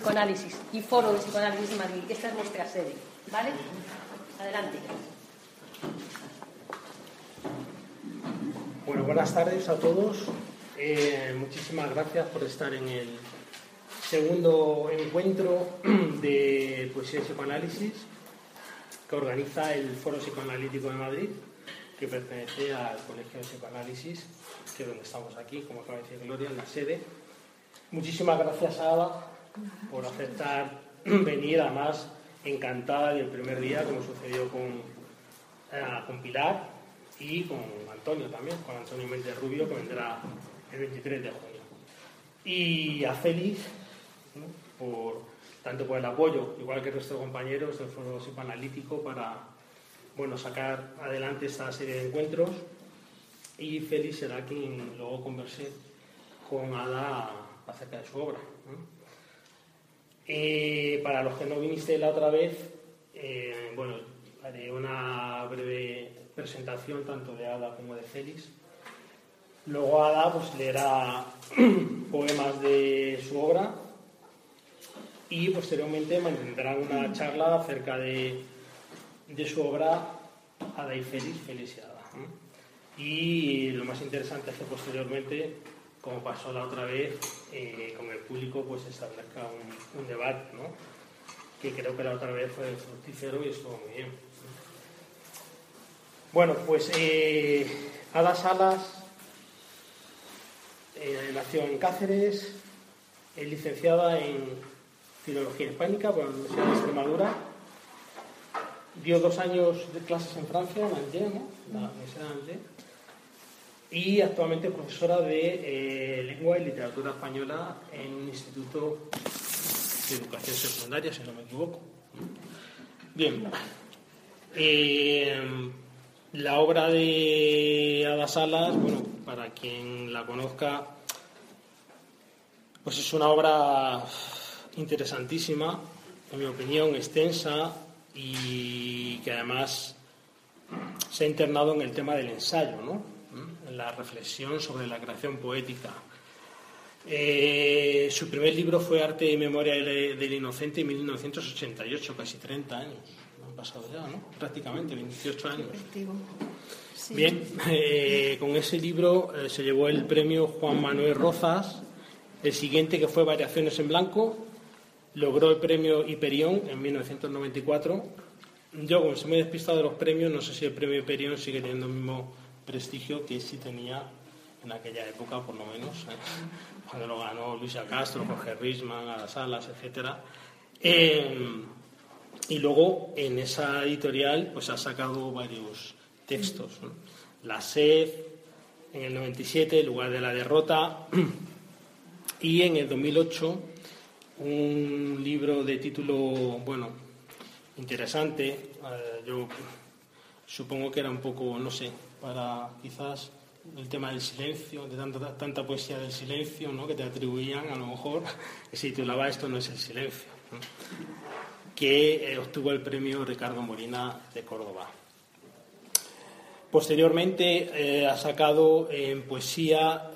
Psicoanálisis y Foro de Psicoanálisis de Madrid. Esta es nuestra sede, ¿vale? Adelante. Bueno, buenas tardes a todos. Muchísimas gracias por estar en el segundo encuentro de Poesía y Psicoanálisis que organiza el Foro Psicoanalítico de Madrid, que pertenece al Colegio de Psicoanálisis, que es donde estamos aquí, como acaba de decir Gloria, en la sede. Muchísimas gracias a Ada por aceptar venir, además encantada del primer día, como sucedió con Pilar y con Antonio también, con Antonio Méndez Rubio, que vendrá el 23 de junio. Y a Félix, ¿no? tanto por el apoyo, igual que el resto de compañeros del Foro Psicoanalítico, para sacar adelante esta serie de encuentros. Y Félix será quien luego converse con Ada acerca de su obra, ¿no? Para los que no viniste la otra vez, haré una breve presentación tanto de Ada como de Félix. Luego Ada leerá poemas de su obra y posteriormente mantendrán una charla acerca de su obra Ada y Félix, Félix y Ada, ¿no? Y lo más interesante es que posteriormente, como pasó la otra vez, con el público establezca un debate, ¿no? Que creo que la otra vez fue fructífero y estuvo muy bien. Bueno, Ada Salas nació en Cáceres, es licenciada en Filología Hispánica por la Universidad de Extremadura, dio 2 años de clases en Francia, en Angers, ¿no? La Universidad de Angers, y actualmente profesora de Lengua y Literatura Española en un instituto de educación secundaria, si no me equivoco. Bien, la obra de Ada Salas, para quien la conozca, es una obra interesantísima, en mi opinión, extensa, y que además se ha internado en el tema del ensayo, ¿no? En la reflexión sobre la creación poética. Su primer libro fue Arte y Memoria del Inocente en 1988, casi 30 años. Han pasado ya, ¿no? Prácticamente 28 años. Sí. Bien, con ese libro se llevó el premio Juan Manuel Rozas. El siguiente, que fue Variaciones en Blanco, logró el premio Hiperión en 1994. Yo, como se me he despistado de los premios, no sé si el premio Hiperión sigue teniendo el mismo prestigio que sí tenía en aquella época, por lo menos, cuando lo ganó Luisa Castro, Jorge Risman, Ada Salas, etc. Y luego en esa editorial ha sacado varios textos, ¿no? La sed, en el 97, El lugar de la derrota, y en el 2008 un libro de título interesante. Yo supongo que era un poco, no sé, para quizás el tema del silencio, de tanta poesía del silencio, ¿no?, que te atribuían, a lo mejor, que se titulaba Esto no es el silencio, ¿no?, que obtuvo el premio Ricardo Molina de Córdoba. Posteriormente ha sacado en poesía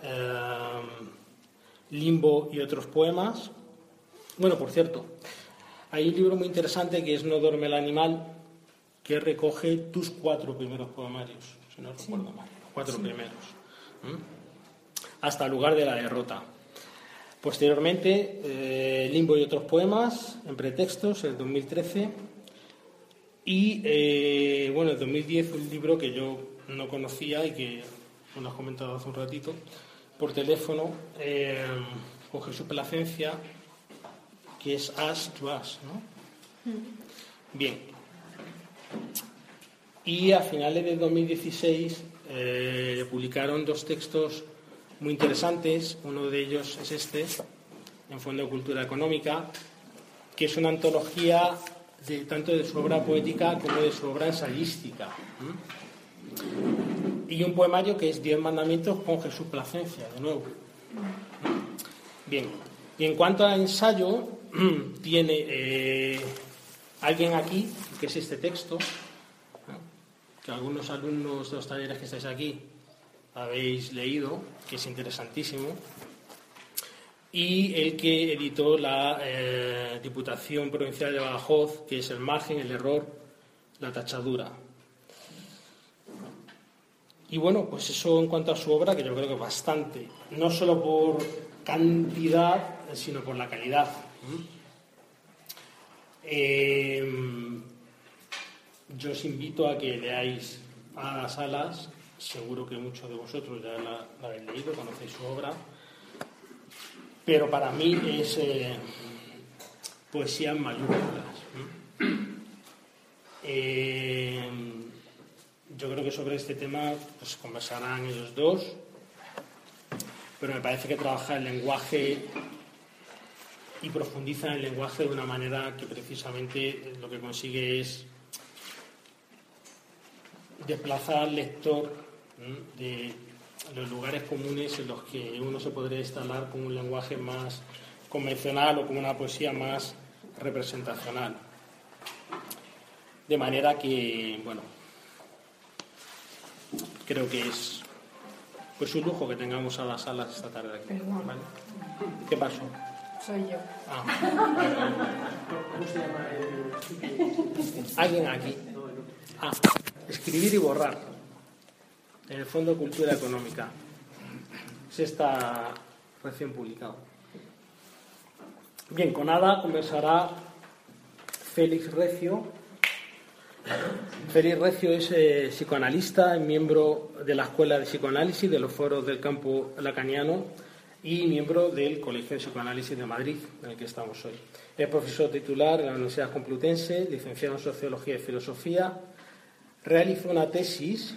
Limbo y otros poemas. Por cierto, hay un libro muy interesante que es No duerme el animal, que recoge tus 4 primeros poemarios, si no recuerdo mal, los 4 primeros, hasta el lugar de la derrota. Posteriormente, Limbo y otros poemas, en pretextos, el 2013, y el 2010 un libro que yo no conocía y que me lo has comentado hace un ratito por teléfono, con Jesús Plasencia, que es As to As, ¿no? Bien. Y a finales del 2016 publicaron 2 textos muy interesantes. Uno de ellos es este, en Fondo de Cultura Económica, que es una antología tanto de su obra poética como de su obra ensayística. Y un poemario que es 10 mandamientos con Jesús Plasencia, de nuevo. Bien, y en cuanto al ensayo, tiene alguien aquí, que es este texto, que algunos alumnos de los talleres que estáis aquí habéis leído, que es interesantísimo, y el que editó la Diputación Provincial de Badajoz, que es El margen, el error, la tachadura. Y bueno, pues eso en cuanto a su obra, que yo creo que es bastante, no solo por cantidad, sino por la calidad. Yo os invito a que leáis a las alas, seguro que muchos de vosotros ya la habéis leído, conocéis su obra, pero para mí es poesía en mayúsculas. Yo creo que sobre este tema pues conversarán ellos dos, pero me parece que trabaja el lenguaje y profundiza en el lenguaje de una manera que precisamente lo que consigue es desplazar al lector de los lugares comunes en los que uno se podría instalar con un lenguaje más convencional o con una poesía más representacional. De manera que, bueno, creo que es pues un lujo que tengamos a las salas esta tarde aquí. ¿Vale? ¿Qué pasó? Soy yo. ¿Cómo se llama alguien aquí? Escribir y borrar. En el Fondo de Cultura Económica. Se está recién publicado. Bien, con Ada conversará Félix Recio. Félix Recio es psicoanalista y miembro de la Escuela de Psicoanálisis de los Foros del Campo Lacaniano y miembro del Colegio de Psicoanálisis de Madrid, en el que estamos hoy. Es profesor titular en la Universidad Complutense, licenciado en Sociología y Filosofía. Realizó una tesis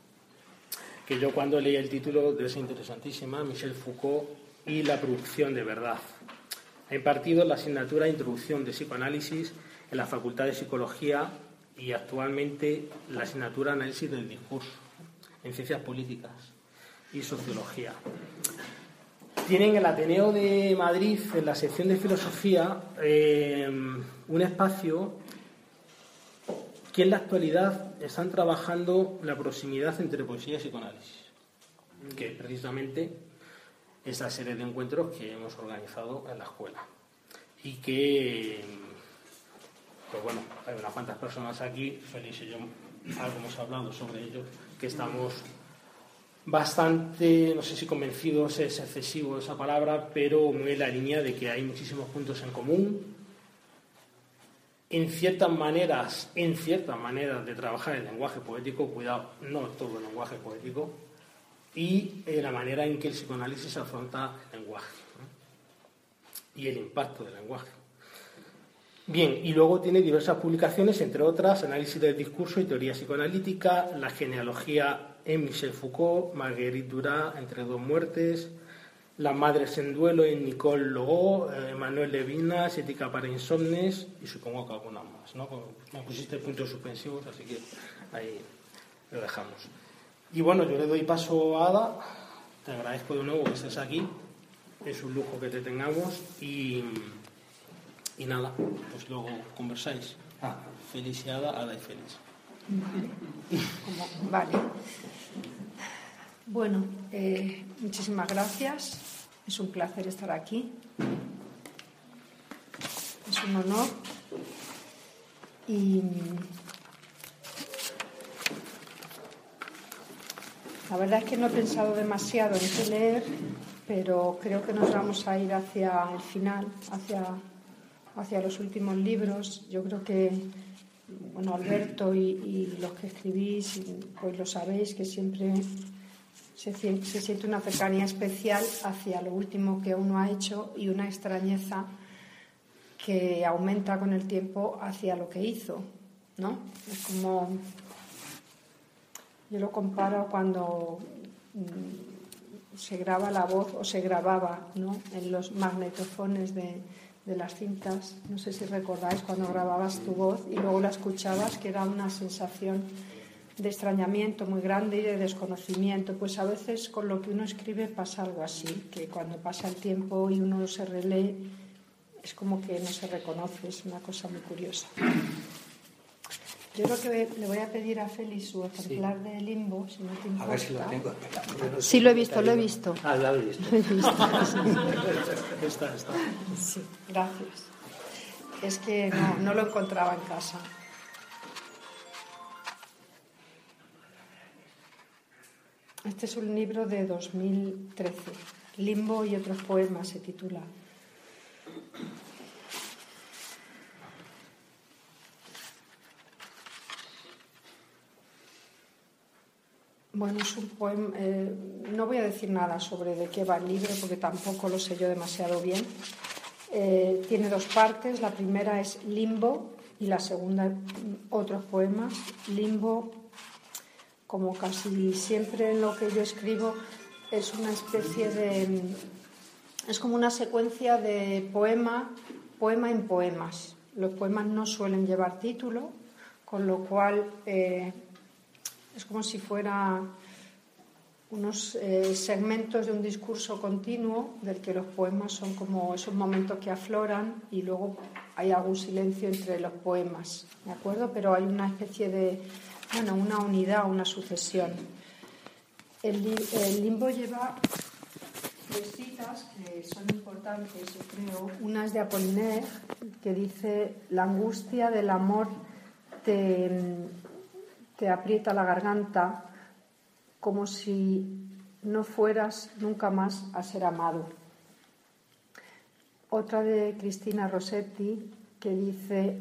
que yo cuando leí el título debe ser interesantísima, Michel Foucault y la producción de verdad. Ha impartido la asignatura Introducción de Psicoanálisis en la Facultad de Psicología y actualmente la asignatura Análisis del Discurso en Ciencias Políticas y Sociología. Tienen en el Ateneo de Madrid, en la sección de Filosofía, un espacio que en la actualidad están trabajando la proximidad entre poesía y psicoanálisis, que es precisamente esa serie de encuentros que hemos organizado en la escuela y que, pues bueno, hay unas cuantas personas aquí, Félix y yo algo hemos hablado sobre ello, que estamos bastante, no sé si convencidos es excesivo esa palabra, pero muy en la línea de que hay muchísimos puntos en común en ciertas maneras de trabajar el lenguaje poético, cuidado, no todo el lenguaje poético, y la manera en que el psicoanálisis afronta el lenguaje, ¿no? Y el impacto del lenguaje. Bien, y luego tiene diversas publicaciones, entre otras, Análisis del discurso y teoría psicoanalítica, La genealogía en Michel Foucault, Marguerite Duras, Entre dos muertes, Las madres en duelo en Nicole Logó, Manuel Levinas, Ética para insomnes y supongo que algunas más, ¿no? Me pusiste puntos suspensivos, así que ahí lo dejamos. Y bueno, yo le doy paso a Ada, te agradezco de nuevo que estés aquí, es un lujo que te tengamos y nada, pues luego conversáis. Félix y Ada, Ada y Félix. Vale. Bueno, muchísimas gracias. Es un placer estar aquí. Es un honor. Y la verdad es que no he pensado demasiado en qué leer, pero creo que nos vamos a ir hacia el final, hacia los últimos libros. Yo creo que, bueno, Alberto y los que escribís, pues lo sabéis, que siempre se siente una cercanía especial hacia lo último que uno ha hecho y una extrañeza que aumenta con el tiempo hacia lo que hizo, ¿no? Es como, yo lo comparo cuando se graba la voz o se grababa, ¿no?, en los magnetofones de las cintas. No sé si recordáis cuando grababas tu voz y luego la escuchabas, que era una sensación de extrañamiento muy grande y de desconocimiento. Pues a veces con lo que uno escribe pasa algo así, que cuando pasa el tiempo y uno se relee es como que no se reconoce, es una cosa muy curiosa. Yo creo que le voy a pedir a Félix su ejemplar de Limbo, si no te importa. A ver si lo tengo. Sí, lo he visto, lo he visto. Ah, lo he visto. Lo he visto. Está. Sí, gracias. Es que no lo encontraba en casa. Este es un libro de 2013. Limbo y otros poemas se titula. Bueno, es un poema. No voy a decir nada sobre de qué va el libro porque tampoco lo sé yo demasiado bien. Tiene dos partes. La primera es Limbo y la segunda otros poemas. Limbo, como casi siempre en lo que yo escribo, es una especie de... Es como una secuencia de poema en poemas. Los poemas no suelen llevar título, con lo cual es como si fuera unos segmentos de un discurso continuo del que los poemas son como esos momentos que afloran y luego hay algún silencio entre los poemas, ¿de acuerdo? Pero hay una especie de, una unidad, una sucesión. El Limbo lleva tres citas que son importantes, yo creo. Una es de Apollinaire, que dice: la angustia del amor te aprieta la garganta como si no fueras nunca más a ser amado. Otra de Cristina Rossetti, que dice: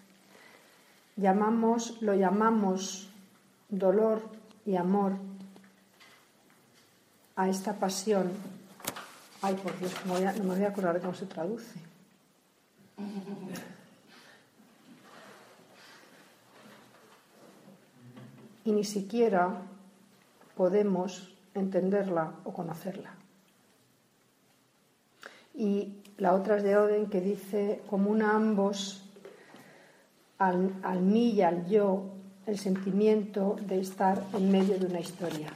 lo llamamos dolor y amor a esta pasión. Ay, por Dios, no me voy a acordar de cómo se traduce. Y ni siquiera podemos entenderla o conocerla. Y la otra es de Oden, que dice: comuna a ambos, al mí y al yo, el sentimiento de estar en medio de una historia.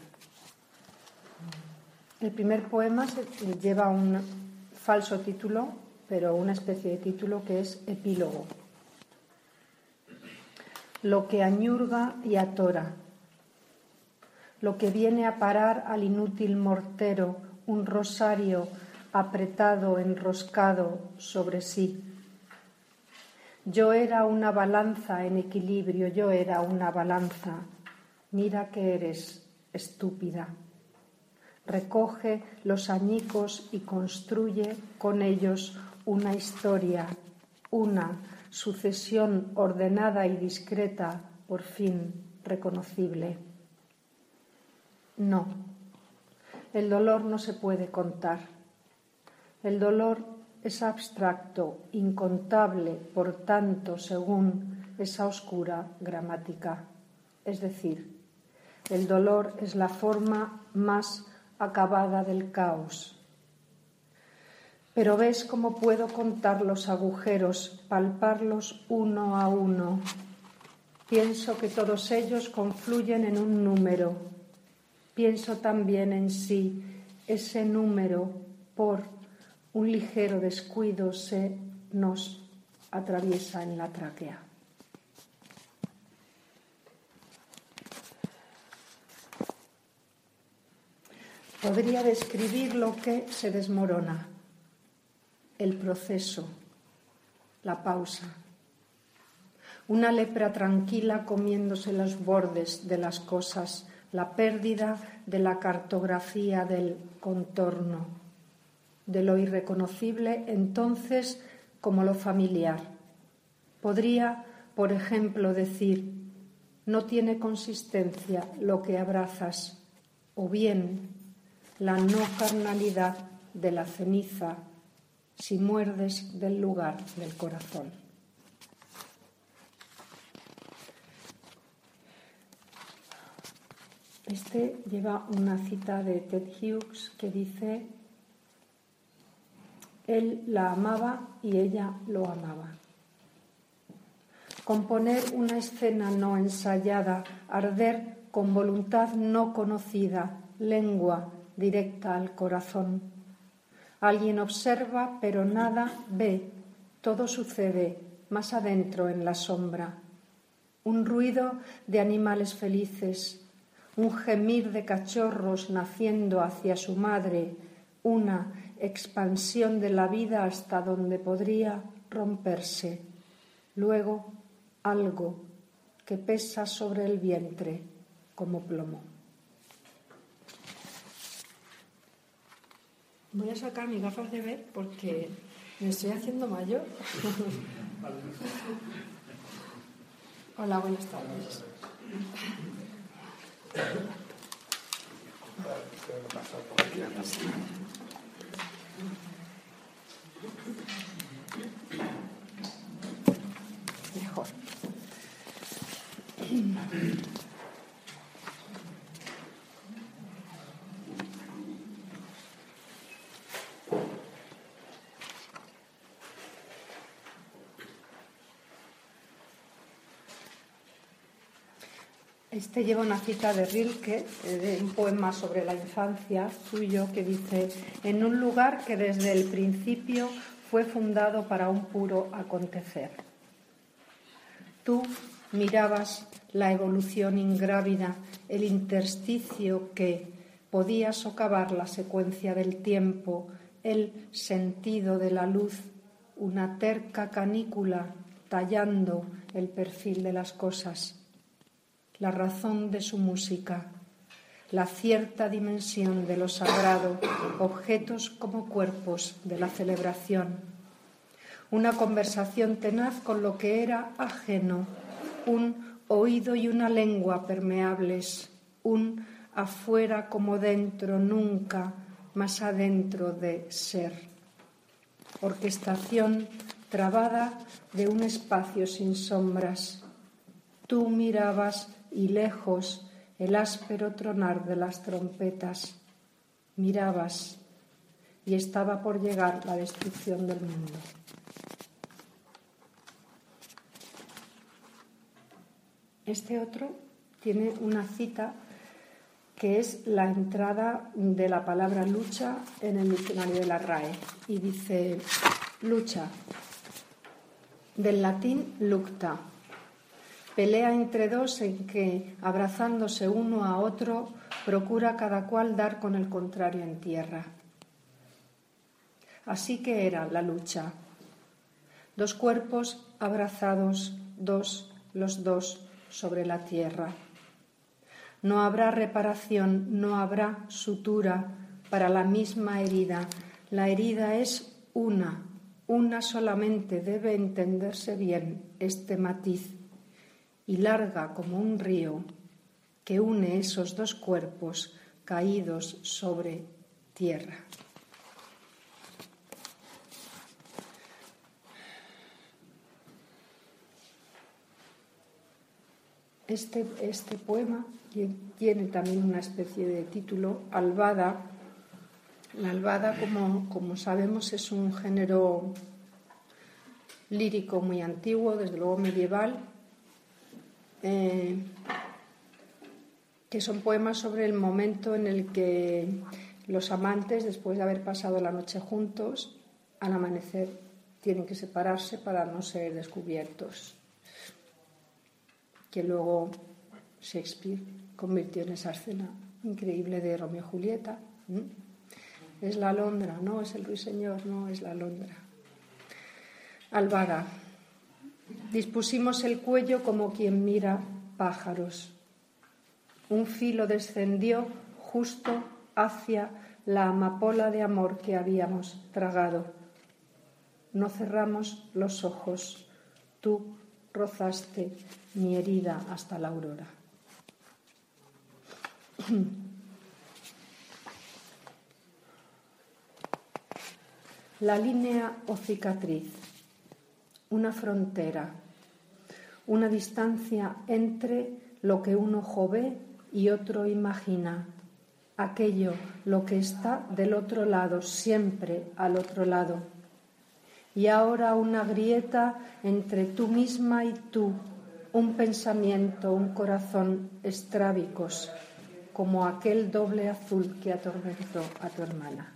El primer poema lleva un falso título, pero una especie de título que es epílogo. Lo que añurga y atora, lo que viene a parar al inútil mortero, un rosario apretado, enroscado sobre sí. Yo era una balanza en equilibrio, yo era una balanza. Mira que eres estúpida. Recoge los añicos y construye con ellos una historia, una sucesión ordenada y discreta, por fin reconocible. No, el dolor no se puede contar. El dolor es abstracto, incontable, por tanto, según esa oscura gramática. Es decir, el dolor es la forma más acabada del caos. Pero ves cómo puedo contar los agujeros, palparlos uno a uno. Pienso que todos ellos confluyen en un número. Pienso también en sí, ese número, por un ligero descuido, se nos atraviesa en la tráquea. Podría describir lo que se desmorona, el proceso, la pausa. Una lepra tranquila comiéndose los bordes de las cosas, la pérdida de la cartografía del contorno, de lo irreconocible entonces como lo familiar. Podría, por ejemplo, decir: no tiene consistencia lo que abrazas, o bien la no carnalidad de la ceniza si muerdes del lugar del corazón. Este lleva una cita de Ted Hughes que dice: él la amaba y ella lo amaba. Componer una escena no ensayada, arder con voluntad no conocida, lengua directa al corazón. Alguien observa, pero nada ve, todo sucede más adentro en la sombra. un ruido de animales felices, un gemir de cachorros naciendo hacia su madre, una expansión de la vida hasta donde podría romperse. Luego, algo que pesa sobre el vientre como plomo. Voy a sacar mis gafas de ver porque me estoy haciendo mayor. Hola, buenas tardes. Mejor. Este lleva una cita de Rilke, de un poema sobre la infancia suyo, que dice: en un lugar que desde el principio fue fundado para un puro acontecer. Tú mirabas la evolución ingrávida, el intersticio que podía socavar la secuencia del tiempo, el sentido de la luz, una terca canícula tallando el perfil de las cosas, la razón de su música, la cierta dimensión de lo sagrado, objetos como cuerpos de la celebración, una conversación tenaz con lo que era ajeno, un oído y una lengua permeables, un afuera como dentro, nunca más adentro de ser, orquestación trabada de un espacio sin sombras. Tú mirabas y lejos el áspero tronar de las trompetas. Mirabas y estaba por llegar la destrucción del mundo. Este otro tiene una cita que es la entrada de la palabra lucha en el diccionario de la RAE y dice: lucha, del latín lucta, pelea entre dos en que, abrazándose uno a otro, procura cada cual dar con el contrario en tierra. Así que era la lucha. Dos cuerpos abrazados, los dos sobre la tierra. No habrá reparación, no habrá sutura para la misma herida. La herida es una solamente debe entenderse bien este matiz, y larga como un río que une esos dos cuerpos caídos sobre tierra. Este poema tiene también una especie de título, Albada. La albada, como sabemos, es un género lírico muy antiguo, desde luego medieval, que son poemas sobre el momento en el que los amantes, después de haber pasado la noche juntos, al amanecer tienen que separarse para no ser descubiertos, que luego Shakespeare convirtió en esa escena increíble de Romeo y Julieta. Es la alondra, no es el ruiseñor, no es la alondra. Albada. Dispusimos el cuello como quien mira pájaros. Un filo descendió justo hacia la amapola de amor que habíamos tragado. No cerramos los ojos. Tú rozaste mi herida hasta la aurora. La línea o cicatriz, una frontera, una distancia entre lo que un ojo ve y otro imagina, aquello, lo que está del otro lado, siempre al otro lado. Y ahora una grieta entre tú misma y tú, un pensamiento, un corazón estrábicos, como aquel doble azul que atormentó a tu hermana.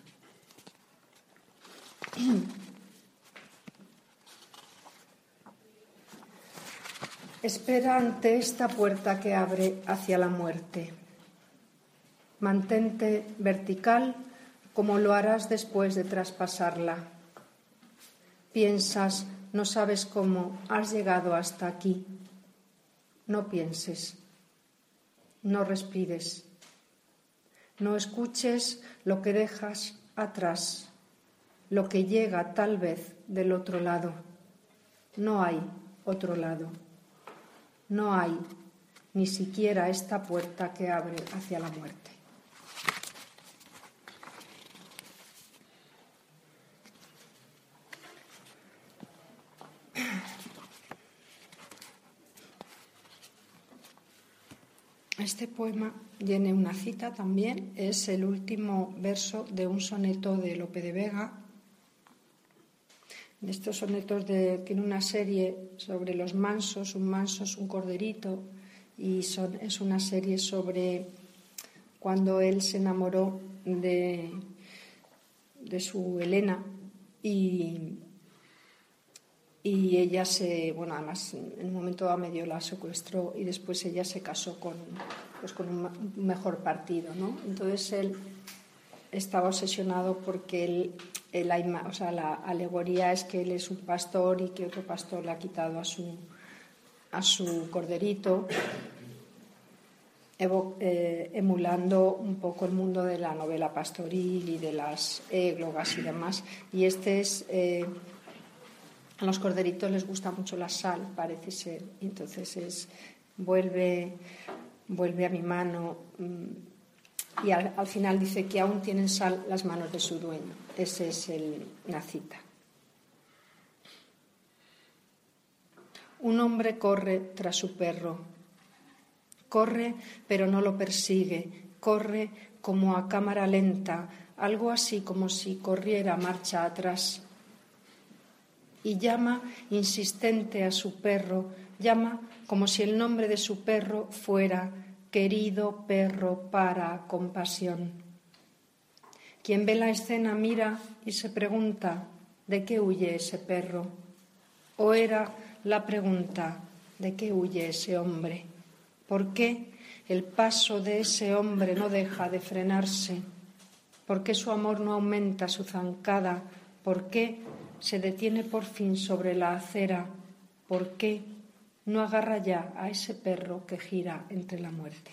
Espera ante esta puerta que abre hacia la muerte. Mantente vertical como lo harás después de traspasarla. Piensas, no sabes cómo has llegado hasta aquí. No pienses, no respires, no escuches lo que dejas atrás, lo que llega tal vez del otro lado. No hay otro lado. No hay ni siquiera esta puerta que abre hacia la muerte. Este poema tiene una cita también, es el último verso de un soneto de Lope de Vega. De estos sonetos tiene una serie sobre los mansos, un manso es un corderito, y es una serie sobre cuando él se enamoró de su Helena y ella además en un momento dado medio la secuestró y después ella se casó con un mejor partido, ¿no? Entonces él estaba obsesionado porque la alegoría es que él es un pastor y que otro pastor le ha quitado a su corderito, emulando un poco el mundo de la novela pastoril y de las églogas y demás. Y a los corderitos les gusta mucho la sal, parece ser. Entonces vuelve a mi mano. Y al final dice que aún tienen sal las manos de su dueño. Esa es una cita. Un hombre corre tras su perro. Corre, pero no lo persigue. Corre como a cámara lenta, algo así como si corriera marcha atrás. Y llama insistente a su perro, llama como si el nombre de su perro fuera querido perro para compasión. Quien ve la escena mira y se pregunta ¿de qué huye ese perro? ¿O era la pregunta ¿de qué huye ese hombre? ¿Por qué el paso de ese hombre no deja de frenarse? ¿Por qué su amor no aumenta su zancada? ¿Por qué se detiene por fin sobre la acera? ¿Por qué no agarra ya a ese perro que gira entre la muerte?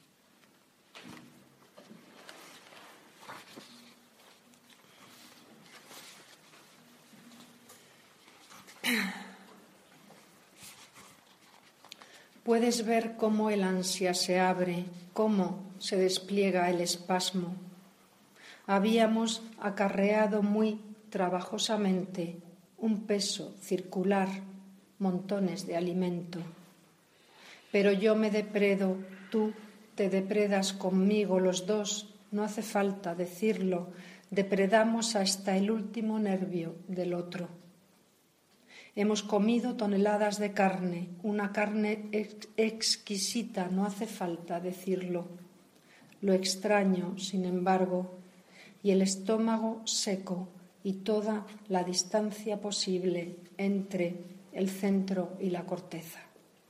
Puedes ver cómo el ansia se abre, cómo se despliega el espasmo. Habíamos acarreado muy trabajosamente un peso circular, montones de alimento. Pero yo me depredo, tú te depredas conmigo, los dos, no hace falta decirlo, depredamos hasta el último nervio del otro. Hemos comido toneladas de carne, una carne exquisita, no hace falta decirlo. Lo extraño, sin embargo, y el estómago seco y toda la distancia posible entre el centro y la corteza.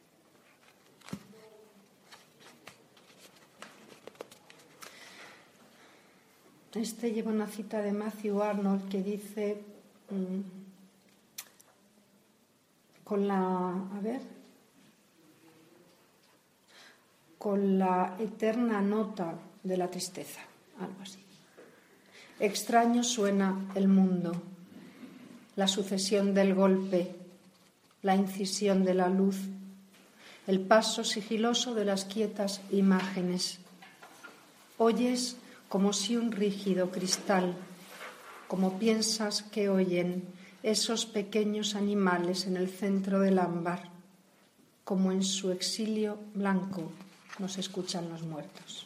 Lleva una cita de Matthew Arnold que dice con la eterna nota de la tristeza, algo así. Extraño suena el mundo, la sucesión del golpe, la incisión de la luz, el paso sigiloso de las quietas imágenes. Oyes como si un rígido cristal, como piensas que oyen esos pequeños animales en el centro del ámbar, como en su exilio blanco nos escuchan los muertos.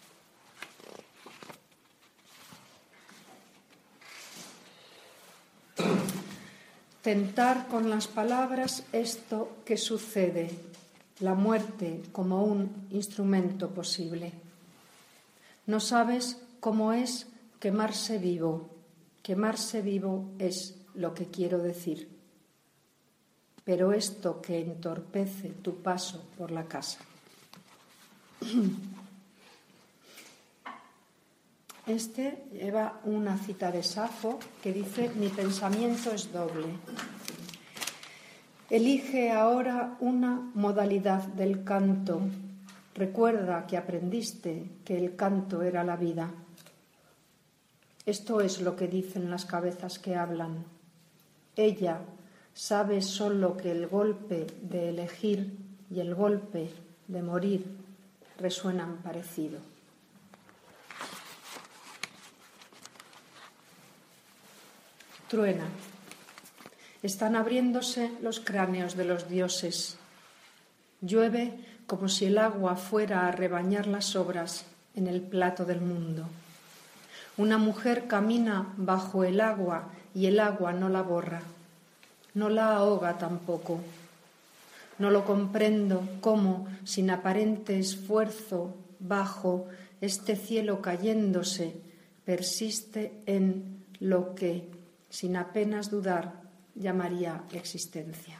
Tentar con las palabras esto que sucede, la muerte como un instrumento posible. No sabes cómo es quemarse vivo. Quemarse vivo es lo que quiero decir. pero esto que entorpece tu paso por la casa. Este lleva una cita de Safo que dice: mi pensamiento es doble. Elige ahora una modalidad del canto. Recuerda que aprendiste que el canto era la vida. Esto es lo que dicen las cabezas que hablan. Ella sabe solo que el golpe de elegir y el golpe de morir resuenan parecido. Truena. Están abriéndose los cráneos de los dioses. Llueve como si el agua fuera a rebañar las obras en el plato del mundo. Una mujer camina bajo el agua y el agua no la borra, no la ahoga tampoco. No lo comprendo cómo, sin aparente esfuerzo, bajo este cielo cayéndose, persiste en lo que, sin apenas dudar, llamaría existencia.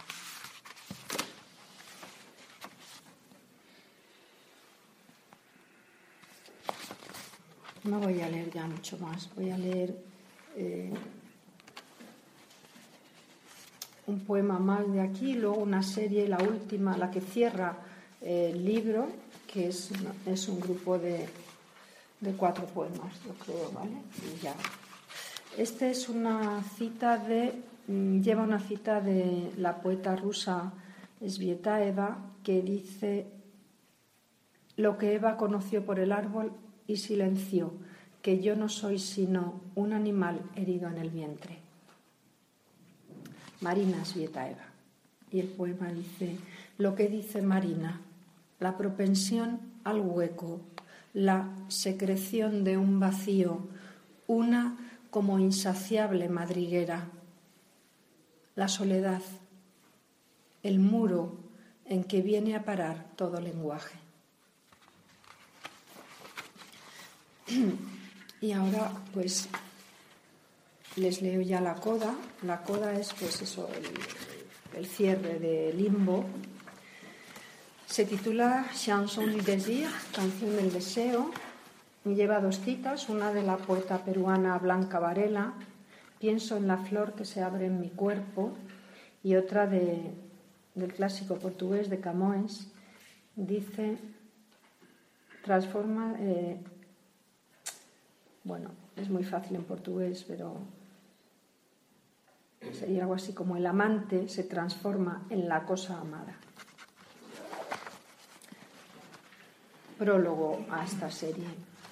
No voy a leer ya mucho más, voy a leer un poema más de aquí, luego una serie, la última, la que cierra el libro, que es un grupo de 4 poemas, yo creo, ¿vale? Y ya. Este es lleva una cita de la poeta rusa Svietaeva, que dice: lo que Eva conoció por el árbol y silenció, que yo no soy sino un animal herido en el vientre. Marina Svietaeva. Y el poema dice: lo que dice Marina, la propensión al hueco, la secreción de un vacío, una como insaciable madriguera, la soledad, el muro en que viene a parar todo lenguaje. Y ahora pues les leo ya la coda. La coda es pues eso, el cierre de Limbo. Se titula Chanson du désir, canción del deseo. Lleva 2 citas, una de la poeta peruana Blanca Varela, pienso en la flor que se abre en mi cuerpo, y otra del clásico portugués de Camões, dice, transforma, bueno, es muy fácil en portugués, pero sería algo así como: el amante se transforma en la cosa amada. Prólogo a esta serie.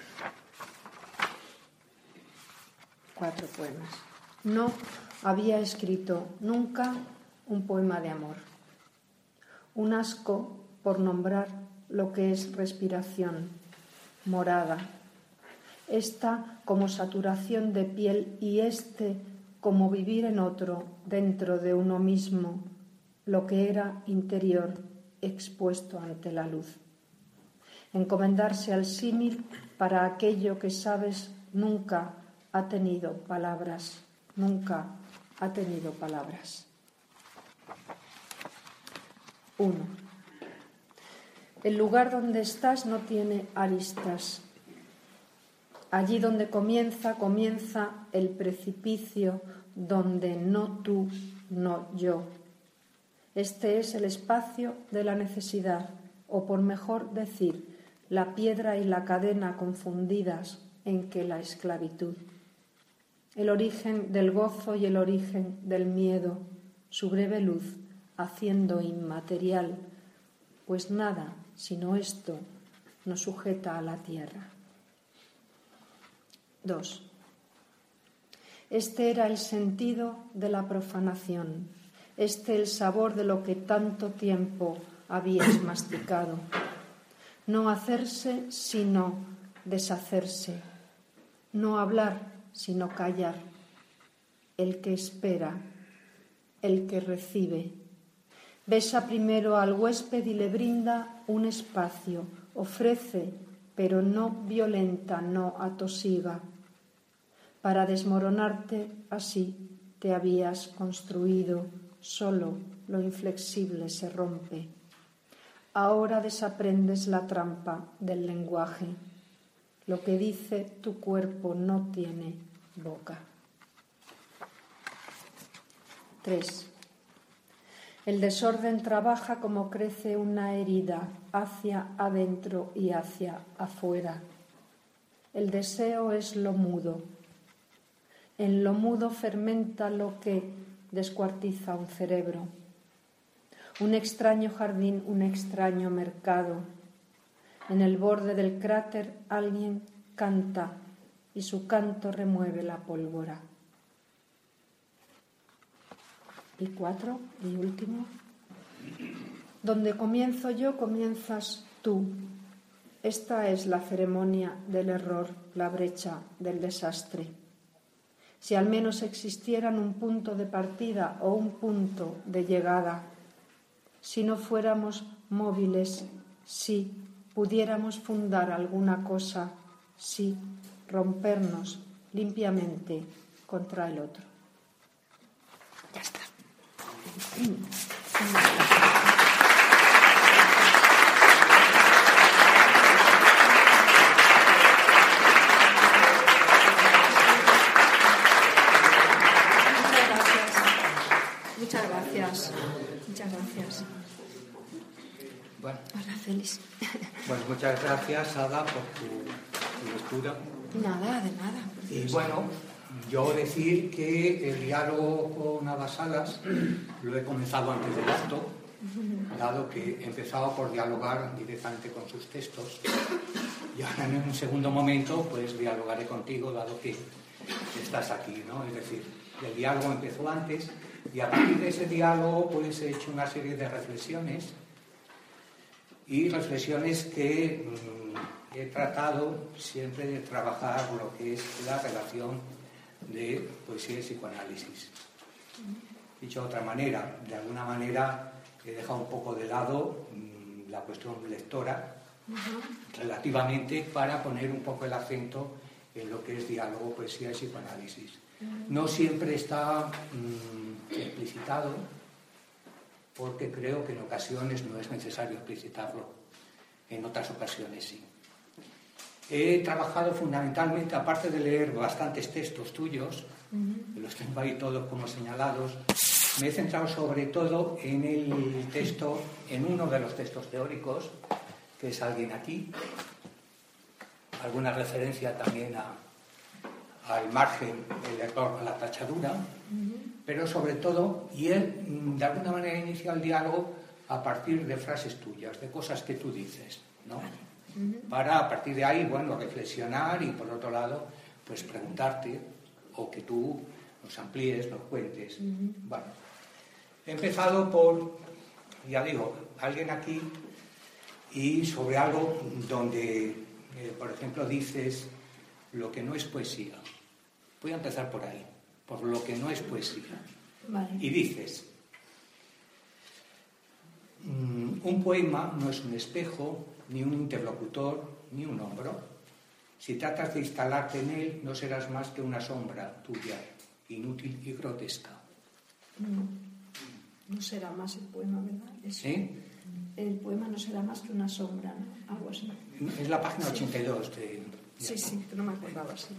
4 poemas. No había escrito nunca un poema de amor. Un asco por nombrar lo que es respiración, morada. Esta como saturación de piel y este como vivir en otro, dentro de uno mismo, lo que era interior expuesto ante la luz. Encomendarse al símil para aquello que sabes nunca ha tenido palabras, nunca ha tenido palabras. 1. El lugar donde estás no tiene aristas. Allí donde comienza el precipicio, donde no tú, no yo. Este es el espacio de la necesidad, o por mejor decir, la piedra y la cadena confundidas en que la esclavitud. El origen del gozo y el origen del miedo, su breve luz, haciendo inmaterial, pues nada, sino esto, nos sujeta a la tierra. 2. Este era el sentido de la profanación, este el sabor de lo que tanto tiempo habías masticado. No hacerse, sino deshacerse. No hablar, sino callar. El que espera, el que recibe. Besa primero al huésped y le brinda un espacio. Ofrece, pero no violenta, no atosiga. Para desmoronarte así te habías construido solo lo inflexible se rompe. Ahora desaprendes la trampa del lenguaje. Lo que dice tu cuerpo no tiene boca. 3. El desorden trabaja como crece una herida, hacia adentro y hacia afuera. El deseo es lo mudo. En lo mudo fermenta lo que descuartiza un cerebro. Un extraño jardín, un extraño mercado. En el borde del cráter alguien canta y su canto remueve la pólvora. Y 4, y último. Donde comienzo yo, comienzas tú. Esta es la ceremonia del error, la brecha del desastre. Si al menos existieran un punto de partida o un punto de llegada, si no fuéramos móviles, si pudiéramos fundar alguna cosa, si rompernos limpiamente contra el otro. Ya está. Muchas gracias. Bueno, Feliz. Bueno, muchas gracias, Ada, por tu lectura. Nada, de nada. Y bueno, yo decir que el diálogo con Ada Salas lo he comenzado antes del acto, dado que he empezado por dialogar directamente con sus textos. Y ahora en un segundo momento, pues dialogaré contigo, dado que estás aquí, ¿no? Es decir, el diálogo empezó antes y a partir de ese diálogo, pues he hecho una serie de reflexiones que he tratado siempre de trabajar lo que es la relación de poesía y psicoanálisis. Dicho de otra manera, de alguna manera he dejado un poco de lado la cuestión lectora relativamente para poner un poco el acento en lo que es diálogo, poesía y psicoanálisis. No siempre está explicitado, porque creo que en ocasiones no es necesario explicitarlo, en otras ocasiones sí. He trabajado fundamentalmente, aparte de leer bastantes textos tuyos, que los tengo ahí todos como señalados, me he centrado sobre todo en uno de los textos teóricos, que es Alguien aquí, alguna referencia también al margen, el error, a la tachadura, pero sobre todo, y él de alguna manera inicia el diálogo a partir de frases tuyas, de cosas que tú dices, ¿no? Para a partir de ahí, bueno, reflexionar y por otro lado, pues preguntarte o que tú nos amplíes, nos cuentes. Bueno, he empezado por, ya digo, Alguien aquí y sobre algo donde, por ejemplo, dices lo que no es poesía. Voy a empezar por ahí, por lo que no es poesía. Vale. Y dices, un poema no es un espejo, ni un interlocutor, ni un hombro. Si tratas de instalarte en él, no serás más que una sombra tuya, inútil y grotesca. No será más el poema, ¿verdad? ¿Sí? El poema no será más que una sombra, ¿no? Algo así. Es la página 82 de... Sí, que no me acordaba, sí.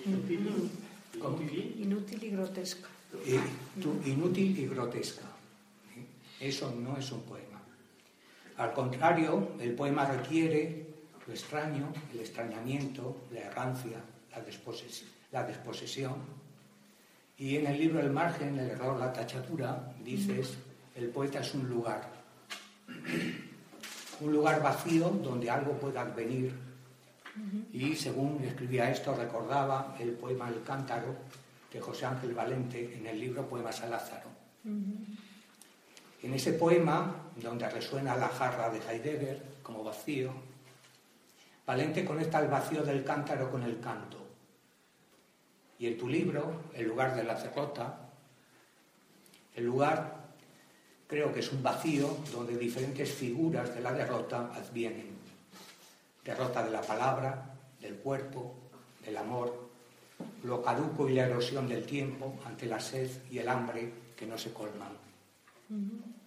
Inútil y grotesca. Inútil y grotesca. Eso no es un poema. Al contrario, el poema requiere lo extraño, el extrañamiento, la errancia, la desposesión. Y en el libro El margen, el error, la tachadura, dices, el poeta es un lugar vacío donde algo pueda advenir. Y según escribía esto, recordaba el poema El cántaro de José Ángel Valente en el libro Poemas a Lázaro. En ese poema, donde resuena la jarra de Heidegger como vacío, Valente conecta el vacío del cántaro con el canto. Y en tu libro, El lugar de la derrota, el lugar creo que es un vacío donde diferentes figuras de la derrota advienen. Derrota de la palabra, del cuerpo, del amor, lo caduco y la erosión del tiempo ante la sed y el hambre que no se colman.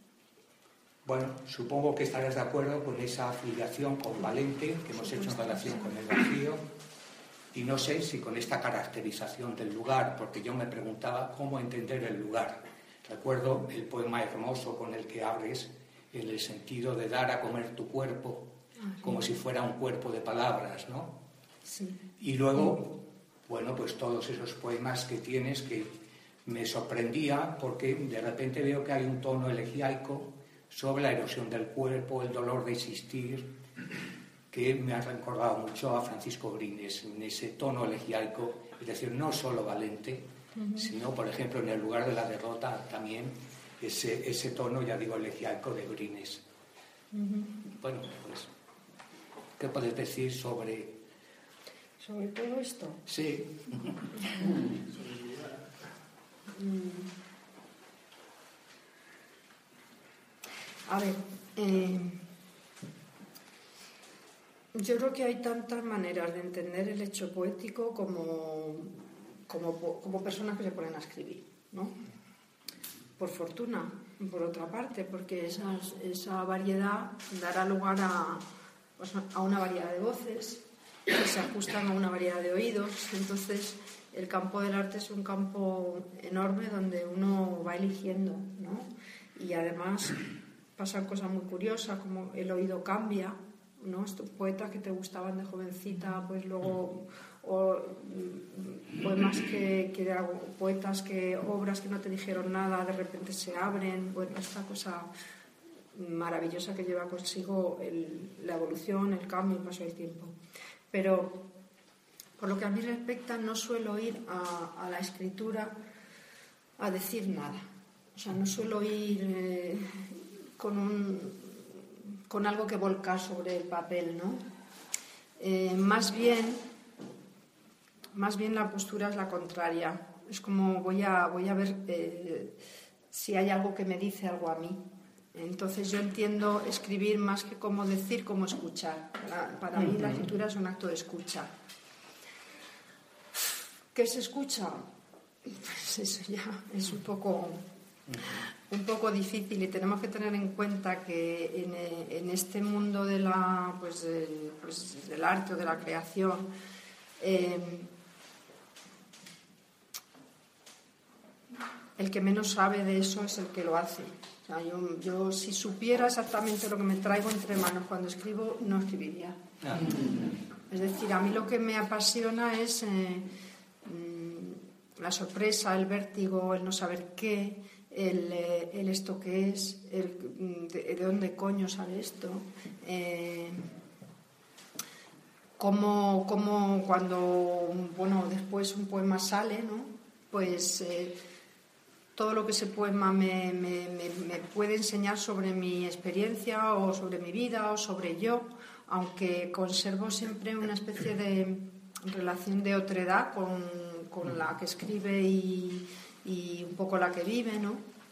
Bueno, supongo que estarás de acuerdo con esa afiliación con Valente que hemos hecho en relación con el vacío, y no sé si con esta caracterización del lugar, porque yo me preguntaba cómo entender el lugar. Recuerdo el poema hermoso con el que abres, en el sentido de dar a comer tu cuerpo, como si fuera un cuerpo de palabras, ¿no? Sí. Y luego, bueno, pues todos esos poemas que tienes, que me sorprendía porque de repente veo que hay un tono elegíaco sobre la erosión del cuerpo, el dolor de existir, que me ha recordado mucho a Francisco Brines, en ese tono elegíaco, es decir, no solo Valente, sino, por ejemplo, en el lugar de la derrota también ese tono, ya digo, elegíaco de Brines. Bueno, pues, ¿qué puedes decir sobre todo esto? Sí. A ver, yo creo que hay tantas maneras de entender el hecho poético como personas que se ponen a escribir, ¿no? Por fortuna, por otra parte, porque esa variedad dará lugar a una variedad de voces que se ajustan a una variedad de oídos. Entonces, el campo del arte es un campo enorme donde uno va eligiendo, ¿no? Y además pasan cosas muy curiosas, como el oído cambia, ¿no? Estos poetas que te gustaban de jovencita, pues luego, o poemas poetas obras que no te dijeron nada, de repente se abren. Bueno, esta cosa maravillosa que lleva consigo la evolución, el cambio, el paso del tiempo. Pero por lo que a mí respecta, no suelo ir a la escritura a decir nada. O sea, no suelo ir con algo que volcar sobre el papel, ¿no? Más bien la postura es la contraria. Es como voy a ver si hay algo que me dice algo a mí. Entonces yo entiendo escribir más que como decir, como escuchar. Para mí la escritura es un acto de escucha. ¿Qué se escucha? Pues eso ya es un poco difícil, y tenemos que tener en cuenta que en este mundo del arte o de la creación, el que menos sabe de eso es el que lo hace. O sea, yo si supiera exactamente lo que me traigo entre manos cuando escribo, no escribiría. Es decir, a mí lo que me apasiona es la sorpresa, el vértigo, el no saber qué, el esto que es, de dónde coño sale esto, como cuando, bueno, después un poema sale, ¿no? Pues todo lo que ese poema me puede enseñar sobre mi experiencia o sobre mi vida o sobre yo, aunque conservo siempre una especie de relación de otredad con la que escribe y un poco la que vive, ¿no?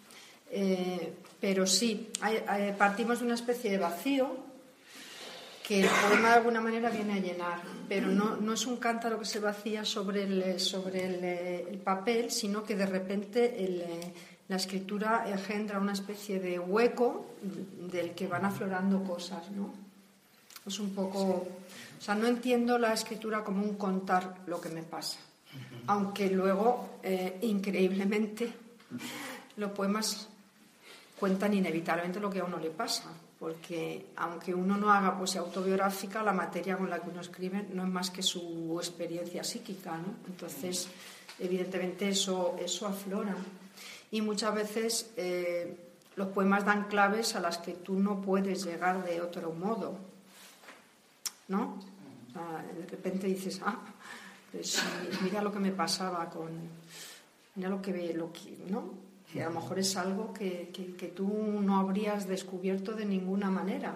Pero sí, partimos de una especie de vacío que el poema de alguna manera viene a llenar, pero no es un cántaro que se vacía sobre el papel, sino que de repente la escritura engendra una especie de hueco del que van aflorando cosas, ¿no? Es un poco... O sea, no entiendo la escritura como un contar lo que me pasa, aunque luego, increíblemente, los poemas cuentan inevitablemente lo que a uno le pasa, porque aunque uno no haga poesía autobiográfica, la materia con la que uno escribe no es más que su experiencia psíquica, ¿no? Entonces, evidentemente eso aflora. Y muchas veces los poemas dan claves a las que tú no puedes llegar de otro modo, ¿no? O sea, de repente dices, pues mira lo que me pasaba mira lo que ¿no? Que a lo mejor es algo que tú no habrías descubierto de ninguna manera.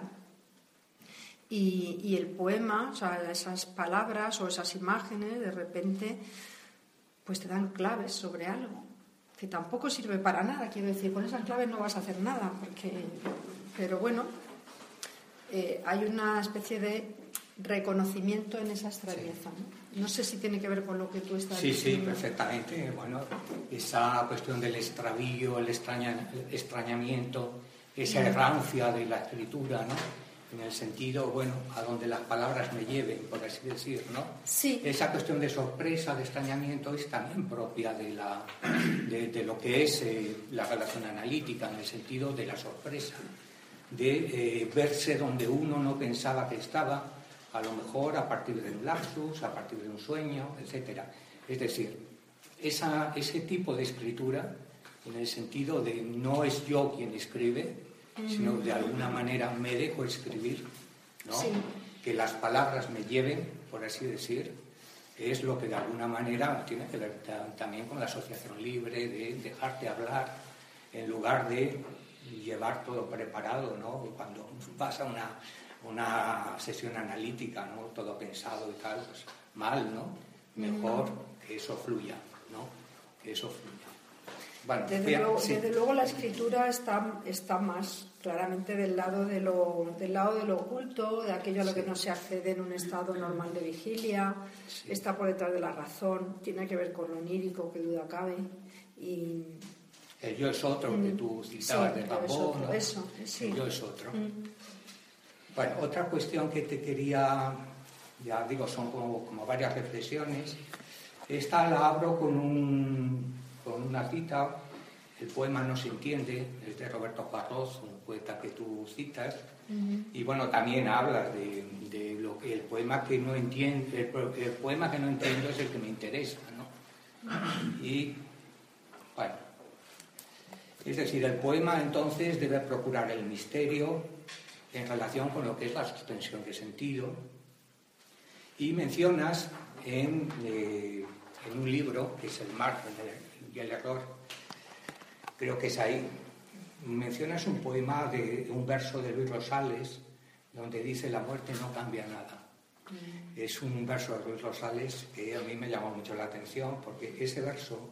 Y el poema, o sea, esas palabras o esas imágenes, de repente, pues te dan claves sobre algo, que tampoco sirve para nada. Quiero decir, con esas claves no vas a hacer nada, pero bueno, hay una especie de reconocimiento en esa extrañeza, ¿no? No sé si tiene que ver con lo que tú estás diciendo. Sí, perfectamente. Bueno, esa cuestión del extravío, el extrañamiento, esa errancia de la escritura, ¿no? En el sentido, bueno, a donde las palabras me lleven, por así decir, ¿no? Sí. Esa cuestión de sorpresa, de extrañamiento, es también propia de lo que es la relación analítica, en el sentido de la sorpresa, de verse donde uno no pensaba que estaba, a lo mejor a partir de un lapsus, a partir de un sueño, etcétera. Es decir, ese tipo de escritura, en el sentido de no es yo quien escribe, sino de alguna manera me dejo escribir, ¿no? Sí. Que las palabras me lleven, por así decir, es lo que de alguna manera tiene que ver también con la asociación libre, de dejarte hablar, en lugar de llevar todo preparado, ¿no? Cuando vas a una sesión analítica, ¿no? Todo pensado y tal, pues mal, ¿no? Mejor que eso fluya, ¿no? Que eso fluya. Bueno, desde luego la escritura está más claramente del lado de lo oculto, de aquello a lo que no se accede en un estado normal de vigilia, está por detrás de la razón, tiene que ver con lo onírico, que duda cabe. Y el yo es otro, que tú citabas de Bambó, ¿no? Eso, sí. El yo es otro. Bueno, otra cuestión que te quería, ya digo, son como varias reflexiones. Esta la abro con una cita. El poema No se entiende, es de Roberto Juarros, un poeta que tú citas. Y bueno, también hablas de lo que el poema que no entiende, el poema que no entiendo es el que me interesa, ¿no? Y bueno, es decir, el poema entonces debe procurar el misterio en relación con lo que es la suspensión de sentido. Y mencionas en un libro, que es El margen y el error, creo que es ahí, mencionas un poema de un verso de Luis Rosales, donde dice: la muerte no cambia nada. Es un verso de Luis Rosales que a mí me llamó mucho la atención, porque ese verso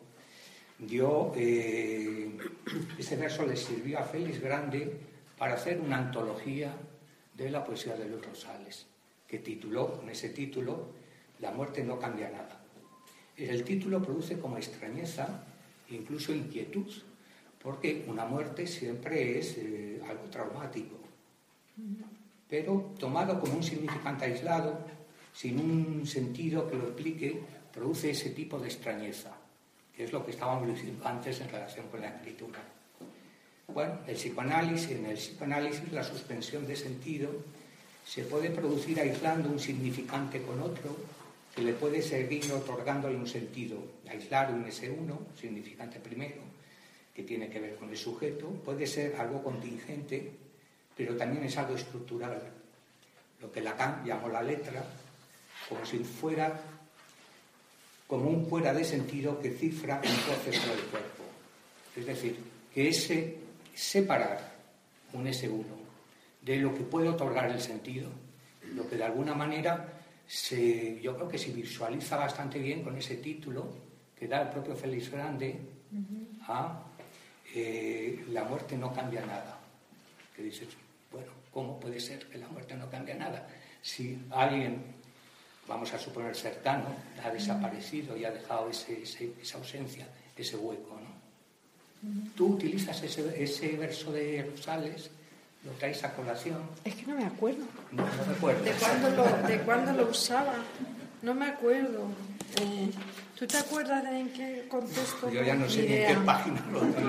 le sirvió a Félix Grande para hacer una antología de la poesía de Luis Rosales, que tituló, con ese título, La muerte no cambia nada. El título produce como extrañeza, incluso inquietud, porque una muerte siempre es algo traumático, pero tomado como un significante aislado, sin un sentido que lo explique, produce ese tipo de extrañeza, que es lo que estábamos diciendo antes en relación con la escritura. Bueno, en el psicoanálisis la suspensión de sentido se puede producir aislando un significante con otro, que le puede seguir otorgándole un sentido. Aislar un S1, significante primero, que tiene que ver con el sujeto, puede ser algo contingente, pero también es algo estructural. Lo que Lacan llamó la letra, como si fuera como un fuera de sentido que cifra un proceso del cuerpo. Es decir, que ese separar un S1 de lo que puede otorgar el sentido, lo que de alguna manera yo creo que se visualiza bastante bien con ese título que da el propio Félix Grande a La muerte no cambia nada. Que dices, bueno, ¿cómo puede ser que la muerte no cambia nada? Si alguien, vamos a suponer cercano, ha desaparecido y ha dejado esa ausencia, ese hueco, ¿no? Tú utilizas ese verso de Rosales, lo traes a colación. Es que no me acuerdo. No recuerdo. ¿De cuándo lo usaba? No me acuerdo. ¿Tú te acuerdas de en qué contexto? Yo ya no sé ni en qué página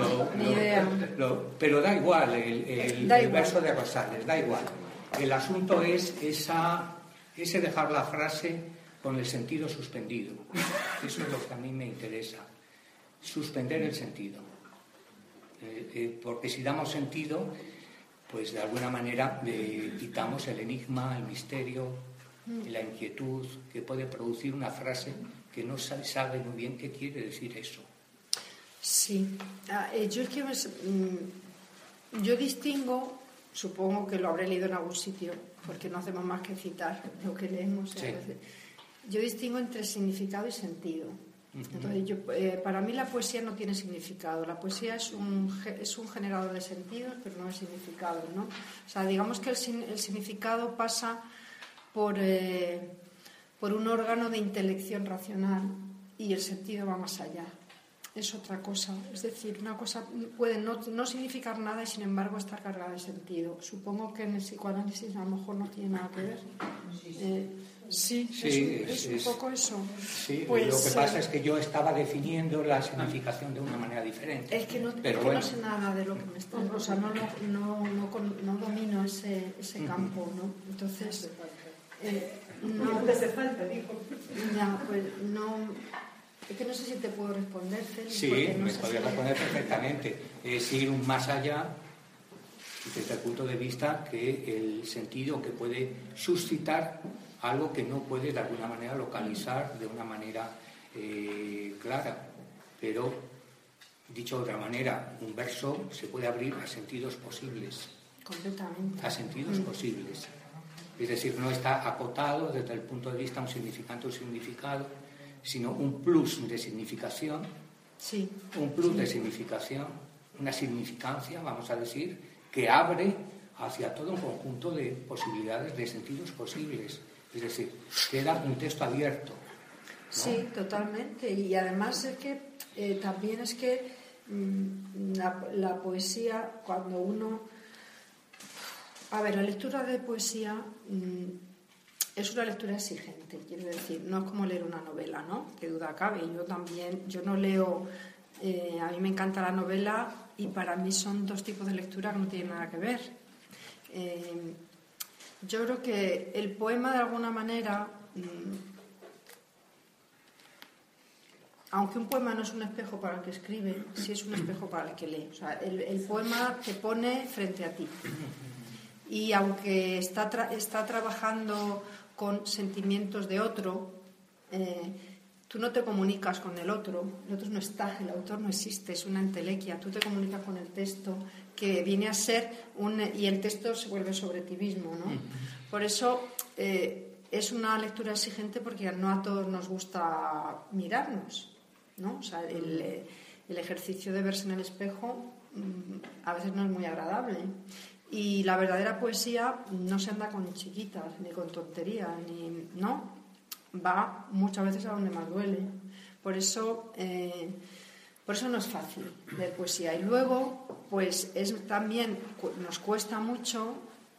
pero da igual el verso de Rosales, da igual. El asunto es ese dejar la frase con el sentido suspendido. Eso es lo que a mí me interesa. Suspender el sentido. Porque si damos sentido, pues de alguna manera quitamos el enigma, el misterio, la inquietud que puede producir una frase que no se sabe muy bien qué quiere decir eso. Sí, yo distingo, supongo que lo habré leído en algún sitio, porque no hacemos más que citar lo que leemos. Sí. Yo distingo entre significado y sentido. Entonces, para mí la poesía no tiene significado. La poesía es un generador de sentidos, pero no de significado, ¿no? O sea, digamos que el significado pasa por un órgano de intelección racional y el sentido va más allá. es otra cosa. Es decir, una cosa puede no significar nada y sin embargo estar cargada de sentido. Supongo que en el psicoanálisis a lo mejor no tiene nada que ver. Sí, es un poco eso. Sí, pues, lo que pasa es que yo estaba definiendo la significación de una manera diferente. Es que no sé nada de lo que me está... O sea, no domino ese campo, ¿no? Entonces... no hace falta, digo. Ya, pues no... Es que no sé si te puedo responder, Félix. Sí, me podría responder perfectamente. Es ir más allá desde el punto de vista que el sentido que puede suscitar algo que no puedes de alguna manera localizar de una manera clara. Pero, dicho de otra manera, un verso se puede abrir a sentidos posibles. Completamente. A sentidos posibles. Es decir, no está acotado desde el punto de vista un significante o significado, sino un plus de significación. Sí. Un plus de significación, una significancia, vamos a decir, que abre hacia todo un conjunto de posibilidades, de sentidos posibles. Es decir, queda un texto abierto, ¿no? Sí, totalmente. Y además es que también es que la poesía, cuando uno... A ver, la lectura de poesía es una lectura exigente, quiero decir, no es como leer una novela, ¿no? Que duda cabe. Yo no leo... a mí me encanta la novela y para mí son dos tipos de lectura que no tienen nada que ver. Yo creo que el poema, de alguna manera, aunque un poema no es un espejo para el que escribe, sí es un espejo para el que lee. O sea, el poema te pone frente a ti. Y aunque está trabajando con sentimientos de otro, tú no te comunicas con el otro no está, el autor no existe, es una entelequia. Tú te comunicas con el texto, que viene a ser y el texto se vuelve sobre ti mismo, ¿no? Por eso es una lectura exigente, porque no a todos nos gusta mirarnos, ¿no? O sea, el ejercicio de verse en el espejo a veces no es muy agradable. Y la verdadera poesía no se anda con chiquitas, ni con tonterías, ¿no? Va muchas veces a donde más duele. Por eso no es fácil leer poesía. Y luego, pues también nos cuesta mucho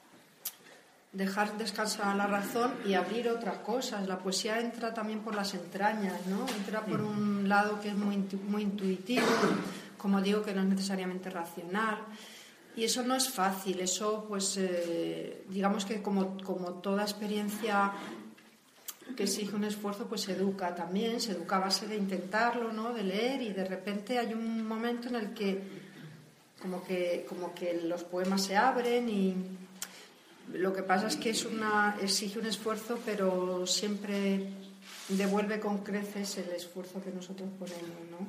dejar descansar a la razón y abrir otras cosas. La poesía entra también por las entrañas, ¿no? Entra por un lado que es muy intuitivo, como digo, que no es necesariamente racional. Y eso no es fácil. Eso, pues, digamos que como toda experiencia que exige un esfuerzo, pues se educa también, se educa a base de intentarlo, ¿no? De leer, y de repente hay un momento en el que como que los poemas se abren, y lo que pasa es que exige un esfuerzo, pero siempre devuelve con creces el esfuerzo que nosotros ponemos, ¿no?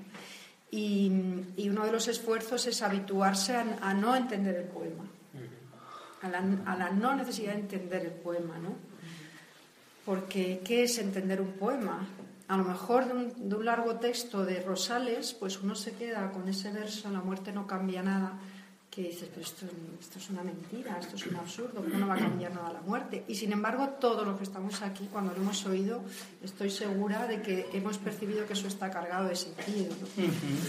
Y uno de los esfuerzos es habituarse a no entender el poema, a la no necesidad de entender el poema, ¿no? Porque, ¿qué es entender un poema? A lo mejor de un largo texto de Rosales, pues uno se queda con ese verso, la muerte no cambia nada, que dices, pero esto es una mentira, esto es un absurdo, ¿cómo no va a cambiar nada la muerte? Y sin embargo, todos los que estamos aquí, cuando lo hemos oído, estoy segura de que hemos percibido que eso está cargado de sentido, ¿no?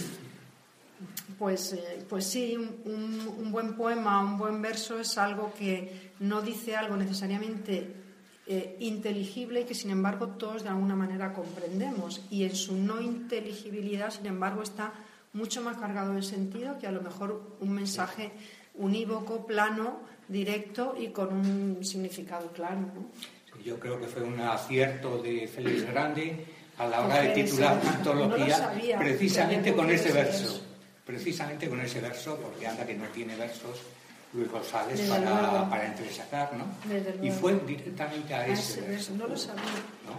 Pues sí, un buen poema, un buen verso es algo que no dice algo necesariamente inteligible, y que sin embargo todos de alguna manera comprendemos, y en su no inteligibilidad, sin embargo, está mucho más cargado de sentido que a lo mejor un mensaje unívoco, plano, directo y con un significado claro, ¿no? Yo creo que fue un acierto de Félix Grande a la hora de titular una antología, precisamente con ese verso. Precisamente con ese verso, porque anda que no tiene versos Luis Rosales para entresacar, ¿no? Y fue directamente a ese verso. No lo sabía. ¿No?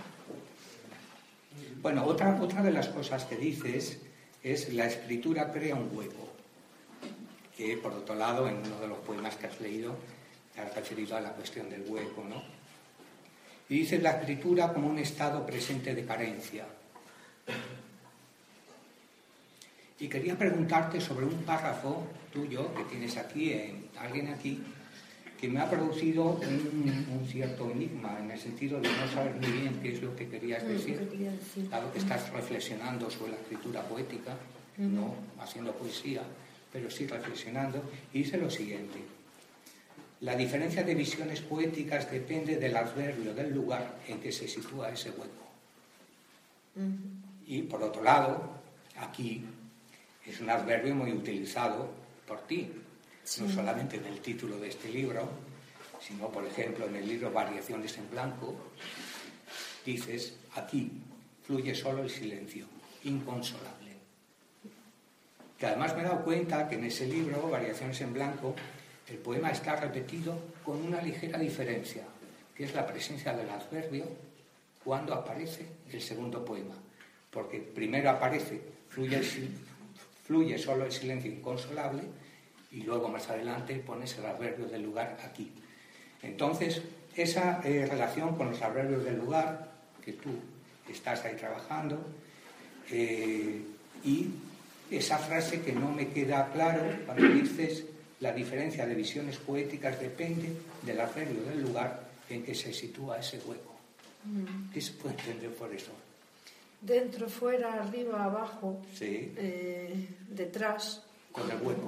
Bueno, otra de las cosas que dices es: la escritura crea un hueco. Que, por otro lado, en uno de los poemas que has leído, te has referido a la cuestión del hueco, ¿no? Y dices la escritura como un estado presente de carencia. Y quería preguntarte sobre un párrafo tuyo que tienes aquí, alguien aquí, que me ha producido un cierto enigma, en el sentido de no saber muy bien qué es lo que querías decir. Dado que estás reflexionando sobre la escritura poética, no haciendo poesía, pero sí reflexionando, y dice lo siguiente: la diferencia de visiones poéticas depende del adverbio del lugar en que se sitúa ese hueco. Y por otro lado, aquí es un adverbio muy utilizado por ti, no solamente en el título de este libro, sino, por ejemplo, en el libro Variaciones en Blanco, dices: aquí fluye solo el silencio, inconsolable. Que además me he dado cuenta que en ese libro, Variaciones en Blanco, el poema está repetido con una ligera diferencia, que es la presencia del adverbio cuando aparece el segundo poema. Porque primero aparece fluye solo el silencio inconsolable, y luego más adelante pones el adverbio del lugar aquí. Entonces, esa relación con los adverbios del lugar, que tú estás ahí trabajando, y esa frase que no me queda claro cuando dices: la diferencia de visiones poéticas depende del adverbio del lugar en que se sitúa ese hueco. ¿Qué se puede entender por eso? Dentro, fuera, arriba, abajo, Sí. Detrás. Con el hueco.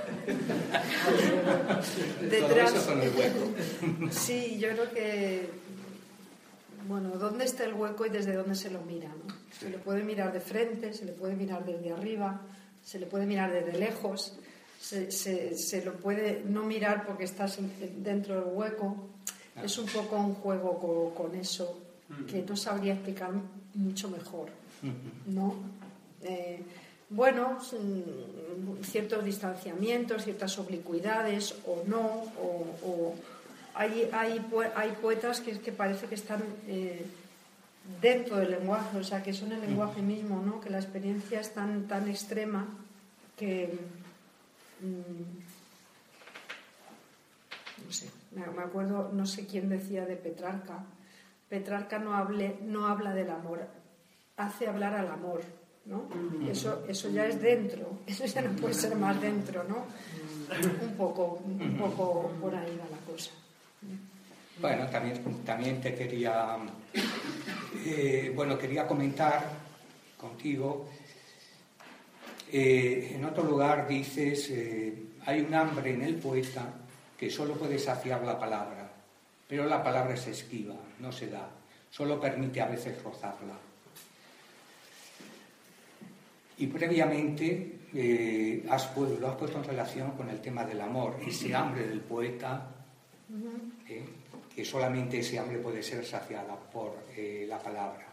Detrás. Todo eso con el hueco. Sí, yo creo que, bueno, ¿dónde está el hueco y desde dónde se lo mira, ¿no? Se le puede mirar de frente, se le puede mirar desde arriba, se le puede mirar desde lejos, se lo puede no mirar porque estás dentro del hueco. Es un poco un juego con eso que no sabría explicar mucho mejor, ¿no? Bueno, ciertos distanciamientos, ciertas oblicuidades o no, o hay poetas que parece que están dentro del lenguaje, o sea, que son el lenguaje mismo, ¿no? Que la experiencia es tan extrema que no sé, me acuerdo, no sé quién decía de Petrarca no habla del amor, hace hablar al amor, ¿no? Eso ya es dentro, eso ya no puede ser más dentro, ¿no? Un poco por ahí va la cosa. Bueno, también te quería quería comentar contigo. En otro lugar dices: hay un hambre en el poeta que solo puede saciar la palabra, pero la palabra es esquiva, no se da, solo permite a veces rozarla. Y previamente lo has puesto en relación con el tema del amor, ese hambre del poeta, que solamente ese hambre puede ser saciada por la palabra.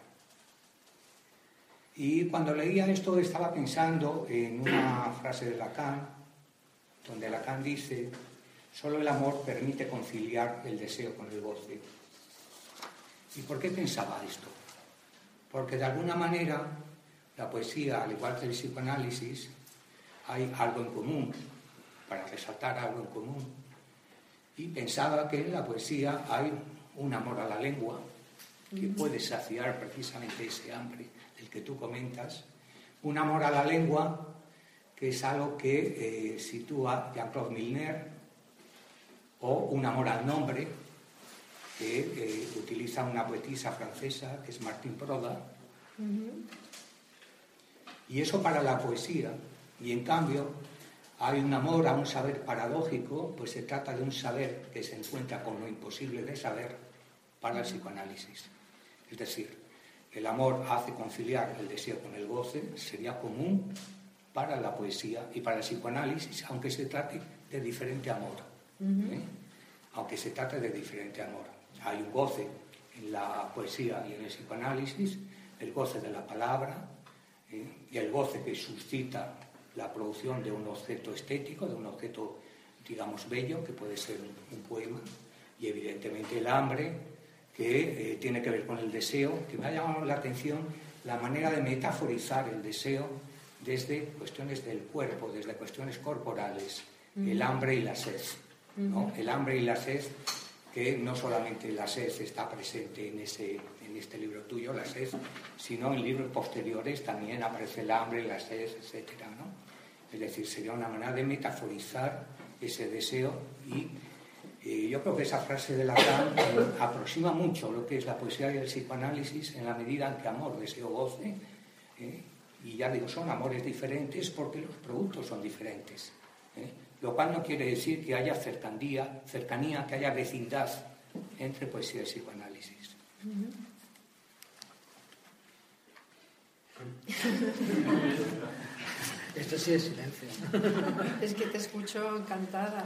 Y cuando leía esto estaba pensando en una frase de Lacan, donde Lacan dice: solo el amor permite conciliar el deseo con el goce. ¿Y por qué pensaba esto? Porque de alguna manera la poesía, al igual que el psicoanálisis, hay algo en común, para resaltar algo en común. Y pensaba que en la poesía hay un amor a la lengua que puede saciar precisamente ese hambre del que tú comentas. Un amor a la lengua que es algo que sitúa Jean-Claude Milner, o un amor al nombre que utiliza una poetisa francesa que es Martine Proda. Y eso para la poesía. Y en cambio hay un amor a un saber paradójico, pues se trata de un saber que se encuentra con lo imposible de saber para el psicoanálisis. Es decir, el amor hace conciliar el deseo con el goce, sería común para la poesía y para el psicoanálisis, aunque se trate de diferente amor. Aunque se trate de diferente amor. Hay un goce en la poesía y en el psicoanálisis, el goce de la palabra, y el goce que suscita la producción de un objeto estético, de un objeto, digamos, bello, que puede ser un poema, y evidentemente el hambre, que tiene que ver con el deseo, que me ha llamado la atención la manera de metaforizar el deseo desde cuestiones del cuerpo, desde cuestiones corporales, el hambre y la sed, ¿no? El hambre y la sed, que no solamente la sed está presente en este libro tuyo, la sed, sino en libros posteriores también aparece el hambre, la sed, etcétera, ¿no? Es decir, sería una manera de metaforizar ese deseo y Yo creo que esa frase de Lacan aproxima mucho lo que es la poesía y el psicoanálisis en la medida en que amor, deseo, goce, y ya digo, son amores diferentes porque los productos son diferentes, lo cual no quiere decir que haya cercanía, que haya vecindad entre poesía y psicoanálisis. Esto sí es silencio. Es que te escucho encantada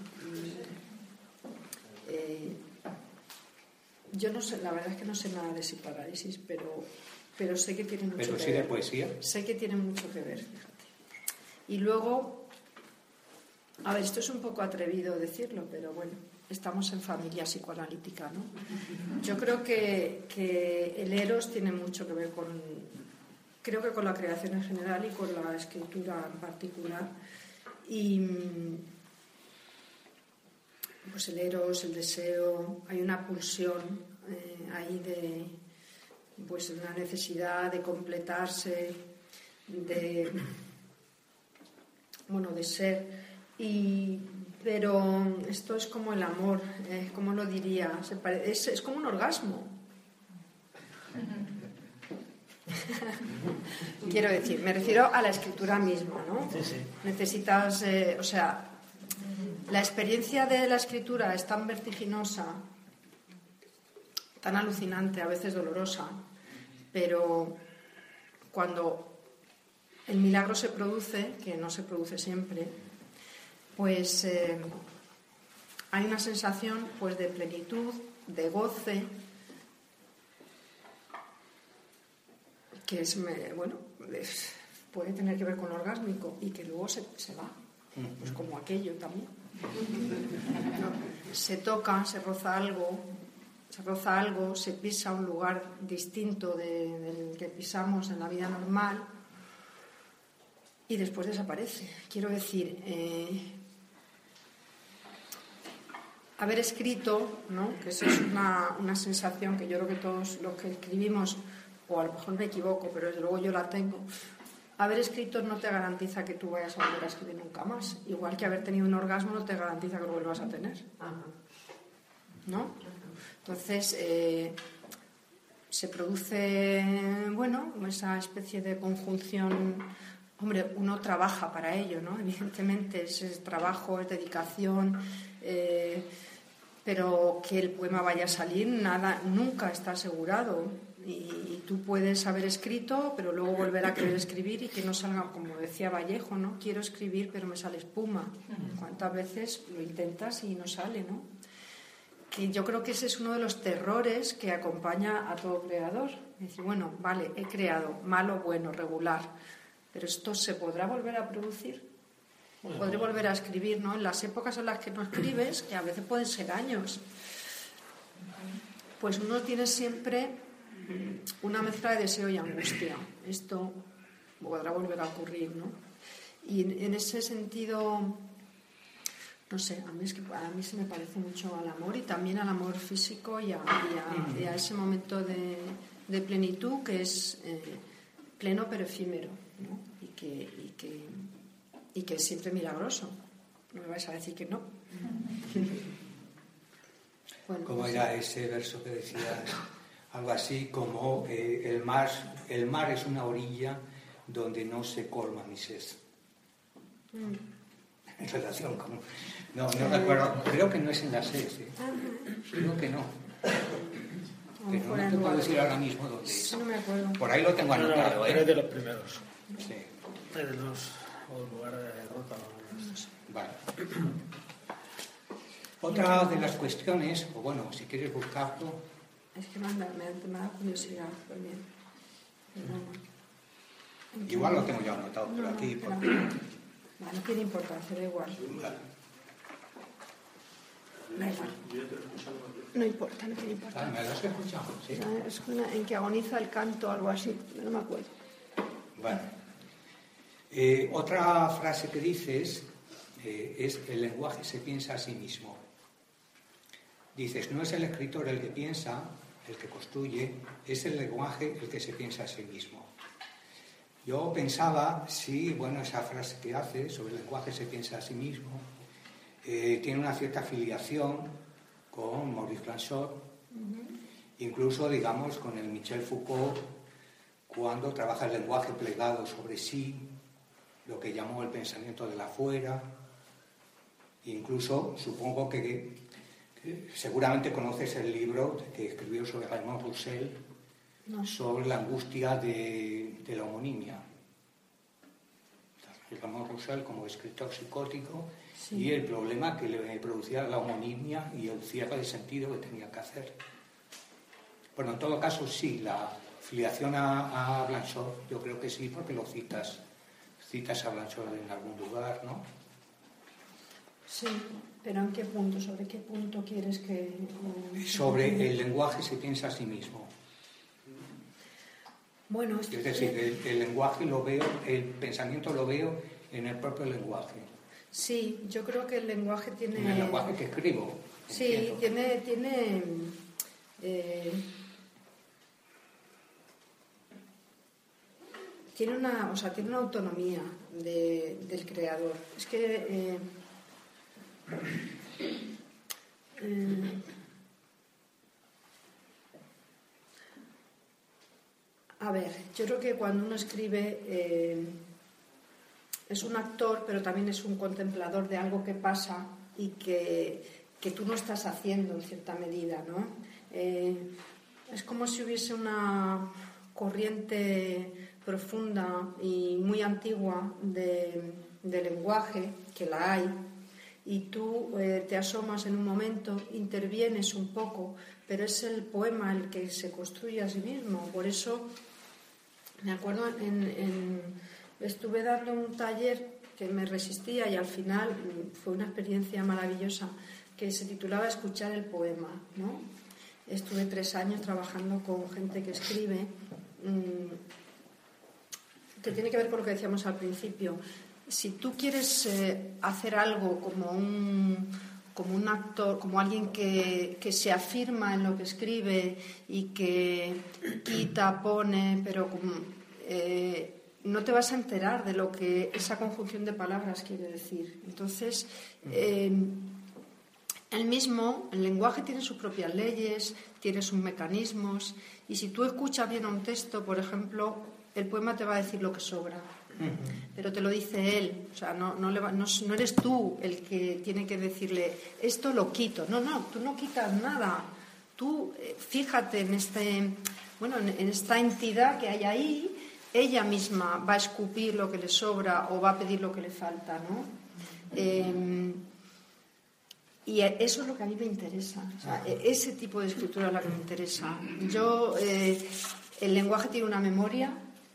yo no sé, la verdad es que no sé nada de psicoanálisis, pero sé que tiene mucho que ver. ¿Pero sí de poesía? Sé que tiene mucho que ver, fíjate. Y luego, a ver, esto es un poco atrevido decirlo, pero bueno, estamos en familia psicoanalítica, ¿no? Yo creo que el Eros tiene mucho que ver creo que con la creación en general y con la escritura en particular. Y pues el Eros, el deseo, hay una pulsión ahí de pues una necesidad de completarse, de ser. Pero esto es como el amor, ¿cómo lo diría? Es como un orgasmo. Quiero decir, me refiero a la escritura misma, ¿no? Sí, sí. Necesitas, la experiencia de la escritura es tan vertiginosa, tan alucinante, a veces dolorosa, pero cuando el milagro se produce, que no se produce siempre, pues hay una sensación pues de plenitud, de goce, que es, puede tener que ver con lo orgásmico y que luego se va, pues como aquello también. Se toca, se roza algo, se pisa un lugar distinto del que pisamos en la vida normal y después desaparece. Quiero decir, haber escrito, ¿no? Que eso es una sensación que yo creo que todos los que escribimos, o a lo mejor me equivoco, pero desde luego yo la tengo. Haber escrito no te garantiza que tú vayas a volver a escribir nunca más. Igual que haber tenido un orgasmo no te garantiza que lo vuelvas a tener. ¿No? Entonces, se produce, esa especie de conjunción. Hombre, uno trabaja para ello, ¿no? Evidentemente, es trabajo, es dedicación, pero que el poema vaya a salir, nunca está asegurado. Y tú puedes haber escrito, pero luego volver a querer escribir y que no salga, como decía Vallejo, ¿no? Quiero escribir, pero me sale espuma. ¿Cuántas veces lo intentas y no sale, ¿no? Que yo creo que ese es uno de los terrores que acompaña a todo creador. Es decir, bueno, vale, he creado, malo, bueno, regular, pero esto se podrá volver a producir. Podré volver a escribir, ¿no? En las épocas en las que no escribes, que a veces pueden ser años, pues uno tiene siempre una mezcla de deseo y angustia. Esto podrá volver a ocurrir, ¿no? Y en ese sentido, no sé, a mí se me parece mucho al amor y también al amor físico y a ese momento de plenitud que es pleno pero efímero, ¿no? Y que es siempre milagroso. No me vais a decir que no. Bueno, ¿cómo era ese verso que decías? Algo así como el mar es una orilla donde no se colma mi sed. En relación con... No recuerdo, creo que no es en la sed, creo que no. Pero no te puedo decir ahora mismo dónde es. No me acuerdo. Por ahí lo tengo anotado, Pero es de los primeros. Sí. Es de los lugares de Rota. Vale. Otra de las cuestiones, o bueno, si quieres buscarlo... Es que me da curiosidad también. Igual lo tengo ya anotado por aquí. Porque... No tiene importancia, da igual. Vale. Da igual. No importa, no tiene importancia. ¿Me lo has escuchado? Sí. Es en que agoniza el canto o algo así, no me acuerdo. Bueno. Otra frase que dices es: el lenguaje se piensa a sí mismo. Dices, no es el escritor el que piensa, el que construye, es el lenguaje el que se piensa a sí mismo. Yo pensaba, esa frase que hace sobre el lenguaje se piensa a sí mismo, tiene una cierta afiliación con Maurice Blanchot, incluso, digamos, con el Michel Foucault, cuando trabaja el lenguaje plegado sobre sí, lo que llamó el pensamiento del afuera. Incluso, supongo que seguramente conoces el libro que escribió sobre Raymond Roussel, sobre la angustia de la homonimia. Raymond Roussel como escritor psicótico, sí, y el problema que le producía la homonimia y el cierre de sentido que tenía que hacer. Bueno, en todo caso, sí, la filiación a Blanchot, yo creo que sí, porque lo citas a Blanchot en algún lugar, ¿no? Sí, pero ¿en qué punto? ¿Sobre qué punto quieres que...? Sobre el lenguaje se piensa a sí mismo. Bueno, es decir, el lenguaje lo veo, el pensamiento lo veo en el propio lenguaje. Sí, yo creo que el lenguaje tiene... En el lenguaje que escribo. Sí, entiendo. Tiene una autonomía del creador. Es que... a ver, yo creo que cuando uno escribe es un actor, pero también es un contemplador de algo que pasa y que tú no estás haciendo en cierta medida, ¿no? Es como si hubiese una corriente profunda y muy antigua de lenguaje, que la hay, y tú te asomas en un momento, intervienes un poco, pero es el poema el que se construye a sí mismo. Por eso, me acuerdo, estuve dando un taller que me resistía y al final fue una experiencia maravillosa, que se titulaba Escuchar el poema, ¿no? Estuve 3 años trabajando con gente que escribe, que tiene que ver con lo que decíamos al principio. Si tú quieres hacer algo como un actor, como alguien que se afirma en lo que escribe y que quita, pone, pero no te vas a enterar de lo que esa conjunción de palabras quiere decir. Entonces, el lenguaje tiene sus propias leyes, tiene sus mecanismos, y si tú escuchas bien a un texto, por ejemplo, el poema te va a decir lo que sobra. Pero te lo dice él, o sea, no eres tú el que tiene que decirle esto lo quito. No, tú no quitas nada. Tú fíjate en esta entidad que hay ahí, ella misma va a escupir lo que le sobra o va a pedir lo que le falta, ¿no? Y eso es lo que a mí me interesa, o sea, ese tipo de escritura es la que me interesa. El lenguaje tiene una memoria.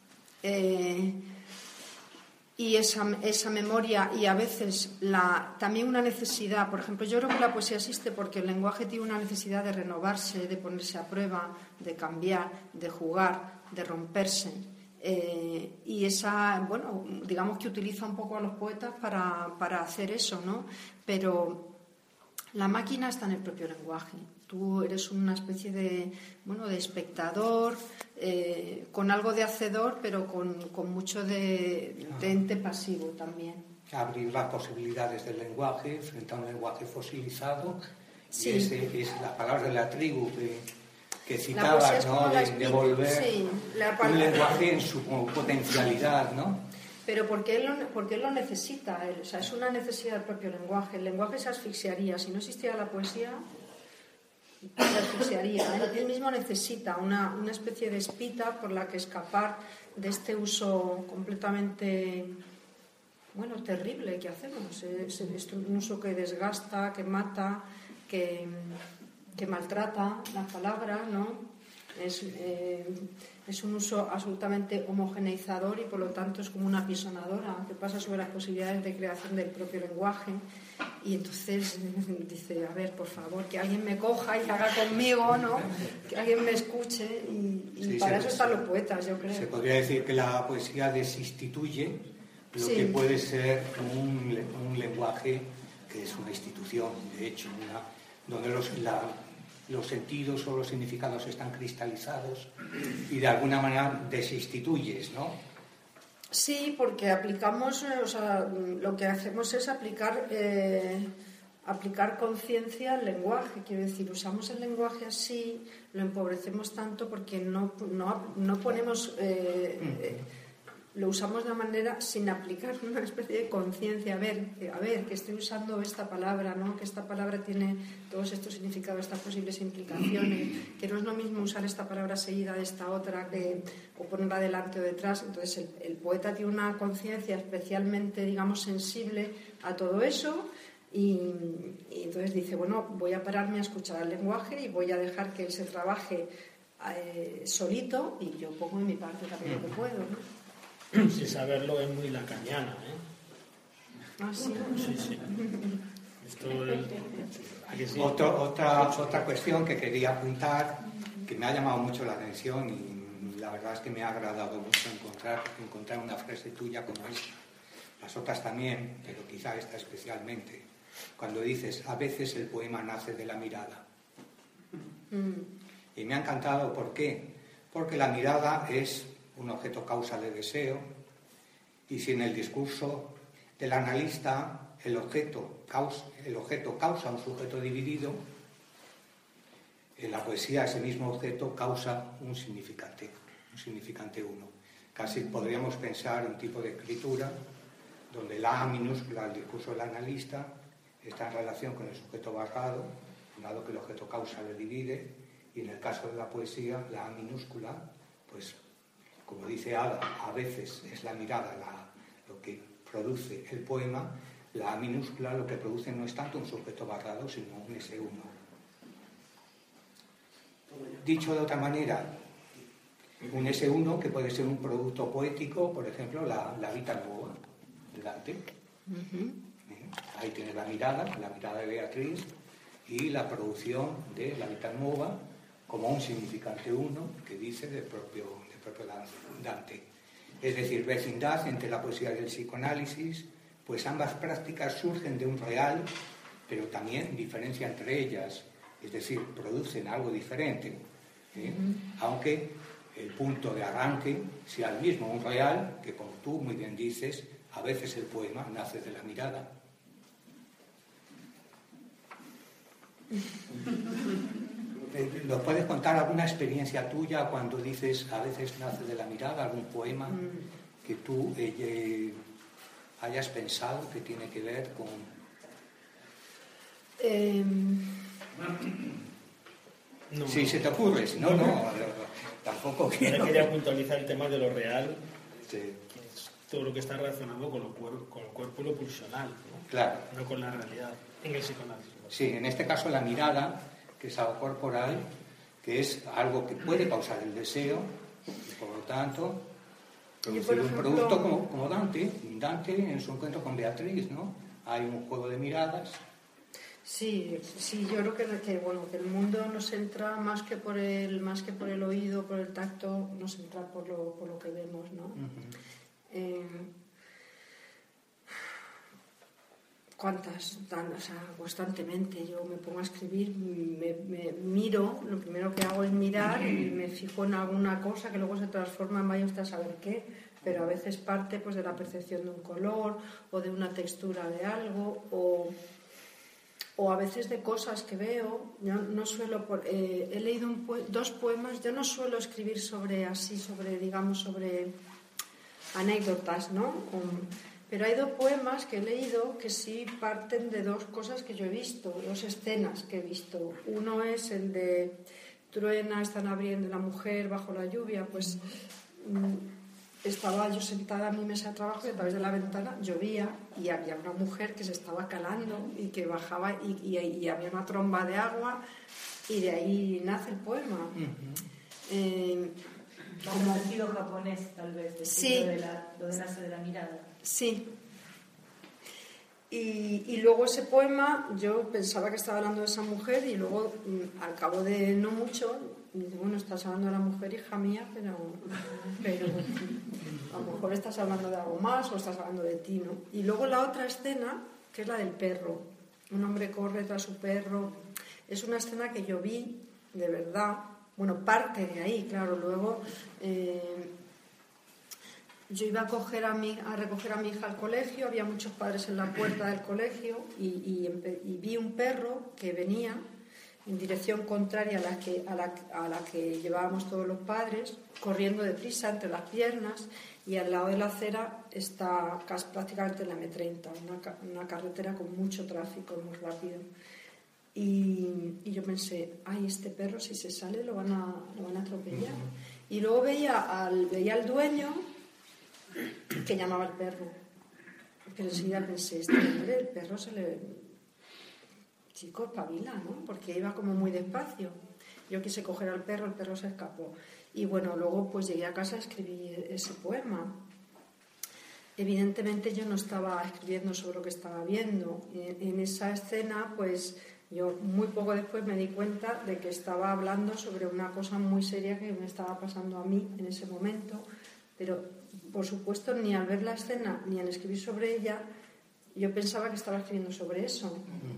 Y esa memoria y a veces también una necesidad. Por ejemplo, yo creo que la poesía existe porque el lenguaje tiene una necesidad de renovarse, de ponerse a prueba, de cambiar, de jugar, de romperse. Y digamos que utiliza un poco a los poetas para hacer eso, ¿no? Pero la máquina está en el propio lenguaje. Tú eres una especie de espectador, con algo de hacedor, pero con mucho de ente pasivo también. Abrir las posibilidades del lenguaje frente a un lenguaje fosilizado. Sí. Y es las palabras de la tribu que citabas, ¿no? De volver un lenguaje en su potencialidad, ¿no? Pero porque él lo necesita, o sea, es una necesidad del propio lenguaje. El lenguaje se asfixiaría. Si no existiera la poesía, se asfixiaría. Él mismo necesita una especie de espita por la que escapar de este uso completamente, terrible que hacemos. Es un uso que desgasta, que mata, que maltrata la palabra, ¿no? Es un uso absolutamente homogeneizador y por lo tanto es como una apisonadora que pasa sobre las posibilidades de creación del propio lenguaje. Y entonces dice, a ver, por favor, que alguien me coja y haga conmigo, ¿no? Que alguien me escuche y para eso están los poetas, yo creo. Se podría decir que la poesía desinstituye lo que puede ser un lenguaje que es una institución, de hecho, donde los sentidos o los significados están cristalizados y de alguna manera desinstituyes, ¿no? Sí, porque aplicamos, lo que hacemos es aplicar aplicar conciencia al lenguaje. Quiero decir, usamos el lenguaje así, lo empobrecemos tanto porque no ponemos... lo usamos de una manera sin aplicar una especie de conciencia, a ver, que estoy usando esta palabra, ¿no? Que esta palabra tiene todos estos significados, estas posibles implicaciones, que no es lo mismo usar esta palabra seguida de esta otra o ponerla delante o detrás. Entonces el poeta tiene una conciencia especialmente, digamos, sensible a todo eso y entonces dice, bueno, voy a pararme a escuchar el lenguaje y voy a dejar que él se trabaje solito y yo pongo en mi parte también lo que puedo, ¿no? Sin saberlo es muy lacaniana, ¿eh? Ah, sí. Sí. Otra cuestión que quería apuntar, que me ha llamado mucho la atención y la verdad es que me ha agradado mucho encontrar una frase tuya como esta. Las otras también, pero quizá esta especialmente. Cuando dices, a veces el poema nace de la mirada. Y me ha encantado, ¿por qué? Porque la mirada es un objeto causa de deseo, y si en el discurso del analista el objeto causa un sujeto dividido, en la poesía ese mismo objeto causa un significante uno. Casi podríamos pensar un tipo de escritura donde la A minúscula del discurso del analista está en relación con el sujeto barrado, dado que el objeto causa le divide, y en el caso de la poesía la A minúscula, pues como dice Ada, a veces es la mirada lo que produce el poema, la A minúscula lo que produce no es tanto un sujeto barrado, sino un S1. Dicho de otra manera, un S1 que puede ser un producto poético, por ejemplo, la Vita Nuova de Dante. Ahí tiene la mirada de Beatriz, y la producción de la Vita Nuova como un significante uno que dice del propio Dante. Es decir, vecindad entre la poesía y el psicoanálisis, pues ambas prácticas surgen de un real, pero también diferencia entre ellas, es decir, producen algo diferente, aunque el punto de arranque sea el mismo, un real que, como tú muy bien dices, a veces el poema nace de la mirada. ¿Nos puedes contar alguna experiencia tuya cuando dices a veces nace de la mirada, algún poema que tú hayas pensado que tiene que ver con...? No, si se te ocurre, no, tampoco quiero. Quería puntualizar el tema de lo real, Sí. que es todo lo que está relacionado con el cuerpo y lo pulsional, ¿no? Claro. No con la realidad, en el psicoanálisis. Sí, en este caso la mirada, que es algo corporal, que es algo que puede causar el deseo, y por lo tanto, producir un producto como Dante en su encuentro con Beatriz, ¿no? Hay un juego de miradas. Sí, yo creo que el mundo nos entra más que por el oído, por el tacto, nos entra por lo que vemos, ¿no? ¿Cuántas? Constantemente yo me pongo a escribir, me miro, lo primero que hago es mirar y me fijo en alguna cosa que luego se transforma en vaya usted a saber qué, pero a veces parte pues de la percepción de un color o de una textura de algo o a veces de cosas que veo. Yo no suelo, he leído dos poemas, yo no suelo escribir sobre anécdotas, ¿no? Pero hay dos poemas que he leído que sí parten de dos cosas que yo he visto, dos escenas que he visto. Uno es el de truena, están abriendo la mujer bajo la lluvia, pues estaba yo sentada en mi mesa de trabajo y a través de la ventana llovía y había una mujer que se estaba calando y que bajaba y había una tromba de agua y de ahí nace el poema. Como sentido japonés, tal vez, sí, lo de nace de la mirada. Sí. Y luego ese poema, yo pensaba que estaba hablando de esa mujer y luego, al cabo de no mucho, bueno, estás hablando de la mujer, hija mía, pero a lo mejor estás hablando de algo más o estás hablando de ti, ¿no? Y luego la otra escena, que es la del perro. Un hombre corre tras su perro. Es una escena que yo vi, de verdad. Bueno, parte de ahí, claro. Luego yo iba a recoger a mi hija al colegio, había muchos padres en la puerta del colegio y vi un perro que venía en dirección contraria a la que llevábamos todos los padres, corriendo deprisa entre las piernas, y al lado de la acera está prácticamente en la M30, una carretera con mucho tráfico, muy rápido. Y yo pensé, ay, este perro si se sale lo van a atropellar. Y luego veía al dueño que llamaba al perro, pero enseguida pensé, el perro se le... Chico, espabila, ¿no? Porque iba como muy despacio. Yo quise coger al perro, el perro se escapó. Y bueno, luego pues llegué a casa a escribir ese poema. Evidentemente yo no estaba escribiendo sobre lo que estaba viendo. En esa escena, pues yo muy poco después me di cuenta de que estaba hablando sobre una cosa muy seria que me estaba pasando a mí en ese momento. Pero, por supuesto, ni al ver la escena ni al escribir sobre ella, yo pensaba que estaba escribiendo sobre eso.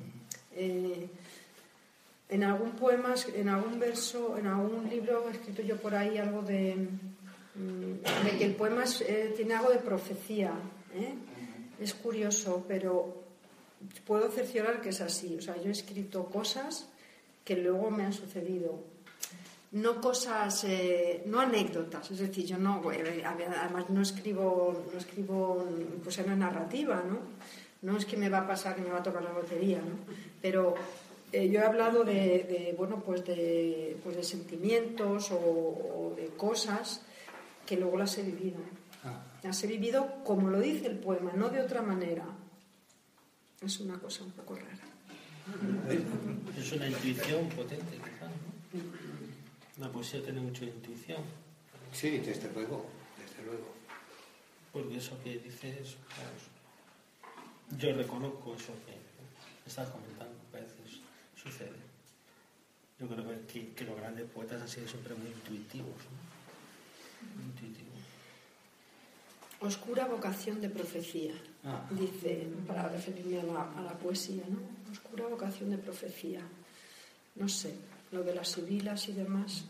En algún poema, en algún verso, en algún libro he escrito yo por ahí algo de que el poema tiene algo de profecía, ¿eh? Es curioso, pero puedo cerciorar que es así. O sea, yo he escrito cosas que luego me han sucedido, no cosas, no anécdotas. Es decir, yo no, además no escribo pues en la narrativa, ¿no? No es que me va a pasar, que me va a tocar la lotería, ¿no? Pero yo he hablado de sentimientos o de cosas que luego las he vivido. Las he vivido como lo dice el poema, no de otra manera. Es una cosa un poco rara. Es una intuición potente, quizás, ¿no? La poesía tiene mucha intuición. Sí, desde luego, desde luego. Porque eso que dices, yo reconozco eso que estás comentando, que a veces sucede. Yo creo que los grandes poetas han sido siempre muy intuitivos, ¿no? Muy intuitivos. Oscura vocación de profecía, dice, para referirme a la poesía, ¿no? Oscura vocación de profecía. No sé, lo de las sibilas y demás.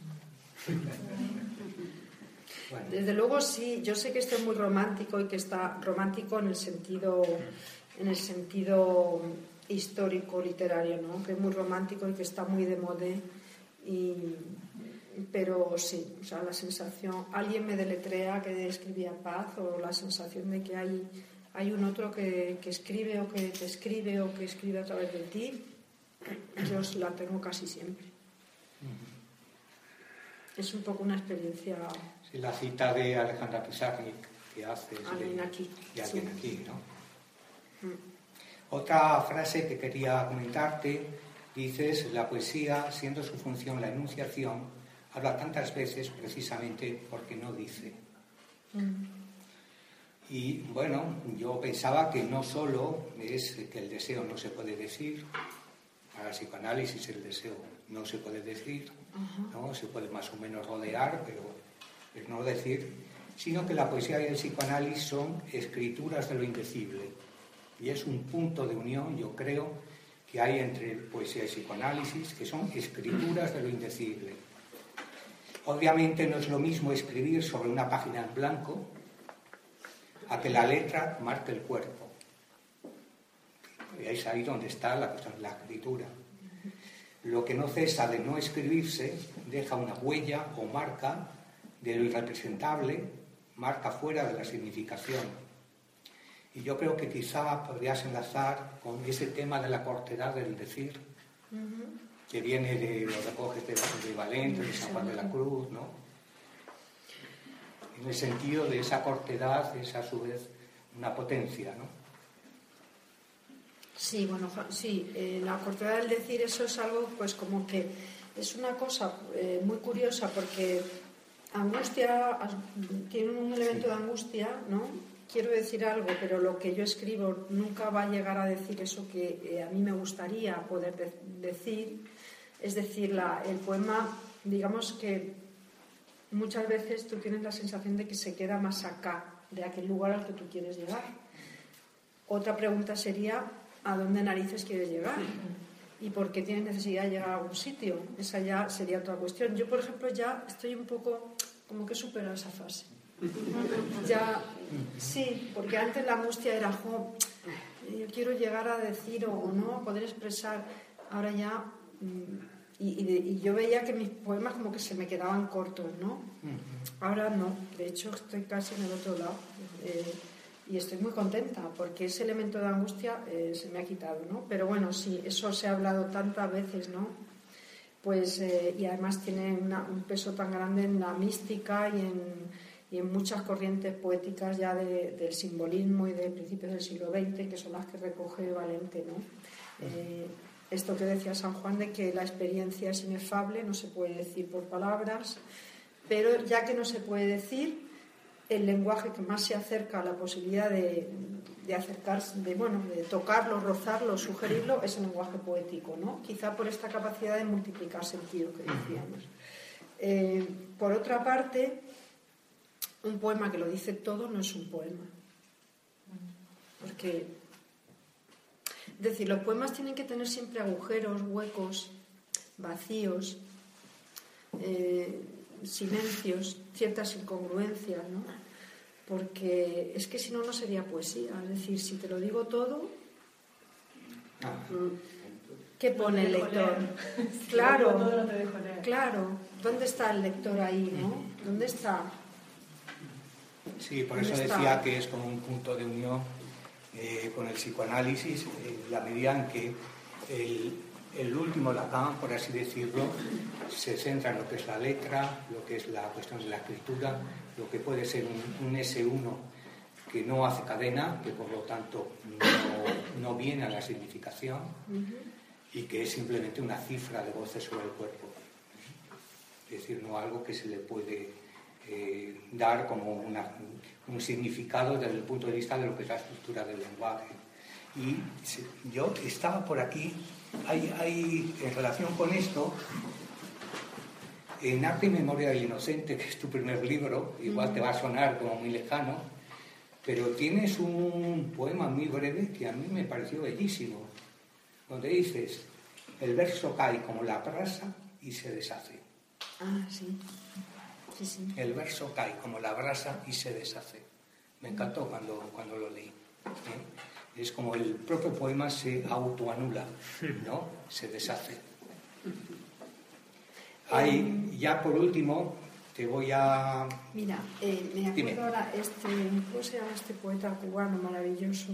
Bueno. Desde luego sí, yo sé que esto es muy romántico y que está romántico en el sentido histórico, literario, ¿no? Que es muy romántico y que está muy de moda. Pero sí, o sea, la sensación, alguien me deletrea que escribía paz, o la sensación de que hay un otro que escribe o que te escribe o que escribe a través de ti, yo la tengo casi siempre. Es un poco una experiencia. Sí, la cita de Alejandra Pizarnik que hace alguien aquí, de alguien aquí, ¿no? Otra frase que quería comentarte, dices, la poesía, siendo su función la enunciación, habla tantas veces precisamente porque no dice. Y bueno, yo pensaba que no solo es que el deseo no se puede decir, para el psicoanálisis el deseo no se puede decir, ¿no? Se puede más o menos rodear, pero es no decir, sino que la poesía y el psicoanálisis son escrituras de lo indecible. Y es un punto de unión, yo creo, que hay entre poesía y psicoanálisis, que son escrituras de lo indecible. Obviamente no es lo mismo escribir sobre una página en blanco a que la letra marque el cuerpo. Y es ahí donde está la escritura. Lo que no cesa de no escribirse deja una huella o marca de lo irrepresentable, marca fuera de la significación. Y yo creo que quizá podrías enlazar con ese tema de la cortedad del decir, que viene de los recoges de Valente, de San Juan de la Cruz, ¿no? En el sentido de esa cortedad es a su vez una potencia, ¿no? Sí, bueno, sí, la cortedad del decir, eso es algo, pues como que es una cosa muy curiosa, porque angustia tiene un elemento de angustia, ¿no? Quiero decir algo, pero lo que yo escribo nunca va a llegar a decir eso que a mí me gustaría poder decir. Es decir, el poema, digamos que muchas veces tú tienes la sensación de que se queda más acá de aquel lugar al que tú quieres llegar. Otra pregunta sería, ¿a dónde narices quieres llegar? ¿Y por qué tienes necesidad de llegar a algún sitio? Esa ya sería otra cuestión. Yo, por ejemplo, ya estoy un poco como que he superado esa fase. Ya, sí, porque antes la angustia era, jo, yo quiero llegar a decir o no, poder expresar. Ahora ya, y yo veía que mis poemas como que se me quedaban cortos, ¿no? Ahora no, de hecho estoy casi en el otro lado. Y estoy muy contenta porque ese elemento de angustia se me ha quitado, ¿no? Pero bueno, sí, eso se ha hablado tantas veces, ¿no? Pues, y además tiene un peso tan grande en la mística y en muchas corrientes poéticas ya del simbolismo y de principios del siglo XX, que son las que recoge Valente, ¿no? Esto que decía San Juan de que la experiencia es inefable, no se puede decir por palabras, pero ya que no se puede decir, el lenguaje que más se acerca a la posibilidad de acercarse, de tocarlo, rozarlo, sugerirlo, es el lenguaje poético, ¿no? Quizá por esta capacidad de multiplicar sentido que decíamos. Por otra parte, un poema que lo dice todo no es un poema. Porque, es decir, los poemas tienen que tener siempre agujeros, huecos, vacíos, silencios, ciertas incongruencias, ¿no? Porque es que si no, no sería poesía. Es decir, si te lo digo todo, ¿qué pone el lector? Claro, claro. ¿Dónde está el lector ahí, no? ¿Dónde está? Sí, por eso decía que es como un punto de unión con el psicoanálisis, la medida en que el último Lacan, por así decirlo, se centra en lo que es la letra, lo que es la cuestión de la escritura, lo que puede ser un S1 que no hace cadena, que por lo tanto no viene a la significación y que es simplemente una cifra de voces sobre el cuerpo. Es decir, no algo que se le puede dar como un significado desde el punto de vista de lo que es la estructura del lenguaje. Y yo estaba por aquí, hay en relación con esto, en Arte y Memoria del Inocente, que es tu primer libro, igual te va a sonar como muy lejano, pero tienes un poema muy breve que a mí me pareció bellísimo, donde dices, el verso cae como la brasa y se deshace. Ah, sí. Sí, sí. El verso cae como la brasa y se deshace. Me encantó cuando lo leí. Es como el propio poema se autoanula, ¿no? Se deshace. Ya por último, te voy a... Mira, me acuerdo ahora, ¿cómo se llama este poeta cubano maravilloso?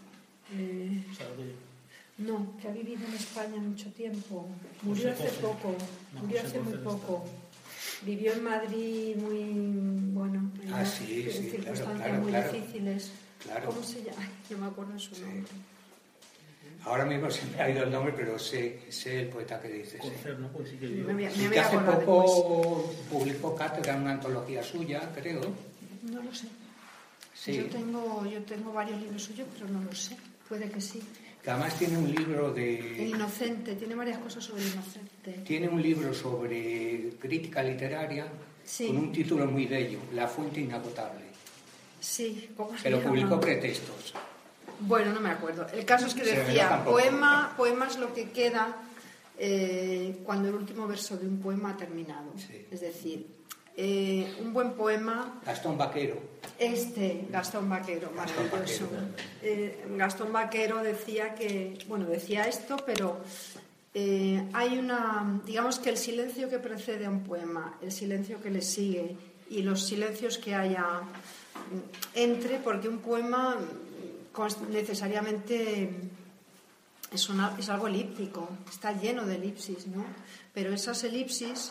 No, que ha vivido en España mucho tiempo. Murió hace poco, murió hace muy poco. Vivió en Madrid muy, bueno, en circunstancias muy difíciles. Claro. ¿Cómo se llama? Ay, no me acuerdo su nombre. Ahora mismo se me ha ido el nombre, pero sé el poeta que dices. ¿No? Pues sí que me que hace poco publicó cátedra en una antología suya, creo. No lo sé. Sí. Yo tengo varios libros suyos, pero no lo sé. Puede que sí. Que además tiene un libro de... El Inocente, tiene varias cosas sobre el Inocente. Tiene un libro sobre crítica literaria, sí, con un título muy bello, La fuente inagotable. Sí, ¿cómo se que lo llama? publicó Pretextos. Bueno, no me acuerdo. El caso es que decía, poema es lo que queda cuando el último verso de un poema ha terminado. Sí. Es decir, un buen poema... Gastón Vaquero. Gastón Vaquero, maravilloso. Gastón Vaquero decía esto, pero hay digamos que el silencio que precede a un poema, el silencio que le sigue y los silencios que haya porque un poema necesariamente es algo elíptico, está lleno de elipsis, ¿no? Pero esas elipsis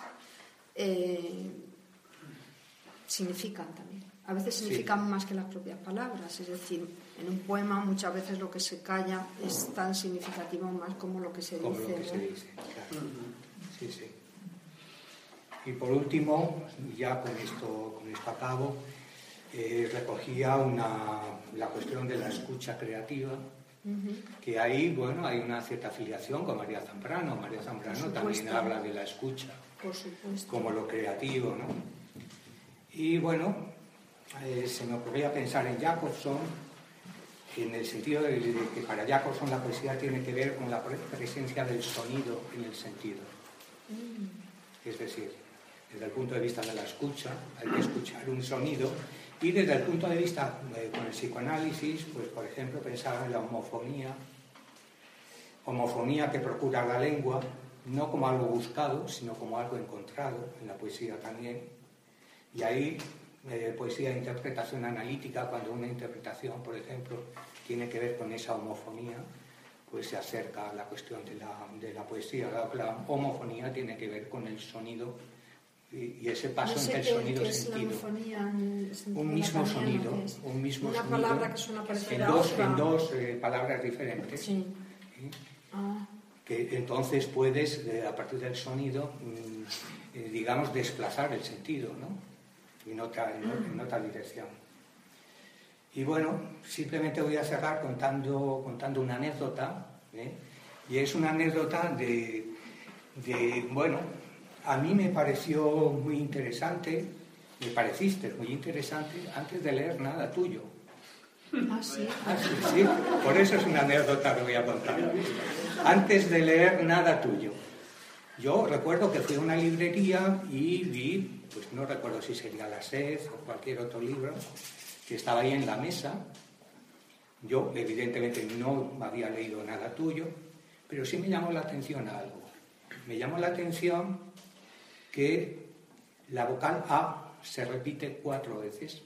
significan también. A veces significan más que las propias palabras, es decir, en un poema muchas veces lo que se calla es tan significativo más como lo que se dice. Lo que se dice, claro. Sí, sí. Y por último, ya con esto acabo, recogía la cuestión de la escucha creativa, que ahí, bueno, hay una cierta afiliación con María Zambrano. María Zambrano también habla de la escucha, por supuesto, como lo creativo, ¿no? Y bueno, se me ocurría pensar en Jacobson, en el sentido de que para Jacobson la poesía tiene que ver con la presencia del sonido en el sentido. Es decir, desde el punto de vista de la escucha, hay que escuchar un sonido, y desde el punto de vista con el psicoanálisis, pues por ejemplo pensaba en la homofonía que procura la lengua, no como algo buscado, sino como algo encontrado, en la poesía también. Y ahí, poesía de interpretación analítica, cuando una interpretación, por ejemplo, tiene que ver con esa homofonía, pues se acerca a la cuestión de la poesía. La homofonía tiene que ver con el sonido y ese paso entre el sonido y el sentido. Un mismo sonido, un mismo una sonido, palabra que suena parecida a otra. en dos palabras diferentes. Sí. ¿Sí? Que entonces puedes, a partir del sonido, digamos, desplazar el sentido, ¿no? En otra dirección. Y bueno, simplemente voy a cerrar contando una anécdota, y es una anécdota de, bueno, a mí me pareció muy interesante, me pareciste muy interesante antes de leer nada tuyo. Ah, sí. Sí, por eso es una anécdota que voy a contar. Antes de leer nada tuyo. Yo recuerdo que fui a una librería y vi, pues no recuerdo si sería La Sed o cualquier otro libro, que estaba ahí en la mesa. Yo, evidentemente, no había leído nada tuyo, pero sí me llamó la atención algo. Me llamó la atención que la vocal A se repite 4 veces.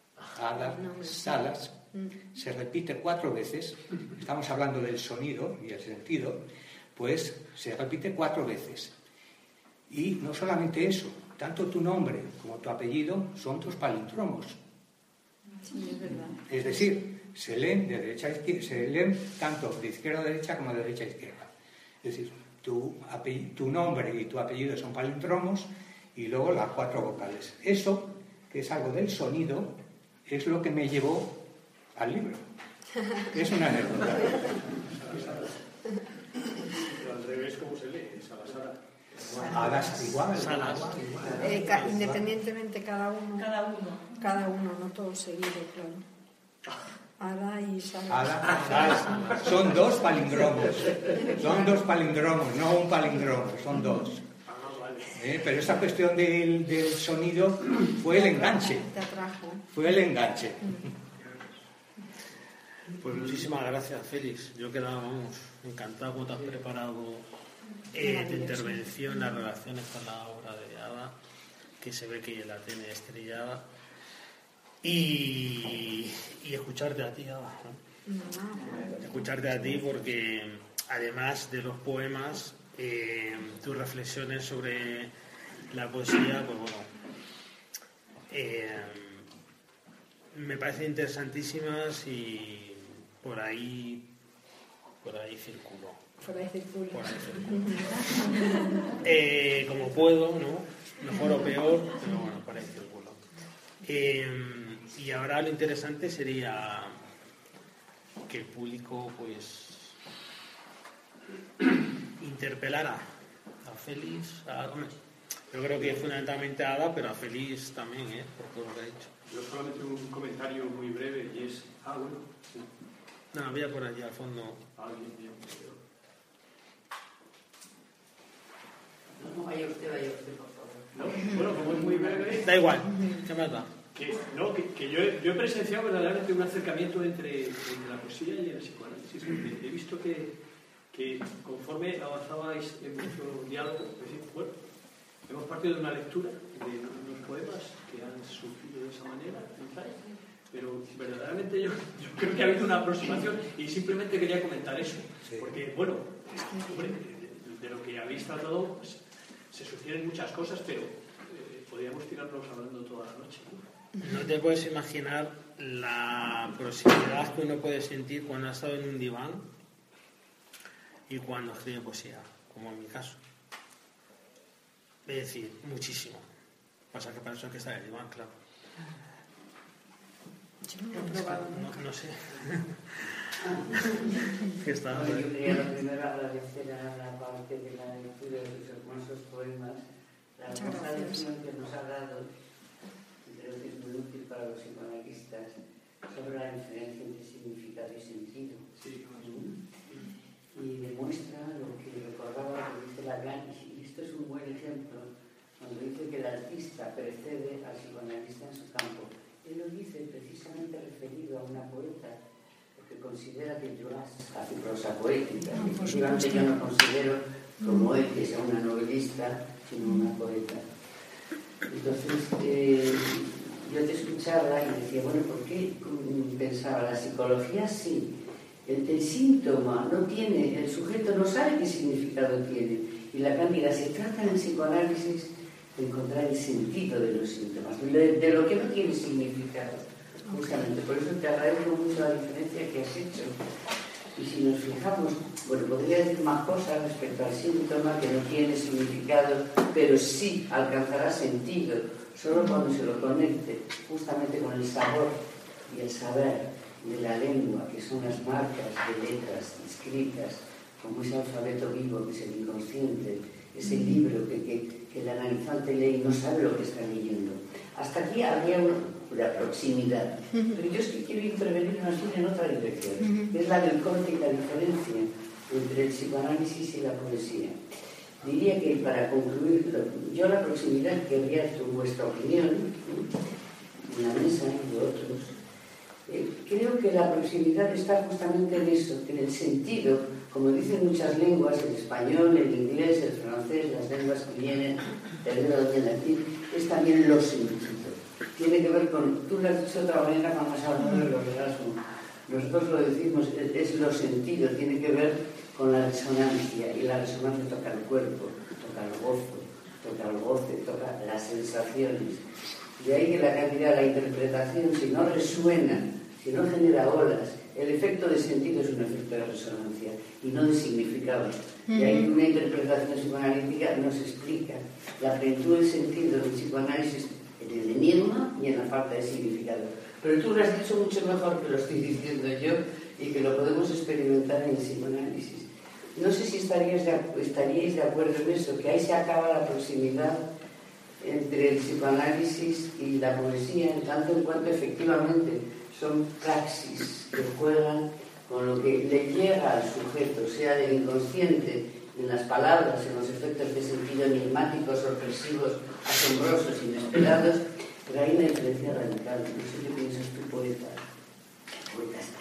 Salas, se repite 4 veces. Estamos hablando del sonido y el sentido, pues se repite 4 veces. Y no solamente eso, tanto tu nombre como tu apellido son 2 palíndromos. Sí, es verdad. Es decir, se leen de derecha a izquierda, se leen tanto de izquierda a derecha como de derecha a izquierda. Es decir, tu nombre y tu apellido son palíndromos y luego las 4 vocales. Eso, que es algo del sonido, es lo que me llevó al libro. Es una anécdota. Pero al revés, ¿cómo se lee? Salasara. Igual. Independientemente cada uno, no todo seguido, claro. Ada y Sala. Son 2 palíndromos. Son 2 palíndromos, no un palíndromo, son 2. Pero esa cuestión del sonido fue el enganche. Te atrajo. Fue el enganche. Pues muchísimas gracias, Félix. Yo quedaba, encantado como te has preparado tu intervención, las relaciones con la obra de Ada, que se ve que la tiene estrellada, y escucharte a ti, Ada, ¿no? Escucharte a ti porque, además de los poemas, tus reflexiones sobre la poesía, pues bueno, me parecen interesantísimas y por ahí circulo. Como puedo, ¿no? Mejor o peor, pero bueno, por ahí circulo. Y ahora lo interesante sería que el público, pues, interpelara a Félix, yo creo que fundamentalmente a Ada, pero a Félix también, por todo lo que ha dicho. Yo solamente un comentario muy breve y es... bueno. Sí. No, había por allí al fondo. Bien. No, vaya usted, por favor. No, bueno, como es muy breve... Da igual, ¿qué más da? Que yo he presenciado verdaderamente un acercamiento entre la poesía y el psicoanálisis. He visto que conforme avanzabais en vuestro diálogo, bueno, hemos partido de una lectura de unos poemas que han surgido de esa manera, pero verdaderamente yo creo que ha habido una aproximación y simplemente quería comentar eso, porque, bueno, hombre, de lo que habéis tratado pues, se sugieren muchas cosas, pero podríamos tirarnos hablando toda la noche, ¿no? No te puedes imaginar la proximidad que uno puede sentir cuando ha estado en un diván y cuando escribe poesía, como en mi caso. Es decir, muchísimo. Pasa que para eso hay que estar en el diván, claro. No sé. ¿Qué está? Bueno, yo quería primero agradecer a la parte de la lectura de sus hermosos poemas, la hermosa lección que nos ha dado, creo que es muy útil para los psicoanalistas, sobre la diferencia entre significado y sentido. Sí, y demuestra lo que recordaba que dice la gran, y esto es un buen ejemplo, cuando dice que el artista precede al psicoanalista en su campo. Él lo dice precisamente referido a una poeta, porque considera que Joyce hace prosa poética. Efectivamente, yo no considero como él que sea una novelista, sino una poeta. Entonces, yo te escuchaba y decía, bueno, ¿por qué pensaba? La psicología sí. El síntoma no tiene, el sujeto no sabe qué significado tiene. Y Lacan dirá, se trata en el psicoanálisis de encontrar el sentido de los síntomas, de lo que no tiene significado. Justamente, por eso te agradezco mucho la diferencia que has hecho. Y si nos fijamos, bueno, podría decir más cosas respecto al síntoma que no tiene significado, pero sí alcanzará sentido solo cuando se lo conecte justamente con el sabor y el saber de la lengua, que son las marcas de letras escritas, como ese alfabeto vivo que es el inconsciente, ese libro que el analizante lee y no sabe lo que está leyendo. Hasta aquí habría una proximidad, pero yo es que quiero intervenir más bien en otra dirección, que es la del corte y la diferencia entre el psicoanálisis y la poesía. Diría que para concluir, yo la proximidad querría vuestra opinión, en la mesa y de otros. Creo que la proximidad está justamente en eso, en el sentido, como dicen muchas lenguas, el español, el inglés, el francés, las lenguas que vienen del latín, es también lo sentido. Tiene que ver con, tú lo has dicho de otra manera cuando has hablado de los Erasmus, nosotros lo decimos, es lo sentido, tiene que ver con la resonancia, y la resonancia toca el cuerpo, toca el goce, toca las sensaciones. De ahí que la cantidad de la interpretación, si no resuena, si no genera olas, el efecto de sentido es un efecto de resonancia y no de significado. Y ahí que una interpretación psicoanalítica nos explica la plenitud del sentido del psicoanálisis en el enigma y en la falta de significado. Pero tú lo has dicho mucho mejor que lo estoy diciendo yo y que lo podemos experimentar en el psicoanálisis. No sé si estaríais de acuerdo en eso, que ahí se acaba la proximidad entre el psicoanálisis y la poesía, en tanto en cuanto efectivamente son praxis que juegan con lo que le llega al sujeto, sea del inconsciente, en las palabras, en los efectos de sentido enigmáticos, sorpresivos, asombrosos, inesperados, pero hay una diferencia radical. No sé qué piensas tú, poeta. El poeta está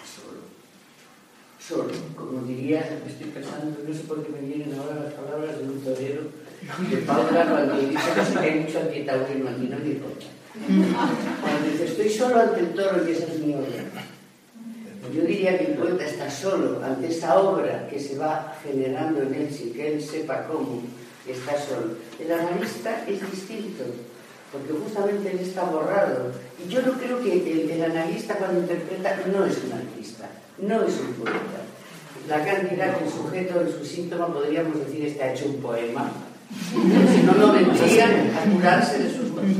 solo, como diría, estoy pensando, no sé por qué me vienen ahora las palabras de un torero, de Paula, cuando dice que hay mucho antitaurino aquí, no me importa. Cuando dice, estoy solo ante el toro y esa es mi obra. Yo diría que el poeta está solo ante esa obra que se va generando en él sin que él sepa cómo, está solo. El analista es distinto, porque justamente él está borrado. Y yo no creo que el analista cuando interpreta no es un artista, no es un poeta. La cantidad que el sujeto en su síntoma podríamos decir está hecho un poema. Si no, no vendrían a curarse de sus cosas.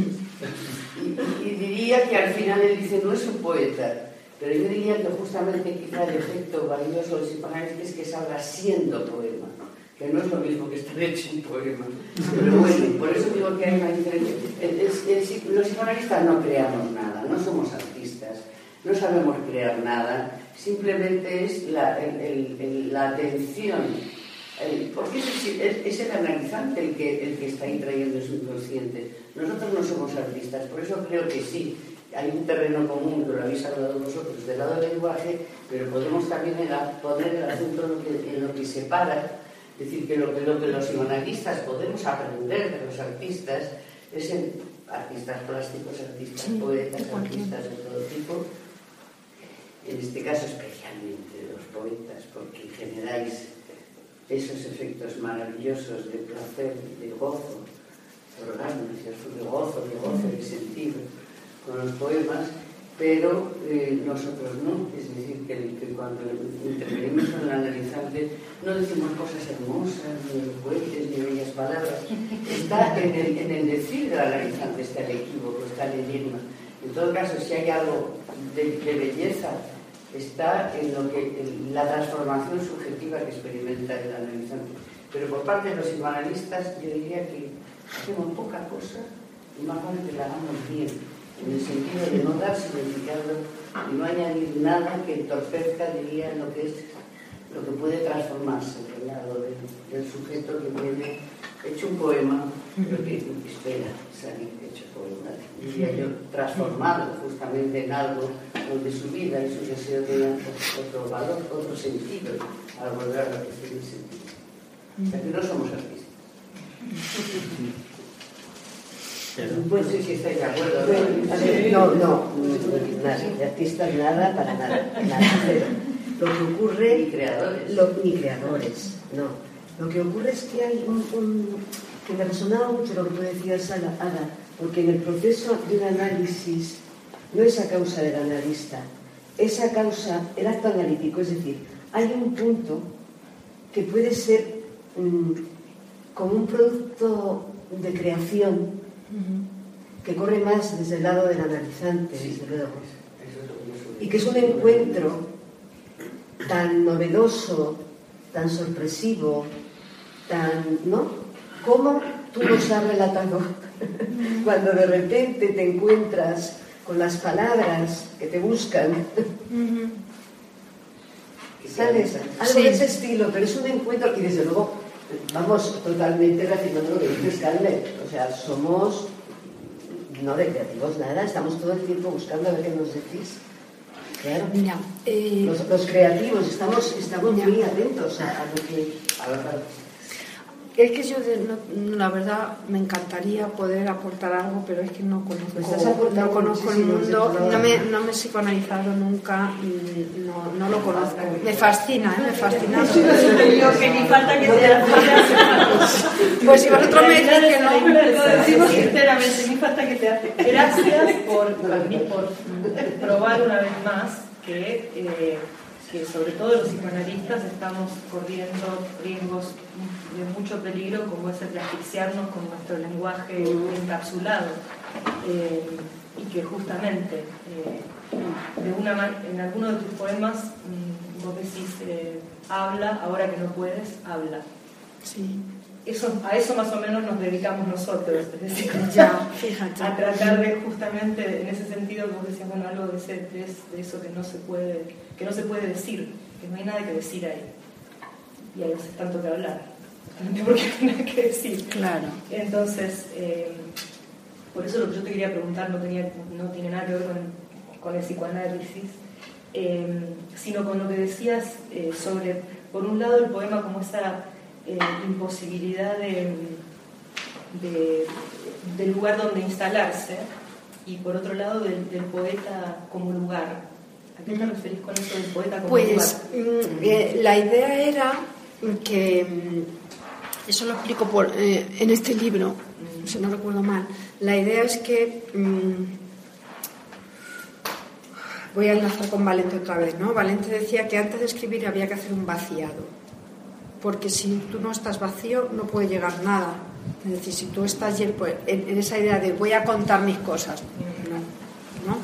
Y diría que al final él dice, no es un poeta, pero yo diría que justamente quizá el efecto valioso del psicoanálisis es que salga siendo poema, que no es lo mismo que estar hecho un poema. Pero bueno, por eso digo que hay una diferencia. Los psicoanalistas no creamos nada, no somos artistas, no sabemos crear nada, simplemente es la atención. Porque es el analizante el que está ahí trayendo su inconsciente. Nosotros no somos artistas, por eso creo que sí, hay un terreno común, que lo habéis hablado vosotros, del lado del lenguaje, pero podemos también poner el asunto en lo que separa, es decir, que lo que los psicoanalistas podemos aprender de los artistas es en artistas plásticos, artistas poetas, artistas de todo tipo, en este caso especialmente los poetas, porque generáis esos efectos maravillosos de placer, de gozo, de gozo, de sentido con los poemas, pero nosotros no, es decir, que cuando intervenimos con el analizante no decimos cosas hermosas, ni elocuentes, ni bellas palabras, está en el decir del analizante, está el equívoco, está el enigma. En todo caso, si hay algo de belleza, está en la transformación subjetiva que experimenta el analizante. Pero por parte de los psicoanalistas yo diría que hacemos poca cosa y más vale que la hagamos bien, en el sentido de no dar significado y no añadir nada que entorpezca, diría, lo que puede transformarse del lado del sujeto que viene hecho un poema, lo que espera salir hecho poema, diría yo, transformado justamente en algo donde su vida y su deseo tengan otro valor, otro sentido, al volver a la cuestión del sentido. O sea que no somos artistas. Pues sí, estáis de acuerdo. No, nada, de artistas nada, para nada, cero. Lo que ocurre... Ni creadores. Ni creadores, no. Lo que ocurre es que hay que me resonaba mucho lo que tú decías, Ada, porque en el proceso de un análisis no es a causa del analista, es a causa el acto analítico, es decir, hay un punto que puede ser como un producto de creación que corre más desde el lado del analizante, desde luego, y que es un encuentro tan novedoso, tan sorpresivo, ¿no? ¿Cómo tú nos has relatado? Cuando de repente te encuentras con las palabras que te buscan, ¿sabes? Algo de ese estilo, pero es un encuentro, y desde luego vamos totalmente reafirmando lo que dices, Carmen. O sea, somos no de creativos nada, estamos todo el tiempo buscando a ver qué nos decís. Claro. Mira, los creativos estamos muy atentos a lo que... Es que yo, la verdad, me encantaría poder aportar algo, pero es que no conozco el mundo, no me he psicoanalizado nunca y no lo conozco. Me fascina, me fascina. Lo que ni falta que te hace. Pues si vosotros me decís que no. Lo decimos sinceramente, ni falta que te hace. Gracias por probar una vez más que sobre todo los psicoanalistas estamos corriendo riesgos de mucho peligro, como es el de asfixiarnos con nuestro lenguaje encapsulado, y que justamente en alguno de tus poemas vos decís habla, ahora que no puedes, habla. Sí. A eso más o menos nos dedicamos nosotros, es decir, ya, fíjate, a tratar de justamente en ese sentido, como decías, bueno, algo de eso que no se puede decir, que no hay nada que decir ahí, y hay tanto que hablar, porque no hay nada que decir. Claro. Entonces, por eso lo que yo te quería preguntar no tiene nada que ver con el psicoanálisis, sino con lo que decías sobre, por un lado, el poema como esa imposibilidad del lugar donde instalarse, y por otro lado del poeta como lugar. ¿A qué te referís con eso del poeta como lugar? Pues la idea era que, eso lo explico en este libro, si no recuerdo mal, la idea es que voy a enlazar con Valente otra vez, ¿no? Valente decía que antes de escribir había que hacer un vaciado, porque si tú no estás vacío no puede llegar nada. Es decir, si tú estás en esa idea de voy a contar mis cosas, no.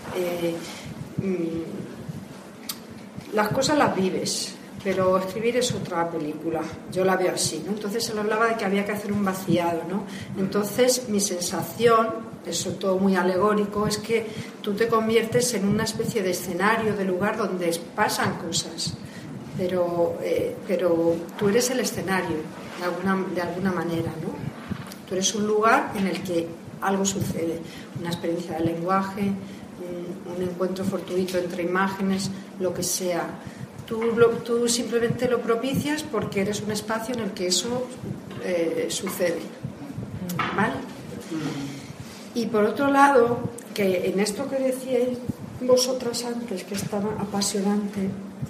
Las cosas las vives, pero escribir es otra película. Yo la veo así, ¿no? Entonces él hablaba de que había que hacer un vaciado, ¿no? Entonces mi sensación, eso todo muy alegórico, es que tú te conviertes en una especie de escenario, de lugar donde pasan cosas. Pero tú eres el escenario, de alguna manera, ¿no? Tú eres un lugar en el que algo sucede, una experiencia del lenguaje, un encuentro fortuito entre imágenes, lo que sea. Tú simplemente lo propicias porque eres un espacio en el que eso sucede, ¿vale? Y por otro lado, que en esto que decíais vosotras antes, que estaba apasionante,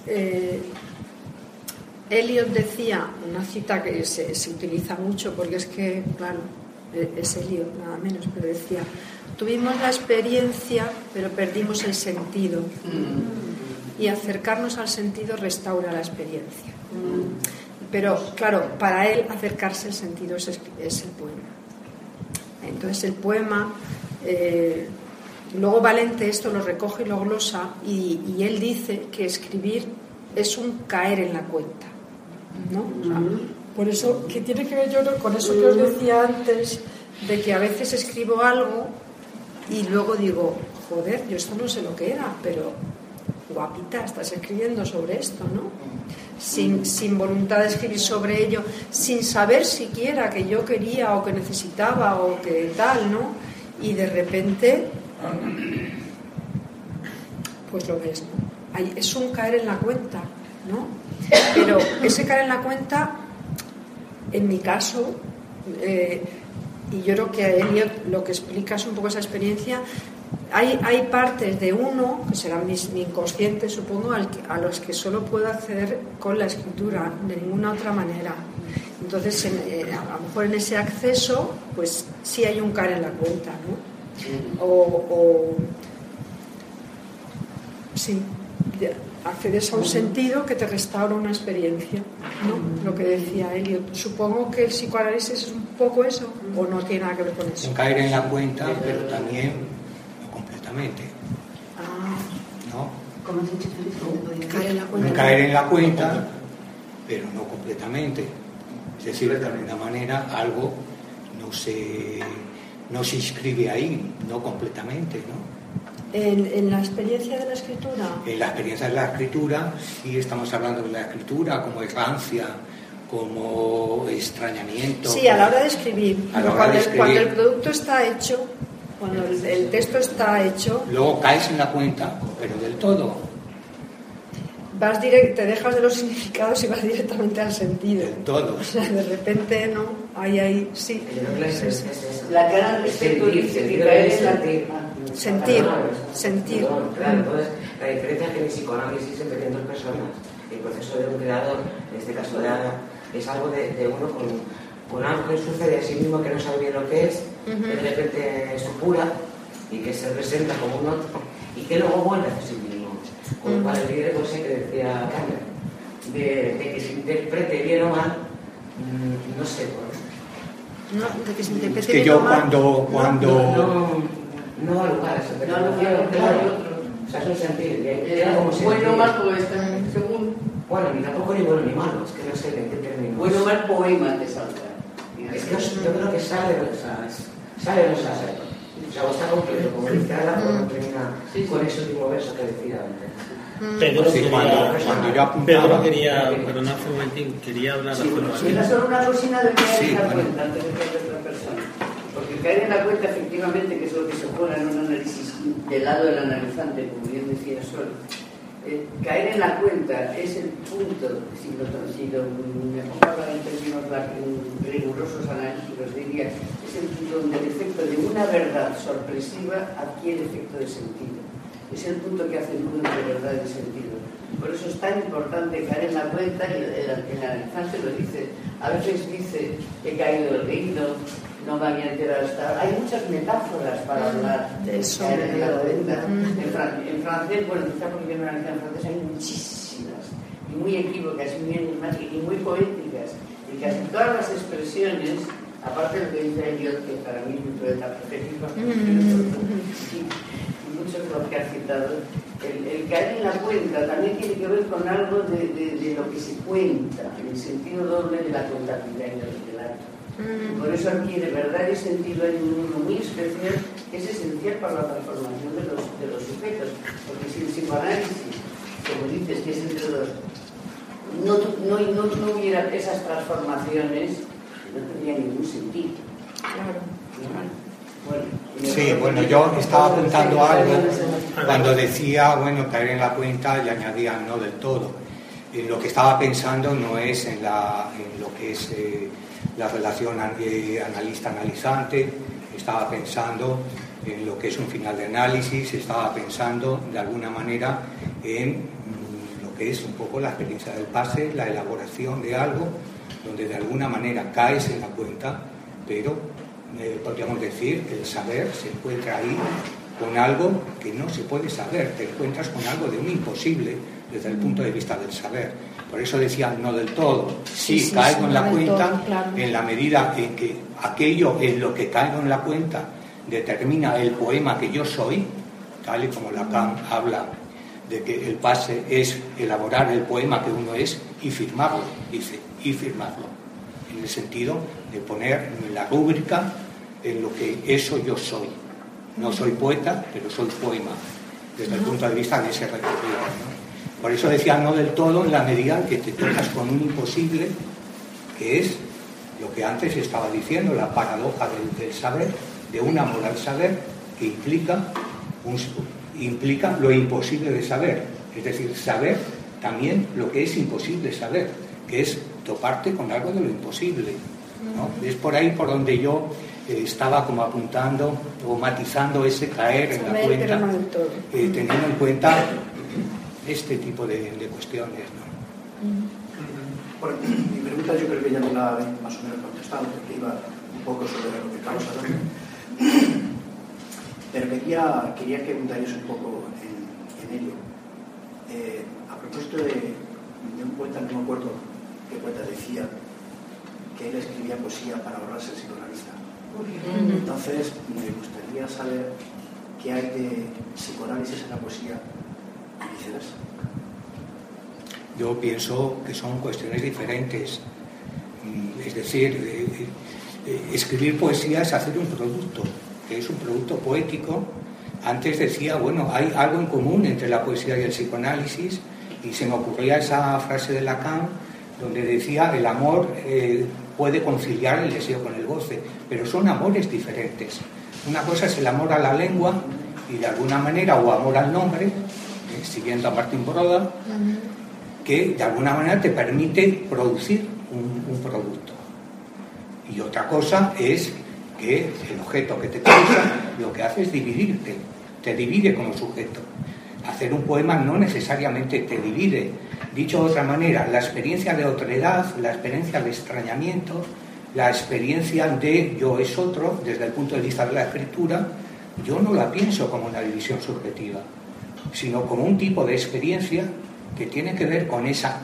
Eliot decía, una cita que se utiliza mucho porque es que, claro, es Eliot nada menos, pero decía: tuvimos la experiencia pero perdimos el sentido, y acercarnos al sentido restaura la experiencia. Pero claro, para él acercarse al sentido es el poema. Entonces el poema, luego Valente esto lo recoge y lo glosa, y él dice que escribir es un caer en la cuenta, ¿no? O sea, por eso, que tiene que ver yo con eso que os decía antes, de que a veces escribo algo y luego digo, joder, yo esto no sé lo que era, pero guapita, estás escribiendo sobre esto, ¿no? Sin voluntad de escribir sobre ello, sin saber siquiera que yo quería o que necesitaba o que tal, ¿no? Y de repente, pues lo ves, ¿no? Es un caer en la cuenta, ¿no? Pero ese caer en la cuenta, en mi caso, y yo creo que a Eliot lo que explica es un poco esa experiencia. Hay partes de uno, que serán mi inconsciente, supongo, a los que solo puedo acceder con la escritura, de ninguna otra manera. Entonces, a lo mejor en ese acceso, pues sí hay un caer en la cuenta, ¿no? Sí, accedes a un sentido que te restaura una experiencia, ¿no? Lo que decía Eliot. Supongo que el psicoanálisis es un poco eso, o no tiene nada que ver con eso. Caer en la cuenta, pero también completamente, ¿no? ¿Cómo has dicho, Felipe? Caer en la cuenta. Caer en la cuenta, pero no completamente. Es decir, de alguna manera algo no se inscribe ahí, no completamente, ¿no? En la experiencia de la escritura. En la experiencia de la escritura, sí estamos hablando de la escritura como errancia, como extrañamiento. Sí, a la hora de escribir. Cuando el producto está hecho, cuando el texto está hecho. Luego caes en la cuenta, pero del todo. Te dejas de los significados y vas directamente al sentido. Del todo. O sea, de repente, ¿no? Ahí, sí. La cara del espíritu significa es sentir. Claro, entonces la diferencia es que en el psicoanálisis entre dos personas, el proceso de un creador, en este caso de Ana, es algo de uno con algo que sucede a sí mismo que no sabe bien lo que es, que de repente supura y que se presenta como un otro y que luego vuelve a sí mismo. Con lo cual el libre que decía Carmen, de que se interprete bien o mal, no sé. No, de que se interprete es que bien yo o mal. No da lugar a eso. O sea, es un sentido. Bueno o mal, pues según. Bueno, ni tampoco ni bueno ni malo, es que no sé en qué términos. Bueno o mal poema te salta. Es que yo creo que sale o no sale. O sea, está completo, como dice Ana, pero termina con ese último verso que decía antes. Pedro quería, perdón, hace un momentín, quería hablar de Era solo una cocina de caer en la cuenta antes de caer de otra persona. Porque caer en la cuenta, efectivamente, que es lo que se pone en un análisis del lado del analizante, como bien decía Sol, caer en la cuenta es el punto, si lo me pongo en términos rigurosos analíticos, diría, es el punto donde el efecto de una verdad sorpresiva adquiere efecto de sentido. Es el punto que hace el nudo entre verdad y sentido. Por eso es tan importante caer en la cuenta, y el analizante lo dice. A veces dice, he caído el leído, no me había enterado hasta ahora. Hay muchas metáforas para hablar de caer en la cuenta. En francés, bueno, quizá porque yo no analizo en francés, hay muchísimas, y muy equívocas, y muy enigmáticas, y muy poéticas. Y casi todas las expresiones, aparte de lo que dice Eliot, que para mí es un poeta profético, mucho de lo que ha citado, el caer en la cuenta también tiene que ver con algo de lo que se cuenta, en el sentido doble de la contabilidad y del relato. Por eso adquiere verdad y sentido en un mundo muy especial que es esencial para la transformación de los sujetos. Porque si el psicoanálisis, como dices, que es entre dos, no hubiera esas transformaciones, no tendría ningún sentido. Claro. Sí, bueno, yo estaba apuntando algo cuando decía, bueno, caer en la cuenta y añadía no del todo. Lo que estaba pensando no es en lo que es la relación analista-analizante, estaba pensando en lo que es un final de análisis, estaba pensando de alguna manera en lo que es un poco la experiencia del pase, la elaboración de algo, donde de alguna manera caes en la cuenta, pero podríamos decir que el saber se encuentra ahí con algo que no se puede saber, te encuentras con algo de un imposible desde el punto de vista del saber. Por eso decía no del todo. Sí, caigo en la cuenta todo, claro. En la medida en que aquello en lo que caigo en la cuenta determina el poema que yo soy, tal y como Lacan habla de que el pase es elaborar el poema que uno es y firmarlo, dice, y firmarlo, en el sentido de poner la rúbrica en lo que eso yo soy. No soy poeta, pero soy poema. desde el punto de vista de ese recorrido, ¿no? Por eso decía no del todo, en la medida que te tocas con un imposible, que es lo que antes estaba diciendo, la paradoja del saber, de un amor al saber, que implica lo imposible de saber, es decir, saber también lo que es imposible saber, que es toparte con algo de lo imposible, ¿no? Es por ahí por donde yo estaba como apuntando o matizando ese caer en la cuenta, teniendo en cuenta este tipo de cuestiones, ¿no? Bueno, mi pregunta yo creo que ya me la habéis más o menos contestado, porque iba un poco sobre lo que estamos hablando. Pero quería que preguntarais un poco en ello. A propósito de un poeta, no me acuerdo qué poeta decía, que él escribía poesía para ahorrarse el psicoanalista. Entonces, me gustaría saber qué hay de psicoanálisis en la poesía y viceversa. Yo pienso que son cuestiones diferentes. Es decir, escribir poesía es hacer un producto, que es un producto poético. Antes decía, bueno, hay algo en común entre la poesía y el psicoanálisis, y se me ocurría esa frase de Lacan, donde decía, el amor puede conciliar el deseo con el goce, pero son amores diferentes. Una cosa es el amor a la lengua, y de alguna manera, o amor al nombre, siguiendo a Martín Broda, que de alguna manera te permite producir un producto. Y otra cosa es que el objeto que te causa lo que hace es dividirte, te divide como sujeto. Hacer un poema no necesariamente te divide. Dicho de otra manera, la experiencia de otredad, la experiencia de extrañamiento, la experiencia de yo es otro, desde el punto de vista de la escritura, yo no la pienso como una división subjetiva, sino como un tipo de experiencia que tiene que ver con esa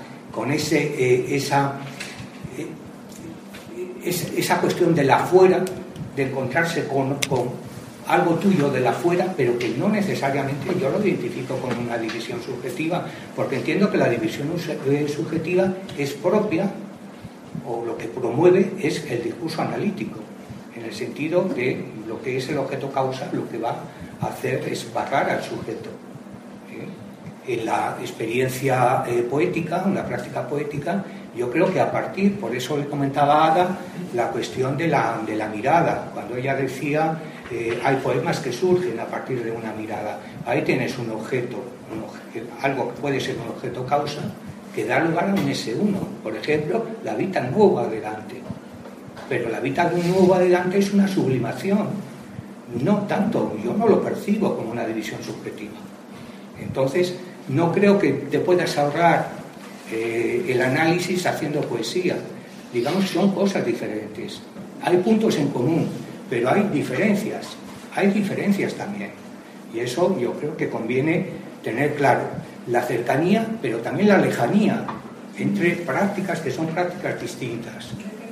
cuestión de la fuera, de encontrarse con algo tuyo de la fuera, pero que no necesariamente yo lo identifico con una división subjetiva, porque entiendo que la división subjetiva es propia, o lo que promueve es el discurso analítico, en el sentido de lo que es el objeto causa, lo que va a hacer es barrar al sujeto. En la experiencia poética, en la práctica poética, yo creo que a partir, por eso le comentaba a Ada, la cuestión de la mirada, cuando ella decía, hay poemas que surgen a partir de una mirada. Ahí tienes un objeto, algo que puede ser un objeto causa, que da lugar a un S1. Por ejemplo, la vita nuevo adelante. Pero la vita de un nuevo adelante es una sublimación. No tanto, yo no lo percibo como una división subjetiva. Entonces, no creo que te puedas ahorrar el análisis haciendo poesía. Digamos que son cosas diferentes. Hay puntos en común, pero hay diferencias también. Y eso yo creo que conviene tener claro. La cercanía, pero también la lejanía entre prácticas que son prácticas distintas.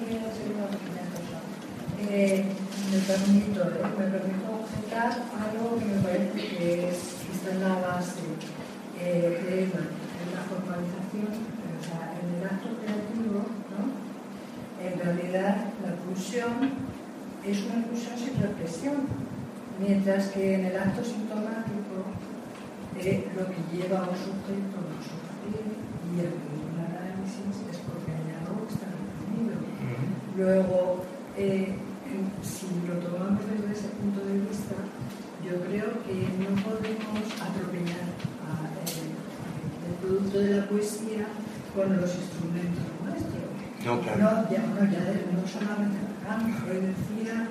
Me permito objetar algo que me parece que está en la base de la formalización, o sea, en el acto creativo, ¿no? En realidad la pulsión es una pulsión sin represión, mientras que en el acto sintomático lo que lleva a un sujeto a sufrir y el análisis es porque hay algo que está reprimido. Luego, si lo tomamos desde ese punto de vista, yo creo que no podemos atropellar el producto de la poesía con los instrumentos nuestros. No, claro. No solamente Lacan, Freud decía,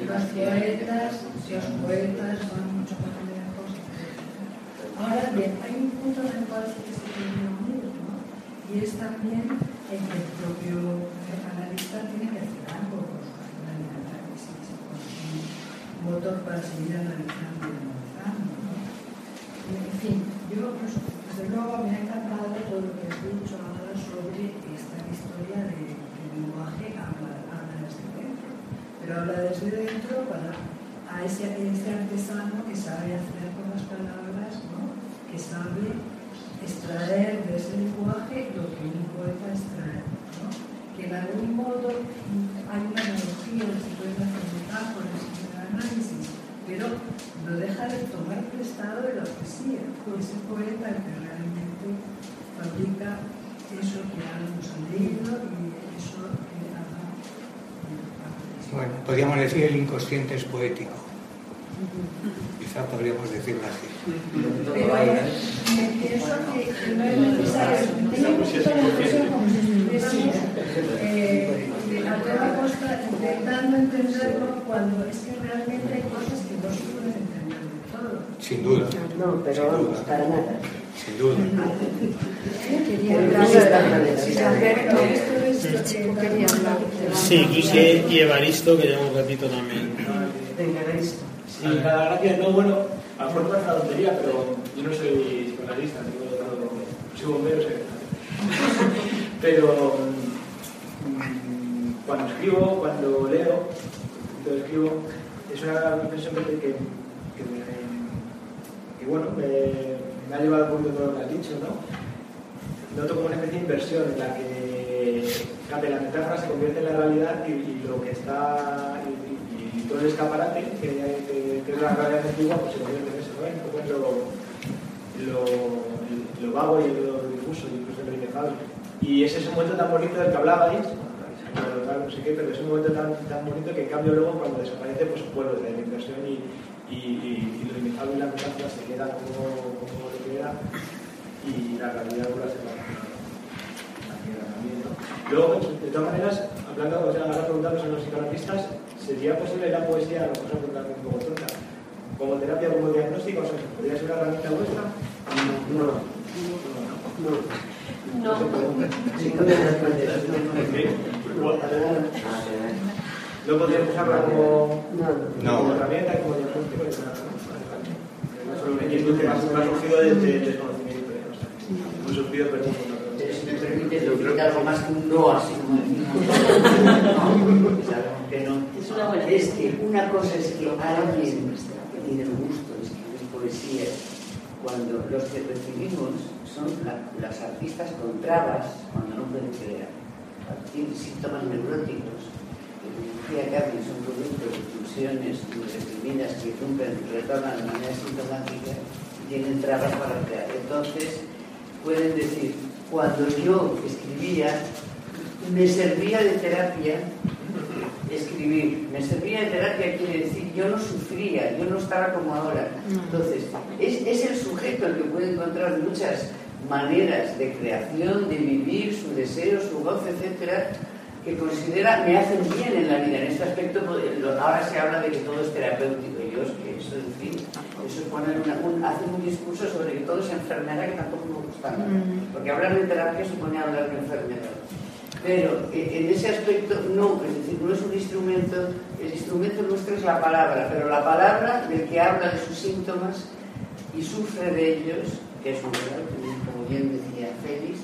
los poetas son mucho más lejos. Ahora bien, hay un punto en el cual sí que se puede unir, ¿no? Y es también en que el propio analista tiene que hacer algo con su análisis, con un motor para seguir analizando y analizando, ¿no? En fin, yo, desde luego, me ha encantado todo lo que has dicho ahora sobre esta historia del lenguaje, habla desde dentro, pero habla desde dentro a ese artesano que sabe hacer con las palabras, ¿no? Que sabe extraer de ese lenguaje lo que un poeta extrae, ¿no? Que en algún modo hay una analogía, se pueden hacer metáforas en el análisis, pero no deja de tomar prestado de la poesía. Ese poeta que realmente fabrica eso que nos han leído y eso que haga. Bueno, podríamos decir el inconsciente es poético. Quizá podríamos decirlo así. Pero pienso que no es necesario. Tengo un poquito la impresión como si estuviéramos a toda costa intentando entenderlo cuando es que realmente hay cosas que no se pueden entender del todo. Sin duda. No, pero vamos, para nada. Sin duda. Sí, y Evaristo, que lleva un ratito también. Venga, Evaristo. Sí, cada gracia, no, bueno, a lo mejor parece una tontería, pero yo no soy psicoanalista, soy bombero, pero cuando escribo, cuando leo, es una reflexión que bueno, me ha llevado un poquito todo lo que has dicho, ¿no? Noto como una especie de inversión en la que la metáfora se convierte en la realidad y lo que está y todo el escaparate que es la realidad antigua pues se convierte en eso, ¿no? Lo vago y lo difuso y incluso lo inefable. Y ese es un momento tan bonito del que hablabais, no sé qué, pero es un momento tan bonito que en cambio luego cuando desaparece pues vuelve de la inversión y lo inefable y la metáfora se queda como lo que era y la realidad vuelve a ser la realidad también, ¿no? Luego, de todas maneras, hablando, ahora preguntamos a los psicoanalistas, ¿sería posible la poesía, a lo mejor es una pregunta un poco tonta, como terapia, como diagnóstico? O sea, ¿podría ser una herramienta vuestra? No. ¿No podríamos usarla como herramienta, como diagnóstico? Me ha surgido del desconocimiento. Muy surgido, pero si me permite, lo creo que algo más que un no, así como que no. Es que una cosa es que alguien tiene el gusto de escribir poesía cuando los que recibimos son las artistas con trabas, cuando no pueden crear, tienen síntomas neuróticos. Decía Carmen, son productos de pulsiones reprimidas que retornan de manera sintomática y tienen trabas para crear. Entonces, pueden decir, cuando yo escribía, me servía de terapia escribir. Me servía de terapia quiere decir, yo no sufría, yo no estaba como ahora. Entonces, es el sujeto el que puede encontrar muchas maneras de creación, de vivir su deseo, su gozo, etcétera, que considera me hacen bien en la vida. En este aspecto, ahora se habla de que todo es terapéutico. Yo es que eso, en fin, eso hacen un discurso sobre que todo es enfermedad que tampoco me gusta nada. Porque hablar de terapia supone hablar de enfermedad. Pero en ese aspecto no, es decir, no es un instrumento, el instrumento nuestro es la palabra, pero la palabra del que habla de sus síntomas y sufre de ellos, que es un real, como bien decía Félix,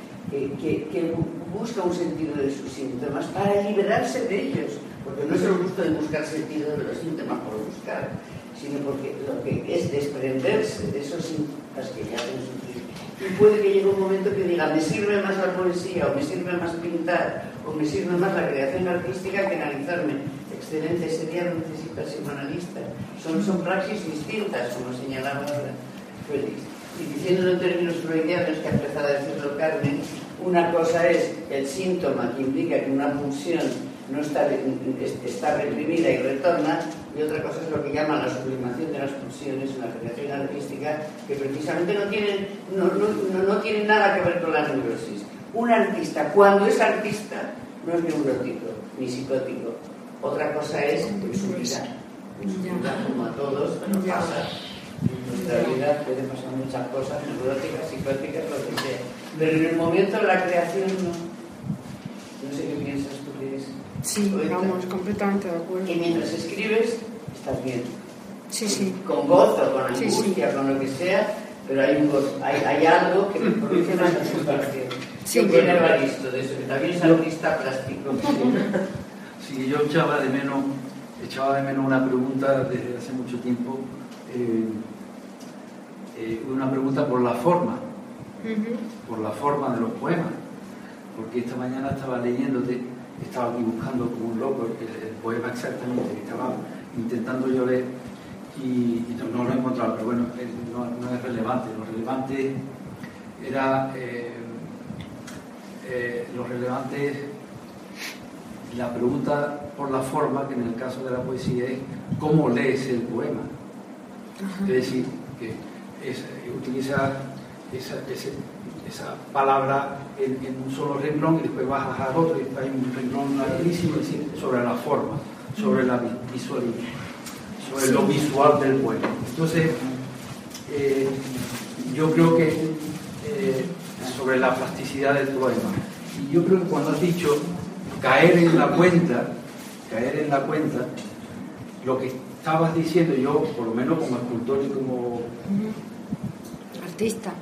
que busca un sentido de sus síntomas para liberarse de ellos, porque no es el gusto de buscar sentido de los síntomas por buscar, sino porque lo que es desprenderse de esos síntomas que ya hacen sufrir. Y puede que llegue un momento que diga, me sirve más la poesía, o me sirve más pintar, o me sirve más la creación artística que analizarme. Excelencia, ese día no necesita psicoanalista. Son praxis distintas, como señalaba ahora Félix. Y diciéndolo en términos freudianos, que ha empezado a decirlo Carmen, una cosa es el síntoma que implica que una pulsión no está reprimida y retorna, y otra cosa es lo que llaman la sublimación de las pulsiones, una creación artística que precisamente no tiene nada que ver con la neurosis. Un artista, cuando es artista, no es neurótico ni psicótico. Otra cosa es en su vida, como a todos, pero pasa. En nuestra vida pueden pasar muchas cosas, neuróticas, psicóticas, lo que sea. Pero en el momento de la creación no sé qué piensas tú que es. Sí, vamos, completamente de acuerdo. Y mientras escribes, estás bien. Sí, sí. Con gozo, con angustia, con lo que sea, pero hay algo que me produce más satisfacción. Sí, ¿Qué tiene Evaristo de eso? Que también es artista plástico. Sí, yo echaba de menos una pregunta desde hace mucho tiempo, una pregunta por la forma, por la forma de los poemas, porque esta mañana estaba leyéndote, estaba aquí buscando como un loco el poema exactamente que estaba intentando yo leer, y no lo he encontrado, pero bueno, no es relevante. Lo relevante era la pregunta por la forma, que en el caso de la poesía es ¿cómo lees el poema? Es decir, que utiliza esa palabra en un solo renglón y después bajas al otro y después hay un renglón larguísimo, es decir, sobre la forma, sobre la visualidad, sobre lo visual del poema. Entonces, yo creo que sobre la plasticidad del poema, y yo creo que cuando has dicho caer en la cuenta, lo que estabas diciendo, yo por lo menos como escultor y como artista,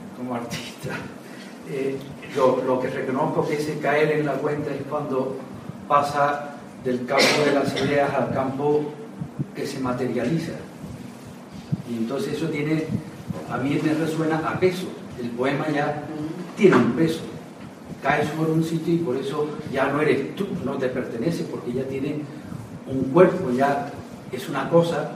lo que reconozco que ese caer en la cuenta es cuando pasa del campo de las ideas al campo que se materializa, y entonces eso a mí me resuena a peso. El poema ya tiene un peso, cae sobre un sitio y por eso ya no eres tú, no te pertenece, porque ya tiene un cuerpo, ya es una cosa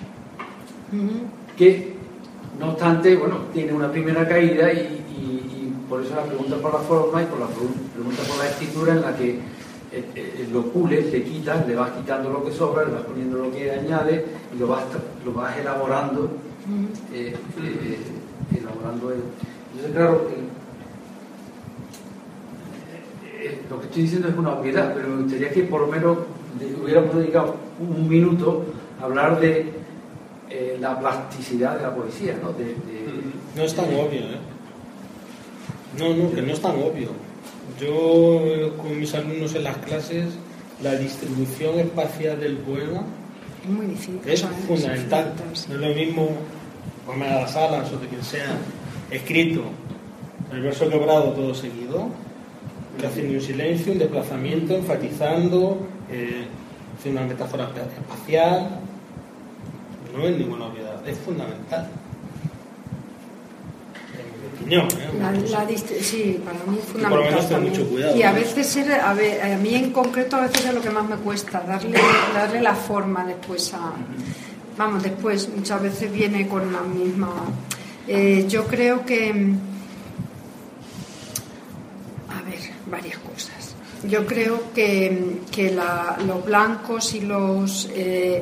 que, no obstante, bueno, tiene una primera caída y por eso la pregunta por la forma y por la pregunta por la escritura, en la que lo pules, le quitas, le vas quitando lo que sobra, le vas poniendo lo que añade y lo vas elaborando. Entonces, claro, lo que estoy diciendo es una obviedad, pero me gustaría que por lo menos hubiéramos dedicado un minuto a hablar de la plasticidad de la poesía, ¿no? No es tan obvio, ¿eh? No, que no es tan obvio. Yo, con mis alumnos en las clases, la distribución espacial del poema es muy difícil, es fundamental. No es lo mismo poema de las alas o de quien sea escrito, el verso quebrado todo seguido, que haciendo un silencio, un desplazamiento, enfatizando, haciendo una metáfora espacial. No es ninguna obviedad, es fundamental. En mi opinión, sí, para mí es fundamental. Y por lo menos ten mucho cuidado. Y a veces, a mí en concreto, a veces es lo que más me cuesta, darle la forma después después muchas veces viene con la misma. Yo creo que, varias cosas. Yo creo que los blancos y los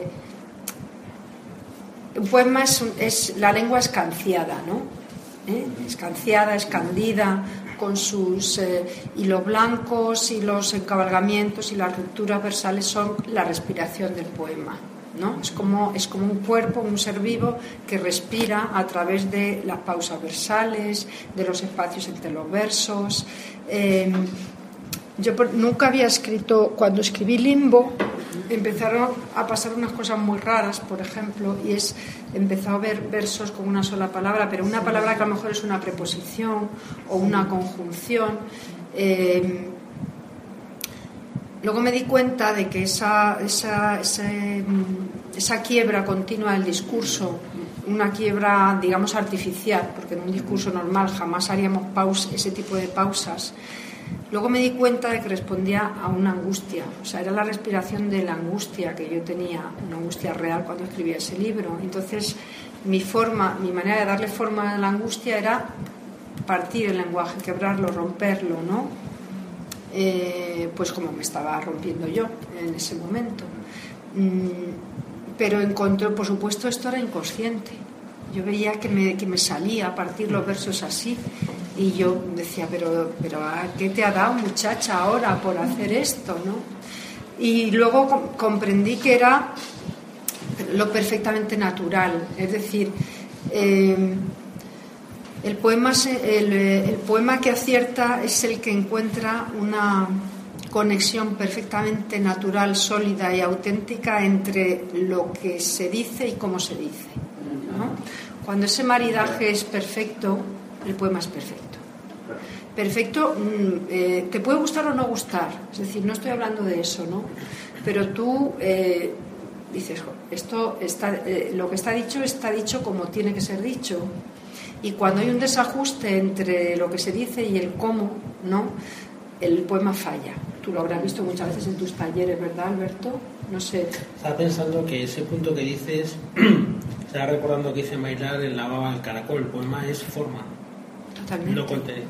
un poema la lengua escanciada, ¿no? Escanciada, escandida, con sus y los blancos y los encabalgamientos y las rupturas versales son la respiración del poema, ¿no? Es como un cuerpo, un ser vivo que respira a través de las pausas versales, de los espacios entre los versos. Yo nunca había escrito, cuando escribí Limbo empezaron a pasar unas cosas muy raras, por ejemplo, y empezó a ver versos con una sola palabra, pero una palabra que a lo mejor es una preposición o una conjunción. Luego me di cuenta de que esa quiebra continua del discurso, una quiebra, digamos, artificial, porque en un discurso normal jamás haríamos ese tipo de pausas. Luego me di cuenta de que respondía a una angustia, o sea, era la respiración de la angustia que yo tenía, una angustia real cuando escribía ese libro. Entonces, mi manera de darle forma a la angustia era partir el lenguaje, quebrarlo, romperlo, ¿no? Pues como me estaba rompiendo yo en ese momento. Pero encontré, por supuesto, esto era inconsciente. Yo veía que me salía a partir los versos así. Y yo decía, pero ¿qué te ha dado, muchacha, ahora por hacer esto, no? Y luego comprendí que era lo perfectamente natural. Es decir, el poema que acierta es el que encuentra una conexión perfectamente natural, sólida y auténtica entre lo que se dice y cómo se dice, ¿no? Cuando ese maridaje es perfecto, el poema es perfecto. Perfecto, te puede gustar o no gustar, es decir, no estoy hablando de eso, ¿no? Pero tú dices, esto lo que está dicho como tiene que ser dicho. Y cuando hay un desajuste entre lo que se dice y el cómo, ¿no? El poema falla. Tú lo habrás visto muchas veces en tus talleres, ¿verdad, Alberto? No sé. Estaba pensando que ese punto que dices Estaba recordando que hice bailar en la baba del caracol. El poema es forma, Totalmente. no contenido.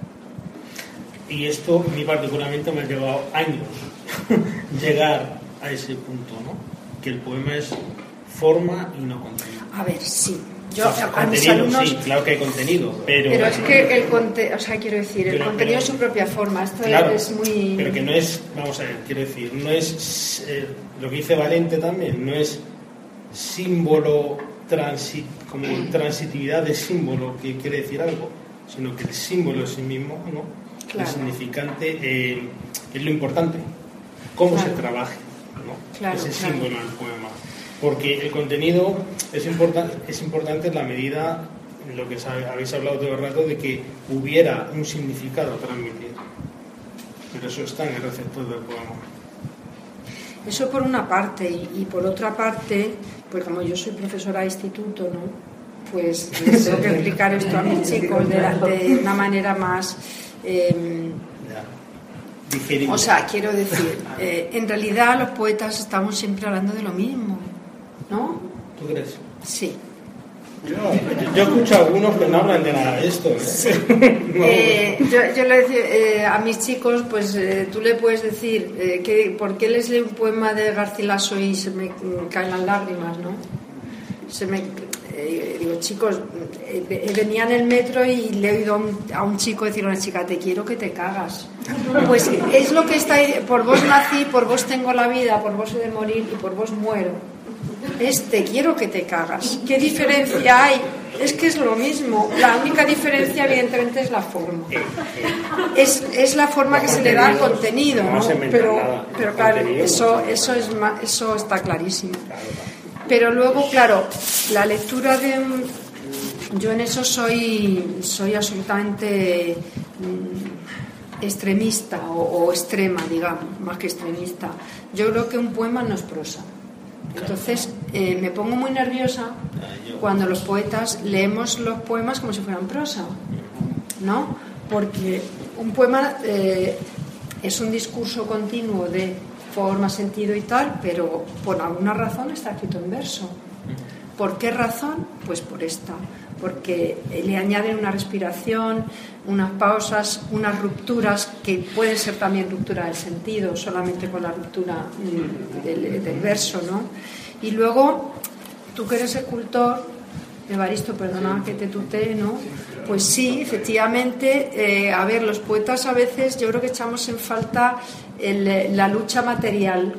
Y esto, a mí particularmente, me ha llevado años llegar a ese punto, ¿no? Que el poema es forma y no contenido. A ver, sí. Yo, O sea, a mis contenido, alumnos, sí, claro que hay contenido, pero es que el contenido, o sea, quiero decir, el contenido es su propia forma. Esto claro, es muy... pero que no es, vamos a ver, quiero decir, no es lo que dice Valente también, no es símbolo como transitividad de símbolo que quiere decir algo, sino que el símbolo en sí mismo, ¿no? Claro. El significante es lo importante, cómo Claro. se trabaje, ¿no? Claro, Ese claro. símbolo en el poema. Porque el contenido es importante en la medida, en lo que habéis hablado todo el rato, de que hubiera un significado a transmitir. Pero eso está en el receptor del poema. Eso por una parte, y por otra parte, pues como yo soy profesora de instituto, ¿no? Pues les tengo que explicar esto a mis chicos de una manera más... Digerible. o sea, quiero decir, en realidad los poetas estamos siempre hablando de lo mismo, ¿no? ¿Tú crees? Sí. Yo escucho a algunos que no hablan de nada de esto. Sí. Yo le decía a mis chicos, pues tú le puedes decir ¿por qué les leo un poema de Garcilaso y se me caen las lágrimas, ¿no? Digo, chicos, venía en el metro y le he oído a un chico decir a una chica, te quiero que te cagas. Pues es lo que está ahí, por vos nací, por vos tengo la vida, por vos he de morir y por vos muero. Te quiero que te cagas. ¿Qué diferencia hay? Es que es lo mismo. La única diferencia, evidentemente, es la forma. Es la forma que se le da al contenido, ¿no? Pero claro, eso está clarísimo. Pero luego, claro, la lectura yo en eso soy absolutamente extremista o extrema, digamos, más que extremista. Yo creo que un poema no es prosa. Entonces me pongo muy nerviosa cuando los poetas leemos los poemas como si fueran prosa, ¿no? Porque un poema es un discurso continuo de forma, sentido y tal, pero por alguna razón está escrito en verso. ¿Por qué razón? Pues por esta, porque le añaden una respiración, unas pausas, unas rupturas que pueden ser también ruptura del sentido, solamente con la ruptura del verso, ¿no? Y luego, tú que eres escultor, Evaristo, perdona que te tutee, ¿no? Pues sí, efectivamente, a ver, los poetas a veces yo creo que echamos en falta la lucha material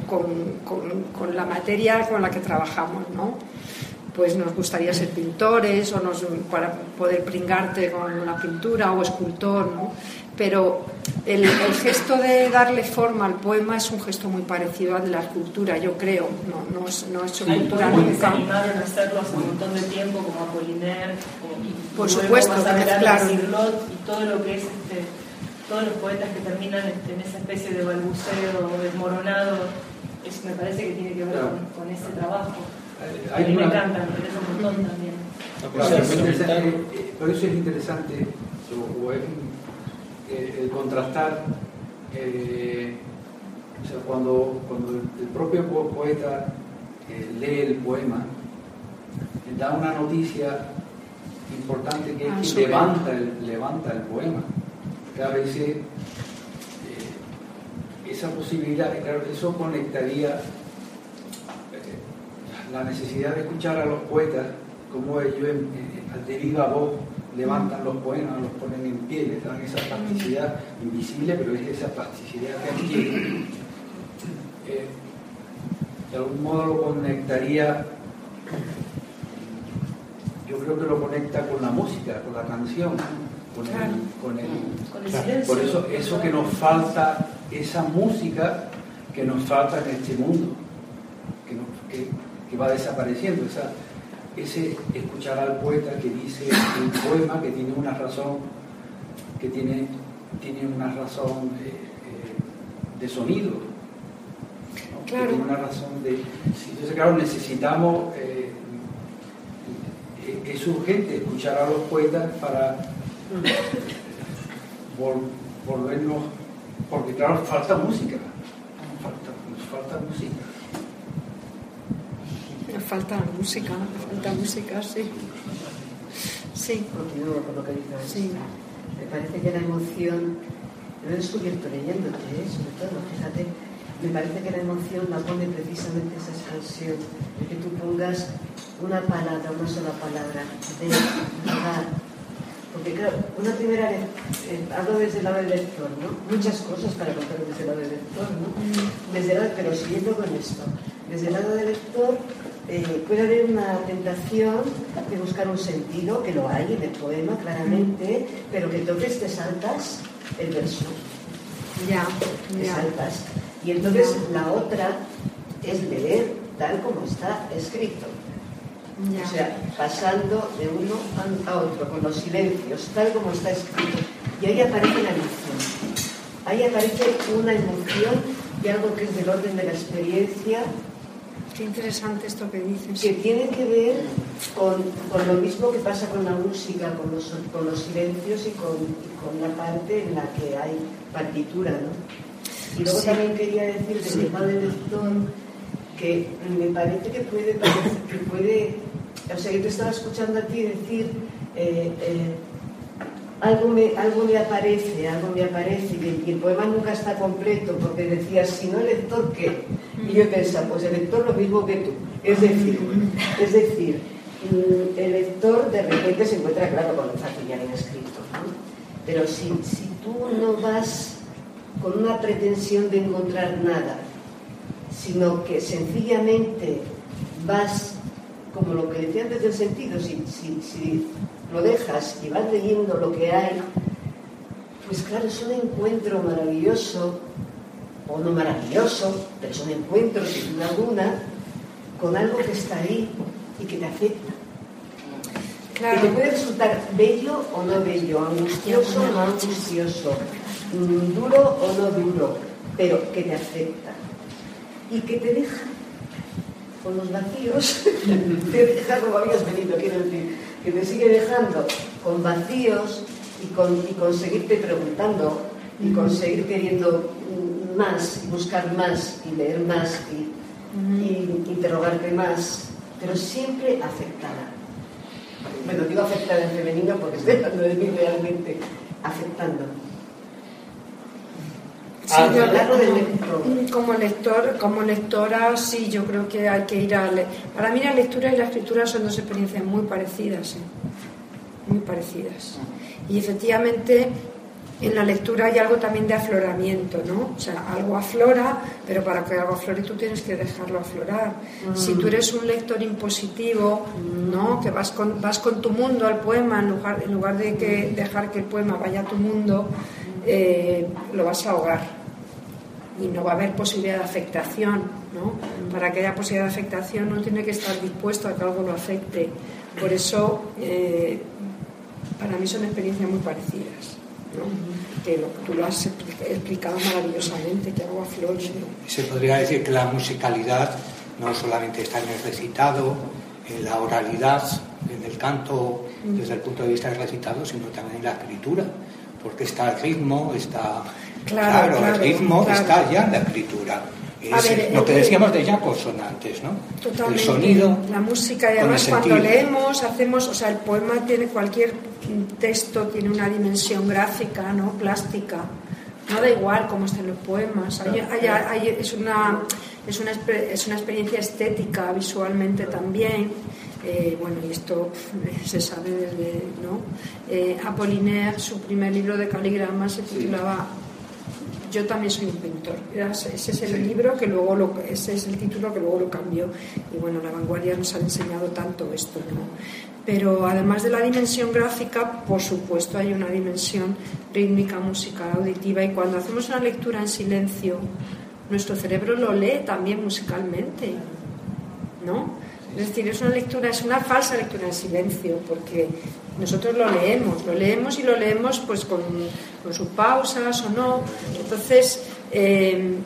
con la materia con la que trabajamos, ¿no? Pues nos gustaría ser pintores para poder pringarte con una pintura o escultor, ¿no? Pero el gesto de darle forma al poema es un gesto muy parecido al de la escultura, yo creo. No es escultura nunca. Animaron a hacerlo hace un montón de tiempo, como Apollinaire, por supuesto, claro. Y todo lo que es todos los poetas que terminan en esa especie de balbuceo desmoronado, me parece que tiene que ver con ese trabajo. A mí me encanta, me interesa un montón también. Por eso es interesante el contrastar, o sea, cuando el propio poeta lee el poema, da una noticia importante que es que levanta el poema. Que a veces esa posibilidad, claro, eso conectaría la necesidad de escuchar a los poetas, como ellos de viva voz levantan los poemas, los ponen en pie, les dan esa plasticidad invisible, pero es esa plasticidad que adquieren. De algún modo lo conectaría, yo creo que lo conecta con la música, con la canción, con el silencio. Por eso que nos falta, esa música que nos falta en este mundo, que va desapareciendo, ese escuchar al poeta que dice un poema que tiene una razón, que tiene una razón de sonido, ¿no? Claro. Que tiene una razón de... Entonces, claro, necesitamos, es urgente escuchar a los poetas para volvernos, porque claro, falta música, nos falta música. falta música, sí. Sí. Continúo con lo que dices. Sí. Me parece que la emoción, lo he descubierto leyéndote, sobre todo, fíjate, me parece que la emoción la pone precisamente esa expansión, de que tú pongas una palabra, una sola palabra, de lugar. Porque claro, una primera vez, hablo desde el lado del lector, ¿no? Muchas cosas para contar desde el lado del lector, ¿no? Pero siguiendo con esto, desde el lado del lector puede haber una tentación de buscar un sentido, que lo hay en el poema claramente, pero que entonces te saltas el verso. Te saltas. Y entonces la otra es leer tal como está escrito. O sea, pasando de uno a otro, con los silencios, tal como está escrito. Y ahí aparece la emoción. Ahí aparece una emoción y algo que es del orden de la experiencia. Qué interesante esto que dices. Que tiene que ver con lo mismo que pasa con la música, con los silencios y con la parte en la que hay partitura, ¿no? Y luego también quería decir del tema del lector, que me parece que puede, o sea, yo te estaba escuchando a ti decir algo me aparece y el poema nunca está completo, porque decías, si no el lector, ¿qué? Y yo pensaba, pues el lector lo mismo que tú, es decir, el lector de repente se encuentra, claro, con un fácil ya bien escrito, ¿no? Pero si tú no vas con una pretensión de encontrar nada, sino que sencillamente vas, como lo que decía antes del sentido, si lo dejas y vas leyendo lo que hay, pues claro, es un encuentro maravilloso, o no maravilloso, pero es un encuentro sin duda alguna con algo que está ahí y que te afecta. Claro. Que te puede resultar bello o no bello, angustioso o no angustioso, duro o no duro, pero que te afecta. Y que te deja con los vacíos, te deja como habías venido, quiero decir, que te sigue dejando con vacíos y con seguirte preguntando y con seguir queriendo más y buscar más y leer más y interrogarte más, pero siempre afectada. Bueno, digo afectada en femenino porque estoy hablando de mí realmente, afectando. Sí, como lectora, sí, yo creo que hay que ir a leer. Para mí la lectura y la escritura son dos experiencias muy parecidas, muy parecidas. Y efectivamente en la lectura hay algo también de afloramiento, ¿no? O sea, algo aflora, pero para que algo aflore tú tienes que dejarlo aflorar. Si tú eres un lector impositivo, ¿no? Que vas con tu mundo al poema en lugar de dejar que el poema vaya a tu mundo, lo vas a ahogar. Y no va a haber posibilidad de afectación, ¿no? Para que haya posibilidad de afectación uno tiene que estar dispuesto a que algo lo afecte. Por eso, para mí son experiencias muy parecidas, ¿no? Que tú lo has explicado maravillosamente, que algo aflore, ¿no? Se podría decir que la musicalidad no solamente está en el recitado, en la oralidad, en el canto, desde el punto de vista del recitado, sino también en la escritura, porque está el ritmo, está... Claro, el ritmo está ya en la escritura. Es lo que decíamos de Jacobson antes, ¿no? Totalmente. El sonido. La música, y además cuando leemos, o sea, el poema tiene, cualquier texto tiene una dimensión gráfica, ¿no? Plástica. No da igual cómo estén los poemas. Es una experiencia estética visualmente también. Bueno, y esto se sabe desde, ¿no? Apollinaire, su primer libro de caligrama se titulaba Yo también soy un pintor. Ese es el libro que luego ese es el título que luego lo cambió. Y bueno, la vanguardia nos ha enseñado tanto esto, ¿no? Pero además de la dimensión gráfica, por supuesto, hay una dimensión rítmica, musical, auditiva. Y cuando hacemos una lectura en silencio, nuestro cerebro lo lee también musicalmente, ¿no? Es decir, es una falsa lectura en silencio, porque nosotros lo leemos y lo leemos pues con sus pausas o no. Entonces, en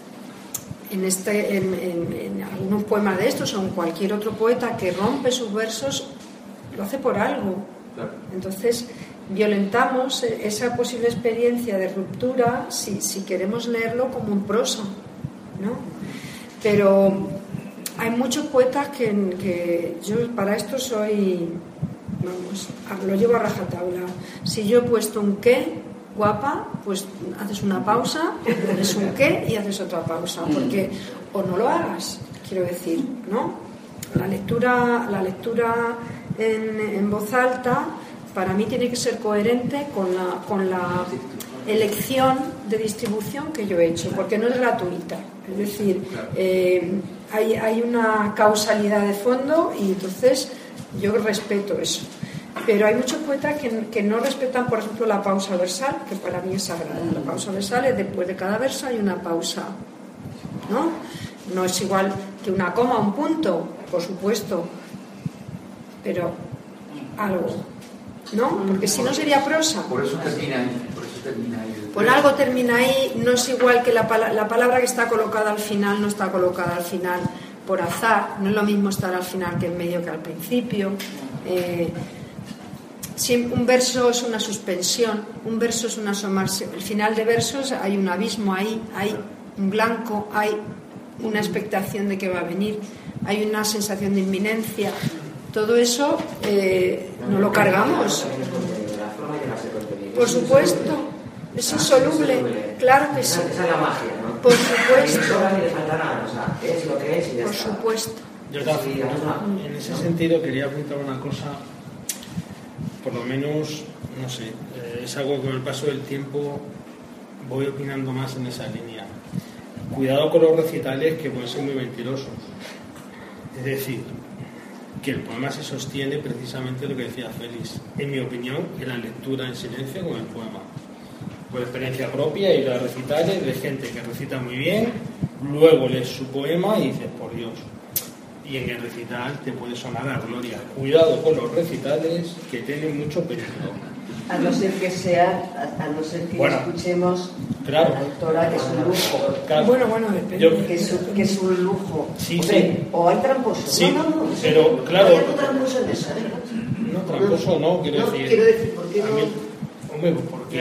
algunos poemas de estos o en cualquier otro poeta que rompe sus versos, lo hace por algo. Entonces, violentamos esa posible experiencia de ruptura si queremos leerlo como en prosa, ¿no? Pero hay muchos poetas que yo para esto soy, vamos, lo llevo a rajatabla. Si yo he puesto un qué, guapa, pues haces una pausa, pones un qué y haces otra pausa, porque o no lo hagas, quiero decir, ¿no? La lectura en voz alta para mí tiene que ser coherente con la elección de distribución que yo he hecho, porque no es gratuita. Es decir, hay una causalidad de fondo y entonces yo respeto eso. Pero hay muchos poetas que no respetan, por ejemplo, la pausa versal, que para mí es sagrada. La pausa versal es después de cada verso hay una pausa, ¿no? No es igual que una coma, un punto, por supuesto, pero algo, ¿no? Porque si no sería prosa. Por eso termina ahí. Por algo termina ahí, no es igual que la palabra que está colocada al final no está colocada al final por azar, no es lo mismo estar al final que en medio que al principio. Un verso es una suspensión, un verso es un asomarse. El final de versos hay un abismo ahí, hay un blanco, hay una expectación de que va a venir, hay una sensación de inminencia. Todo eso no lo cargamos. Por supuesto, es insoluble, claro que sí. Esa es la magia, ¿no? Por supuesto. No le falta nada, o sea, es lo que es y ya por está. Supuesto. Yo en ese sentido quería apuntar una cosa, por lo menos, no sé, es algo que con el paso del tiempo voy opinando más en esa línea. Cuidado con los recitales que pueden ser muy mentirosos. Es decir, que el poema se sostiene precisamente lo que decía Félix, en mi opinión, en la lectura en silencio con el poema. Por experiencia propia, ir a recitales de gente que recita muy bien, luego lees su poema y dices, por Dios. Y en el recital te puede sonar a gloria. Cuidado con los recitales que tienen mucho peligro. A no ser que escuchemos a la autora, que es un lujo. Claro. Bueno, depende. Que es un lujo. Sí, hombre, sí. O hay tramposos. Sí, no. pero claro. No hay tramposo en esa, No, tramposo no, quiero decir. Quiero decir, ¿por qué no? Hombre,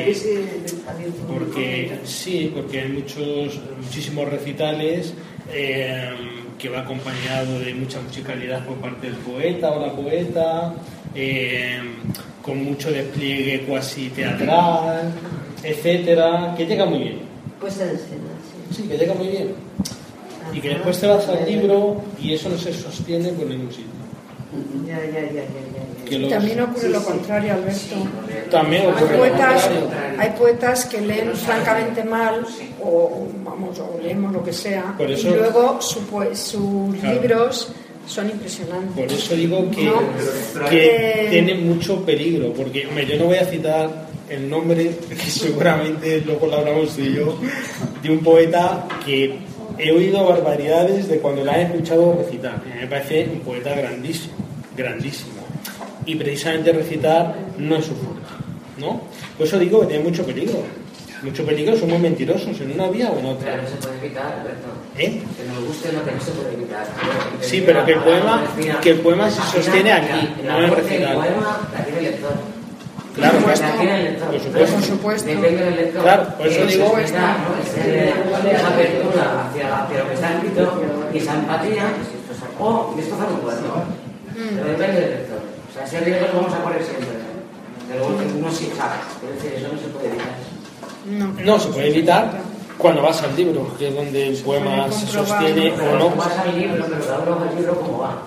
porque hay muchísimos recitales que va acompañado de mucha musicalidad por parte del poeta o la poeta, con mucho despliegue cuasi teatral, etcétera, que llega muy bien. Puesta en escena, sí. Sí, que llega muy bien. Y que después te vas al libro y eso no se sostiene por ningún sitio. Ya. También ocurre lo contrario, Alberto. También ocurre Hay poetas que leen francamente mal o leemos lo que sea, por eso, y luego sus libros son impresionantes. Por eso digo que tiene mucho peligro, porque yo no voy a citar el nombre, que seguramente luego lo hablamos tú y yo, de un poeta que he oído barbaridades de cuando la he escuchado recitar. Me parece un poeta grandísimo. Y precisamente recitar no es su fuerte, ¿no? Por eso digo que tiene mucho peligro. Mucho peligro, son muy mentirosos en una vía o en otra. Pero no se puede evitar, Alberto. Que nos guste lo que no se puede evitar. Sí, pero que el poema se sostiene aquí, no en el recital. El poema la tiene el lector. Claro, por supuesto. Depende del lector. Claro, por eso digo. Esa apertura hacia lo que está escrito y esa empatía, o destrozar un cuadro. Pero depende del lector. O sea, si el lector lo vamos a poner siempre. Pero uno sí sabe. Es decir, eso no se puede evitar. No se puede evitar cuando vas al libro, que es donde el poema se sostiene o no. Vas al libro, pero cada uno va al libro como va.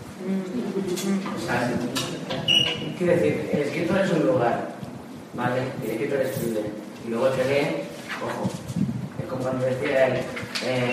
O sea, quiero decir, el escritor es un lugar, ¿vale? El escritor escribe. Y luego el que lee, ojo, es como cuando decía él.